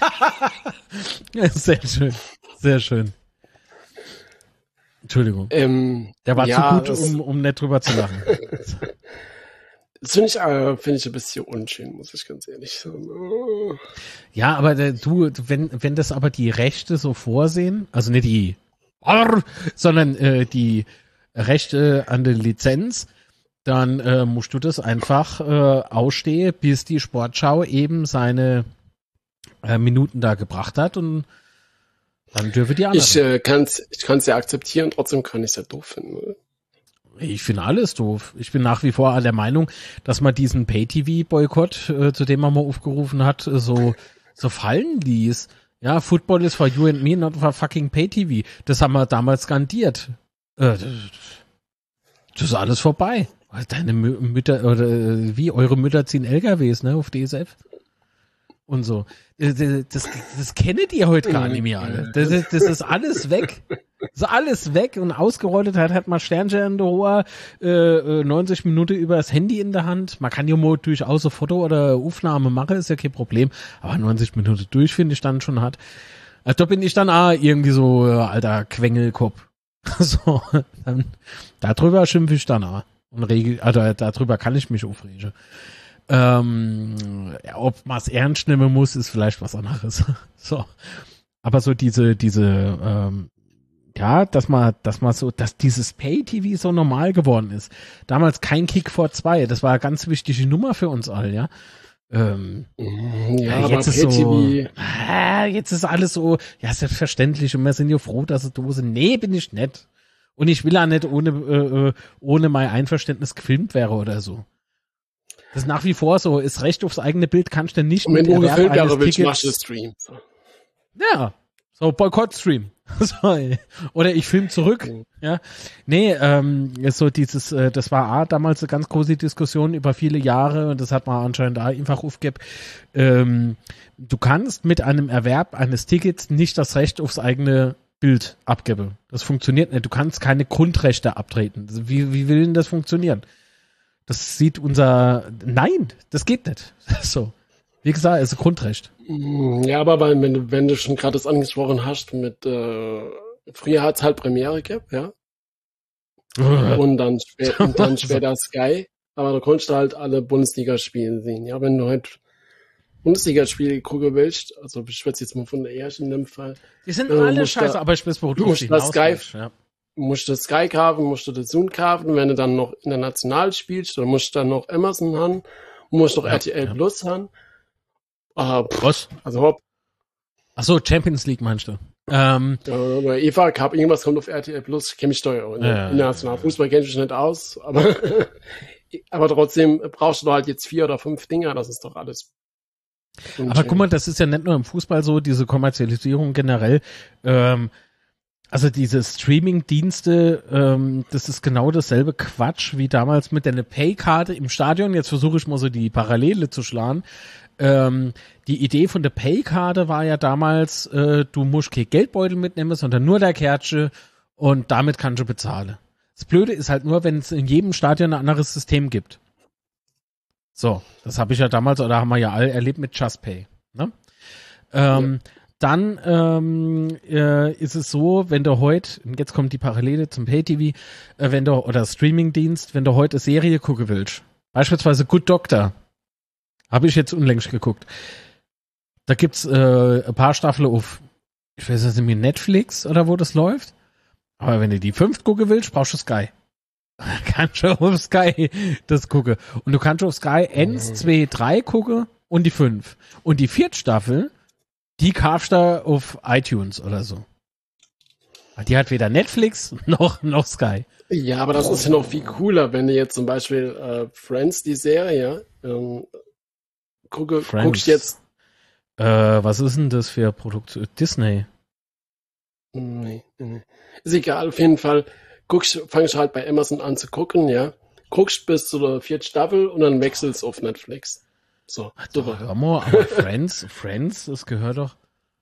Sehr schön. Sehr schön. Entschuldigung. ähm, Der war ja, zu gut, das- um, um nicht drüber zu lachen. Das finde ich, äh, finde ich ein bisschen unschön, muss ich ganz ehrlich sagen. Oh. Ja, aber der, du, wenn, wenn das aber die Rechte so vorsehen, also nicht die, Arr, sondern äh, die Rechte an der Lizenz, dann äh, musst du das einfach äh, ausstehen, bis die Sportschau eben seine äh, Minuten da gebracht hat und dann dürfen die anderen. Ich äh, kann es ich kann's ja akzeptieren, trotzdem kann ich es ja doof finden. Oder? Ich finde alles doof. Ich bin nach wie vor der Meinung, dass man diesen Pay-T V-Boykott, äh, zu dem man mal aufgerufen hat, äh, so, so fallen ließ. Ja, Football is for you and me, not for fucking Pay-T V. Das haben wir damals skandiert. Äh, das, das ist alles vorbei. Deine Mü- Mütter, oder äh, wie, eure Mütter ziehen L K Ws, ne, auf D S F. Und so. Das, das, das kennt ihr heute gar nicht mehr alle. Das, ist- das ist alles weg. Das ist alles weg und ausgerollt hat, hat man Sternchen in der Hohe, äh, neunzig Minuten über das Handy in der Hand. Man kann ja mal durchaus ein Foto oder Aufnahme machen, ist ja kein Problem. Aber neunzig Minuten durch finde ich dann schon hart. Also da bin ich dann auch irgendwie so, äh, alter Quengelkopf. So, dann, darüber schimpfe ich dann auch. Und regel, also darüber kann ich mich aufregen. Ähm, ja, ob man es ernst nehmen muss, ist vielleicht was anderes. So. Aber so diese, diese, ähm, Ja, dass man, dass man so, dass dieses Pay-T V so normal geworden ist. Damals kein Kick vor zwei, das war eine ganz wichtige Nummer für uns alle, ja. Ähm, ja, ja, jetzt aber ist so, Pay-T V, ah, jetzt ist alles so, ja, selbstverständlich und wir sind ja froh, dass sie da sind. Nee, bin ich nicht. Und ich will auch nicht ohne, äh, ohne mein Einverständnis gefilmt wäre oder so. Das ist nach wie vor so, ist Recht aufs eigene Bild kannst du nicht und wenn mit du Erwerb gefilmt eines wäre, willst du Tickets- machst du Stream. So. Ja, so Boykott-Stream. So, oder ich film zurück. Mhm. Ja, nee, ähm, ist so dieses, äh, das war A, damals eine ganz große Diskussion über viele Jahre und das hat man anscheinend auch einfach aufgegeben. Ähm, du kannst mit einem Erwerb eines Tickets nicht das Recht aufs eigene Bild abgeben. Das funktioniert nicht. Du kannst keine Grundrechte abtreten. Wie, wie will denn das funktionieren? Das sieht unser, nein, das geht nicht. So. Wie gesagt, es ist ein Grundrecht. Ja, aber weil, wenn du, wenn du schon gerade das angesprochen hast mit, äh, früher hat's halt Premiere gehabt, ja. Und dann, spä und dann später Sky. Aber da konntest du halt alle Bundesligaspiele sehen. Ja, wenn du halt Bundesligaspiele gucken willst, also ich schwätze jetzt mal von der ersten in dem Fall, Die sind Äh, alle musst scheiße, da- aber ich weiß, wo du du musst hinaus das Sky- willst, ja. musst du Sky kaufen, musst du das Zoom kaufen. Und wenn du dann noch international spielst, dann musst du dann noch Amazon haben, musst noch Ja, R T L ja. Plus haben. Ah, pff, Was? also hopp, Ach so, Champions League meinst du? Ähm, äh, bei Eva Cup, irgendwas kommt auf R T L Plus, kenne mich steuer. Ja, ja, International Fußball kenne ich mich nicht aus, aber, aber trotzdem brauchst du halt jetzt vier oder fünf Dinger, das ist doch alles. aber guck mal, das ist ja nicht nur im Fußball so, diese Kommerzialisierung generell. Ähm, also diese Streaming-Dienste, ähm, das ist genau dasselbe Quatsch wie damals mit der Pay-Karte im Stadion. Jetzt versuche ich mal so die Parallele zu schlagen. Ähm, die Idee von der Pay-Karte war ja damals, äh, du musst kein Geldbeutel mitnehmen, sondern nur der Kärtchen und damit kannst du bezahlen. Das Blöde ist halt nur, wenn es in jedem Stadion ein anderes System gibt. So, das habe ich ja damals, oder haben wir ja alle erlebt mit JustPay. Ne? Ähm, Dann ähm, äh, ist es so, wenn du heute, jetzt kommt die Parallele zum Pay-T V, äh, wenn du, oder Streaming-Dienst, wenn du heute eine Serie gucken willst, beispielsweise Good Doctor, habe ich jetzt unlängst geguckt. Da gibt's äh, ein paar Staffeln auf, ich weiß nicht, mit Netflix oder wo das läuft. Aber wenn du die fünft gucken willst, brauchst du Sky. Kannst du auf Sky das gucken. Und du kannst auf Sky eins, zwei, drei gucken und die fünf. Und die vierte Staffel, die kaufst du auf iTunes oder so. Die hat weder Netflix noch, noch Sky. Ja, aber das ist ja noch viel cooler, wenn du jetzt zum Beispiel äh, Friends, die Serie, ähm, gucke, Friends. guckst jetzt. Äh, was ist denn das für Produktion? Disney. Nee, nee. Ist egal, auf jeden Fall. Guckst, fangst halt bei Amazon an zu gucken, ja. Guckst bis zu der vierten Staffel und dann wechselst auf Netflix. So, super. Hör mal, aber Friends, Friends, das gehört doch.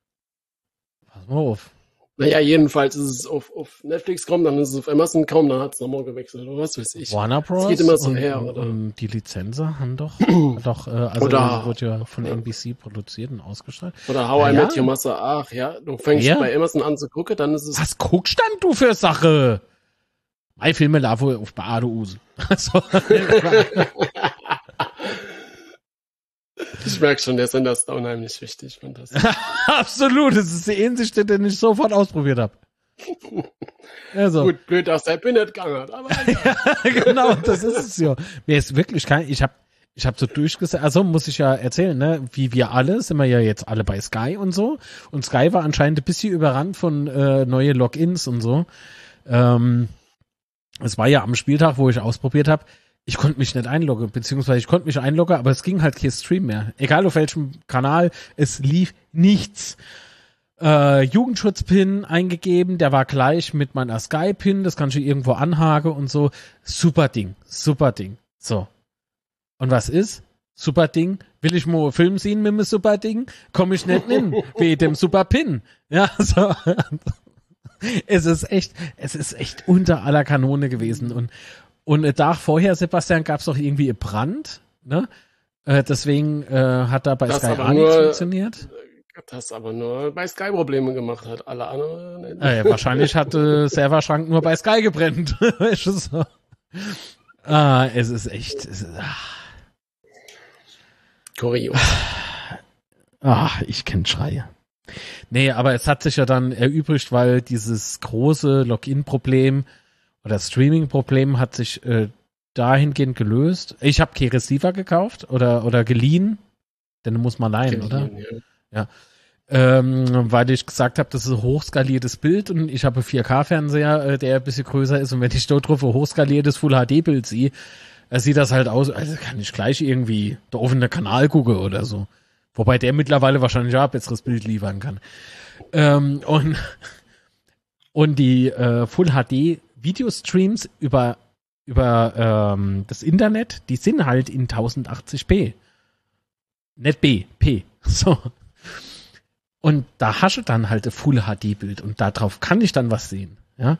Pass mal auf. Naja, jedenfalls ist es auf, auf Netflix kommen, dann ist es auf Amazon kommen, dann hat es nochmal gewechselt, oder was weiß ich. Warner Bros. geht immer so und, her, und, oder? und die Lizenzen haben doch, haben doch äh, also Oder- wird ja von N B C produziert und ausgestrahlt. Oder How I Ja. Met Your Mother, ach ja, du fängst Ja. bei Amazon an zu gucken, dann ist es. Was guckst denn du für Sache? Mein Filme laufen auf Badeuse. Also, Ich merke schon, der Sender ist da unheimlich wichtig. Und das. absolut, das ist die Einsicht, den ich sofort ausprobiert habe. Also. Gut, blöd, dass der Pin nicht gegangen hat, aber egal. Genau, das ist es ja. Mir ist wirklich kein, ich habe ich hab so durchgesehen, also muss ich ja erzählen, ne, wie wir alle, sind wir ja jetzt alle bei Sky und so. Und Sky war anscheinend ein bisschen überrannt von äh, neue Logins und so. Ähm, es war ja am Spieltag, wo ich ausprobiert habe, ich konnte mich nicht einloggen, beziehungsweise ich konnte mich einloggen, aber es ging halt kein Stream mehr. Egal auf welchem Kanal, es lief nichts. Äh, Jugendschutz-Pin eingegeben, der war gleich mit meiner Sky-Pin, das kannst du irgendwo anhaken und so. Super Ding, super Ding. So. Und was ist? Super Ding. Will ich mal einen Film sehen mit dem Super Ding? Komm ich nicht hin, wegen dem Super Pin. Ja, so. Es ist echt, es ist echt unter aller Kanone gewesen. Und, und einen Tag vorher, Sebastian, gab es doch irgendwie einen Brand, ne? Äh, deswegen äh, hat da bei Das Sky aber auch nicht nur- funktioniert. Das aber nur bei Sky Probleme gemacht hat. Alle anderen. nicht. Äh, wahrscheinlich hat äh, Serverschrank nur bei Sky gebrennt. Weißt du so? Ah, es ist echt. Es ist, ach, Kurios. ach, ich kenn Schreie. Nee, aber es hat sich ja dann erübrigt, weil dieses große Login-Problem oder Streaming-Problem hat sich äh, dahingehend gelöst. Ich habe kein Receiver gekauft oder, oder geliehen, denn du musst mal leihen, oder? Ja. Ja. Ähm, weil ich gesagt habe, das ist ein hochskaliertes Bild und ich habe einen vier K-Fernseher, äh, der ein bisschen größer ist und wenn ich dort drauf ein hochskaliertes Full-H D-Bild sehe, äh, sieht das halt aus, also kann ich gleich irgendwie da auf den Kanal gucken oder so. Wobei der mittlerweile wahrscheinlich auch ein besseres Bild liefern kann. Ähm, und, und die äh, Full-H D-Videostreams über, über ähm, das Internet, die sind halt in tausendachtzig p. Nicht B, P. So. Und da hast du dann halt ein Full-H D-Bild und darauf kann ich dann was sehen. Ja.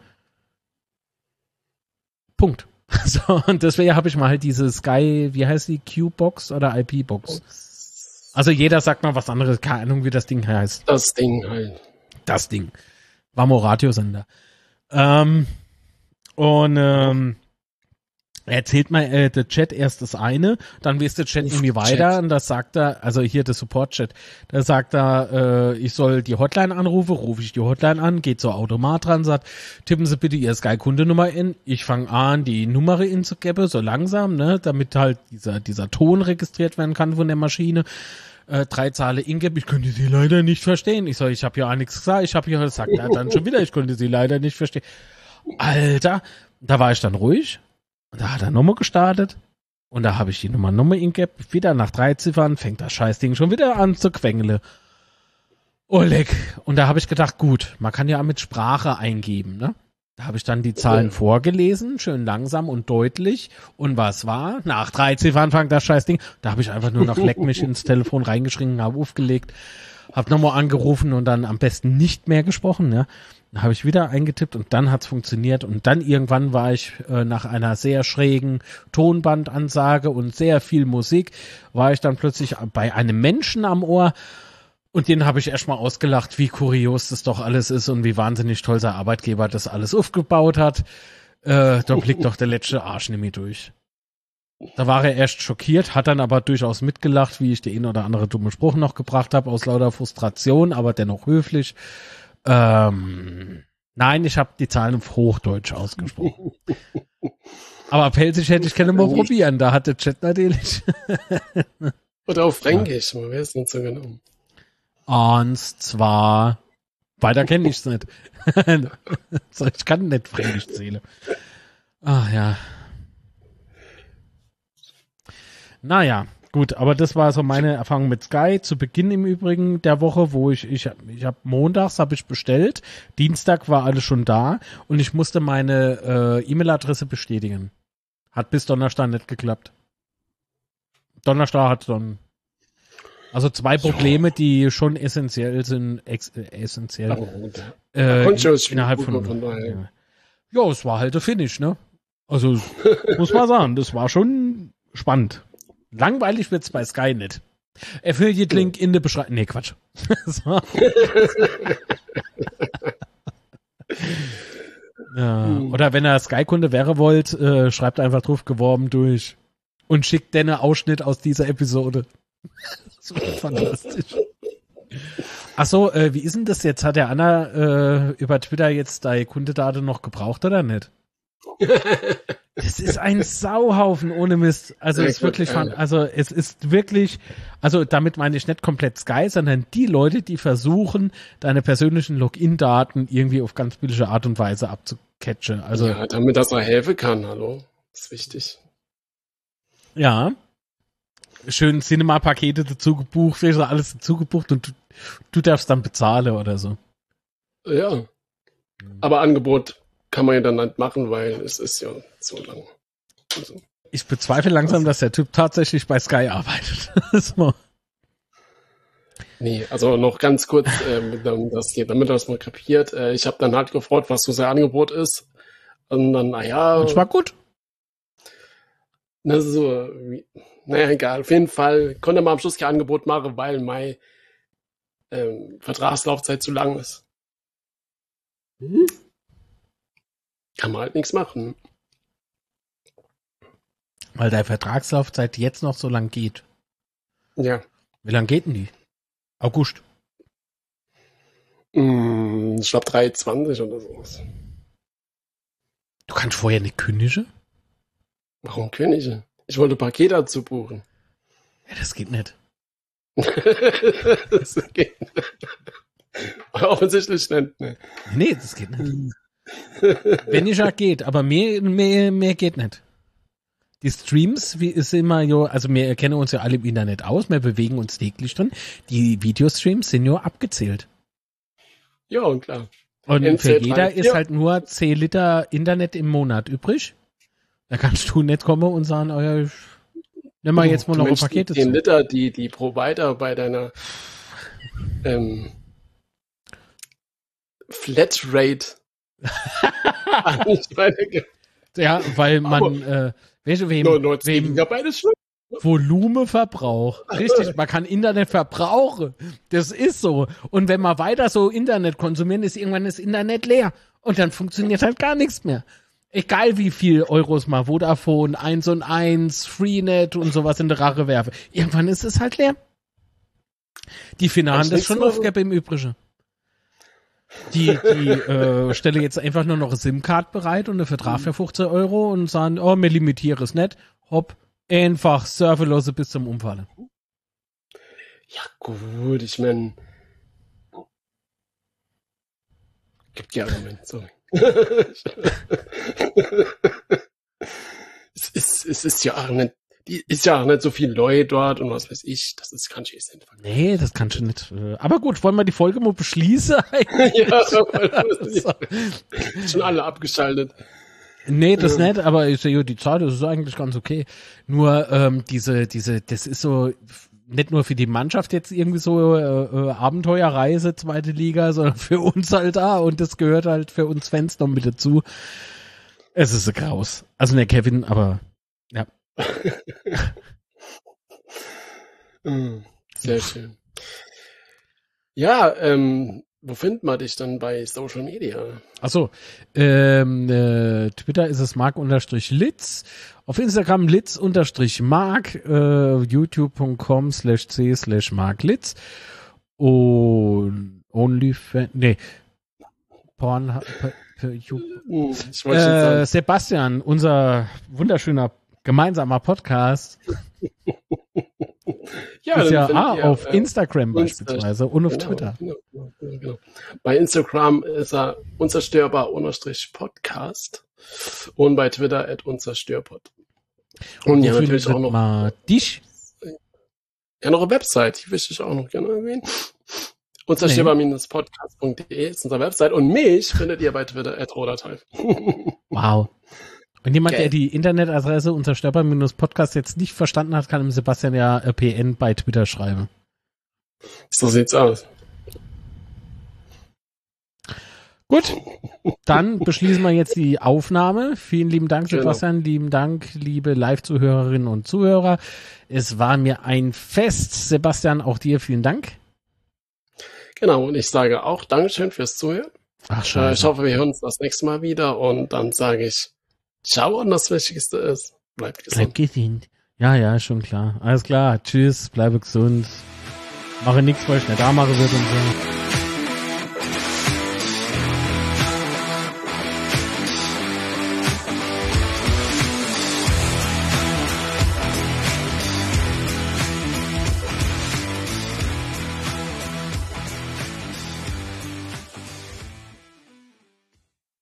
Punkt. So, und deswegen habe ich mal halt diese Sky, wie heißt die, Q-Box oder I P-Box? Also jeder sagt mal was anderes, keine Ahnung, wie das Ding heißt. Das Ding halt. Das Ding. Wamo Radiosender. Ähm, und ähm, erzählt mal äh, der Chat erst das eine, dann wirst der Chat irgendwie weiter Chat. Und das sagt er, also hier der Support-Chat, da sagt er, äh, ich soll die Hotline anrufen, rufe ich die Hotline an, geht zur Automat dran, sagt, tippen Sie bitte Ihr Sky-Kundenummer in, ich fange an, die Nummer inzugeben, so langsam, ne, damit halt dieser, dieser Ton registriert werden kann von der Maschine. Äh, drei Zahlen ingeben, ich könnte sie leider nicht verstehen. Ich sage, ich habe ja auch nichts gesagt, ich habe ja gesagt, ja, dann schon wieder, ich konnte sie leider nicht verstehen. Alter, da war ich dann ruhig. Und da hat er nochmal gestartet und da habe ich die Nummer nochmal ingegeben, wieder nach drei Ziffern fängt das Scheißding schon wieder an zu quengeln. Oh leck. Und da habe ich gedacht, gut, man kann ja mit Sprache eingeben, ne? Da habe ich dann die Zahlen vorgelesen, schön langsam und deutlich. Und was war? Nach drei Ziffern fängt das Scheißding. Da habe ich einfach nur noch leck mich ins Telefon reingeschrien, habe aufgelegt, habe nochmal angerufen und dann am besten nicht mehr gesprochen, ne? Dann habe ich wieder eingetippt und dann hat's funktioniert und dann irgendwann war ich äh, nach einer sehr schrägen Tonbandansage und sehr viel Musik, war ich dann plötzlich bei einem Menschen am Ohr und den habe ich erstmal ausgelacht, wie kurios das doch alles ist und wie wahnsinnig toll sein Arbeitgeber das alles aufgebaut hat. Äh, da blickt doch der letzte Arsch nämlich durch. Da war er erst schockiert, hat dann aber durchaus mitgelacht, wie ich den einen oder andere dumme Spruch noch gebracht habe, aus lauter Frustration, aber dennoch höflich. Ähm, nein, ich habe die Zahlen auf Hochdeutsch ausgesprochen. Aber Pelzig hätte ich gerne mal probieren, da hat der Chat natürlich. Oder auf Fränkisch, man weiß nicht so genau. Und zwar, weiter kenne ich es nicht. Ich kann nicht Fränkisch zählen. Ach ja. Naja. Gut, aber das war so meine Erfahrung mit Sky. Zu Beginn im Übrigen der Woche, wo ich, ich, ich habe montags habe ich bestellt, Dienstag war alles schon da und ich musste meine äh, E-Mail-Adresse bestätigen. Hat bis Donnerstag nicht geklappt. Donnerstag hat dann, also zwei Probleme, die schon essentiell sind, ex, äh, essentiell. Äh, in, innerhalb von, von ja. ja, es war halt der Finish, ne? Also, muss man sagen, das war schon spannend. Langweilig wird's bei Sky nicht. Affiliate-Link in der Beschreibung. Nee, Quatsch. So. Ja. Oder wenn ihr Sky-Kunde wäre wollt, äh, schreibt einfach drauf geworben durch und schickt den Ausschnitt aus dieser Episode. Das wird fantastisch. Ach so, äh, wie ist denn das jetzt? Hat der Anna äh, über Twitter jetzt deine Kundedaten noch gebraucht oder nicht? Das ist ein Sauhaufen ohne Mist. Also es ist wirklich fun. Also es ist wirklich, also damit meine ich nicht komplett Sky, sondern die Leute, die versuchen, deine persönlichen Login-Daten irgendwie auf ganz billige Art und Weise abzucatchen. Also ja, damit das er helfen kann, hallo. Das ist wichtig. Ja. Schön Cinema-Pakete dazu gebucht, alles dazu gebucht und du, du darfst dann bezahlen oder so. Ja. Aber Angebot kann man ja dann nicht machen, weil es ist ja so lang. Also, ich bezweifle langsam, dass der Typ tatsächlich bei Sky arbeitet. So. Nee, also noch ganz kurz, äh, damit das geht, damit das mal kapiert. Äh, ich habe dann halt gefragt, was so sein Angebot ist. Und dann, naja. Das war gut. Na, so, wie, naja, egal. Auf jeden Fall konnte man am Schluss kein Angebot machen, weil meine ähm, Vertragslaufzeit zu lang ist. Hm? Kann man halt nichts machen. Weil deine Vertragslaufzeit jetzt noch so lang geht. Ja. Wie lang geht denn die? August. Mm, ich glaube drei zwanzig oder sowas. Du kannst vorher nicht kündigen? Warum Könige? Ich wollte Paket dazu buchen. Ja, das geht nicht. Das geht offensichtlich nicht. Ne. Nee, das geht nicht. Wenn ich ja geht, aber mehr, mehr, mehr geht nicht. Die Streams, wie ist immer jo, also wir kennen uns ja alle im Internet aus, wir bewegen uns täglich drin. Die Videostreams sind nur abgezählt. Ja, und klar. Und M C für jeder drei, ist ja. halt nur zehn Liter Internet im Monat übrig. Da kannst du nicht kommen und sagen, oh ja, ich nimm mal jetzt mal Du noch ein Mensch, Paket die dazu. zehn Liter, die die Provider bei deiner ähm, Flatrate nicht weiterge- Ja, weil man, Aber- äh, weißt du, wem, neunundneunzig wem Gigabyte ist schlimm. Volumenverbrauch. Richtig, man kann Internet verbrauchen. Das ist so. Und wenn wir weiter so Internet konsumieren, ist irgendwann das Internet leer. Und dann funktioniert halt gar nichts mehr. Egal wie viel Euros mal Vodafone, eins und eins, Freenet und sowas in die Rache werfe. Irgendwann ist es halt leer. Die Finalen Kannst das nichts schon machen. aufgeben im Übrigen. Die, die äh, stelle jetzt einfach nur noch eine SIM-Card bereit und eine Vertrag für fünfzehn Euro und sagen, oh, mir limitiere es nicht. Hopp, einfach serverlose bis zum Umfallen. Ja gut, ich meine, gibt ja Argumente, sorry. es, ist, es ist ja auch nicht, die ist ja auch nicht so viel Leute dort und was weiß ich, das ist kann ich jetzt nicht vergessen. Nee, das kannst du nicht. äh, Aber gut, wollen wir die Folge mal beschließen? Ja, schon alle abgeschaltet. Nee, das nicht, aber ich sehe, die Zeit das ist eigentlich ganz okay. Nur ähm, diese, diese, das ist so nicht nur für die Mannschaft jetzt irgendwie so äh, äh, Abenteuerreise, zweite Liga, sondern für uns halt da und das gehört halt für uns Fans noch mit dazu. Es ist ein Graus. Also ne, Kevin, aber ja. Sehr schön. Ja, ähm, wo findet man dich dann bei Social Media? Achso, ähm, äh, Twitter ist es mark-litz, auf Instagram litz-mark, äh, youtube.com slash c slash marklitz und OnlyFans, nee, Porn, Ich wollte schon sagen. äh, Sebastian, unser wunderschöner gemeinsamer Podcast, Ja, ist dann ja findet ah, ihr, auf äh, Instagram uns, beispielsweise und auf genau, Twitter. Genau, genau, genau. Bei Instagram ist er unzerstörbar unterstrich Podcast und bei Twitter at unzerstörpod. Und ja, Wo natürlich findet auch noch, man dich? ja, noch eine Website, die möchte ich auch noch gerne erwähnen. unzerstörbar-podcast punkt de ist unsere Website und mich findet ihr bei Twitter at roderteil. Wow. Und jemand, Geil. der die Internetadresse unzerstörbar-podcast jetzt nicht verstanden hat, kann dem Sebastian ja äh, P N bei Twitter schreiben. So sieht's aus. Gut, dann beschließen wir jetzt die Aufnahme. Vielen lieben Dank, Genau. Sebastian. Lieben Dank, liebe Live-Zuhörerinnen und Zuhörer. Es war mir ein Fest. Sebastian, auch dir vielen Dank. Genau, und ich sage auch Dankeschön fürs Zuhören. Ach, Äh, scheiße. Ich hoffe, wir hören uns das nächste Mal wieder und dann sage ich Ciao und das Wichtigste ist, bleibt Bleib gesund. gesund. Ja, ja, schon klar. Alles klar. Tschüss, bleibe gesund. Mache nichts, weil ich nicht da mache wird und so.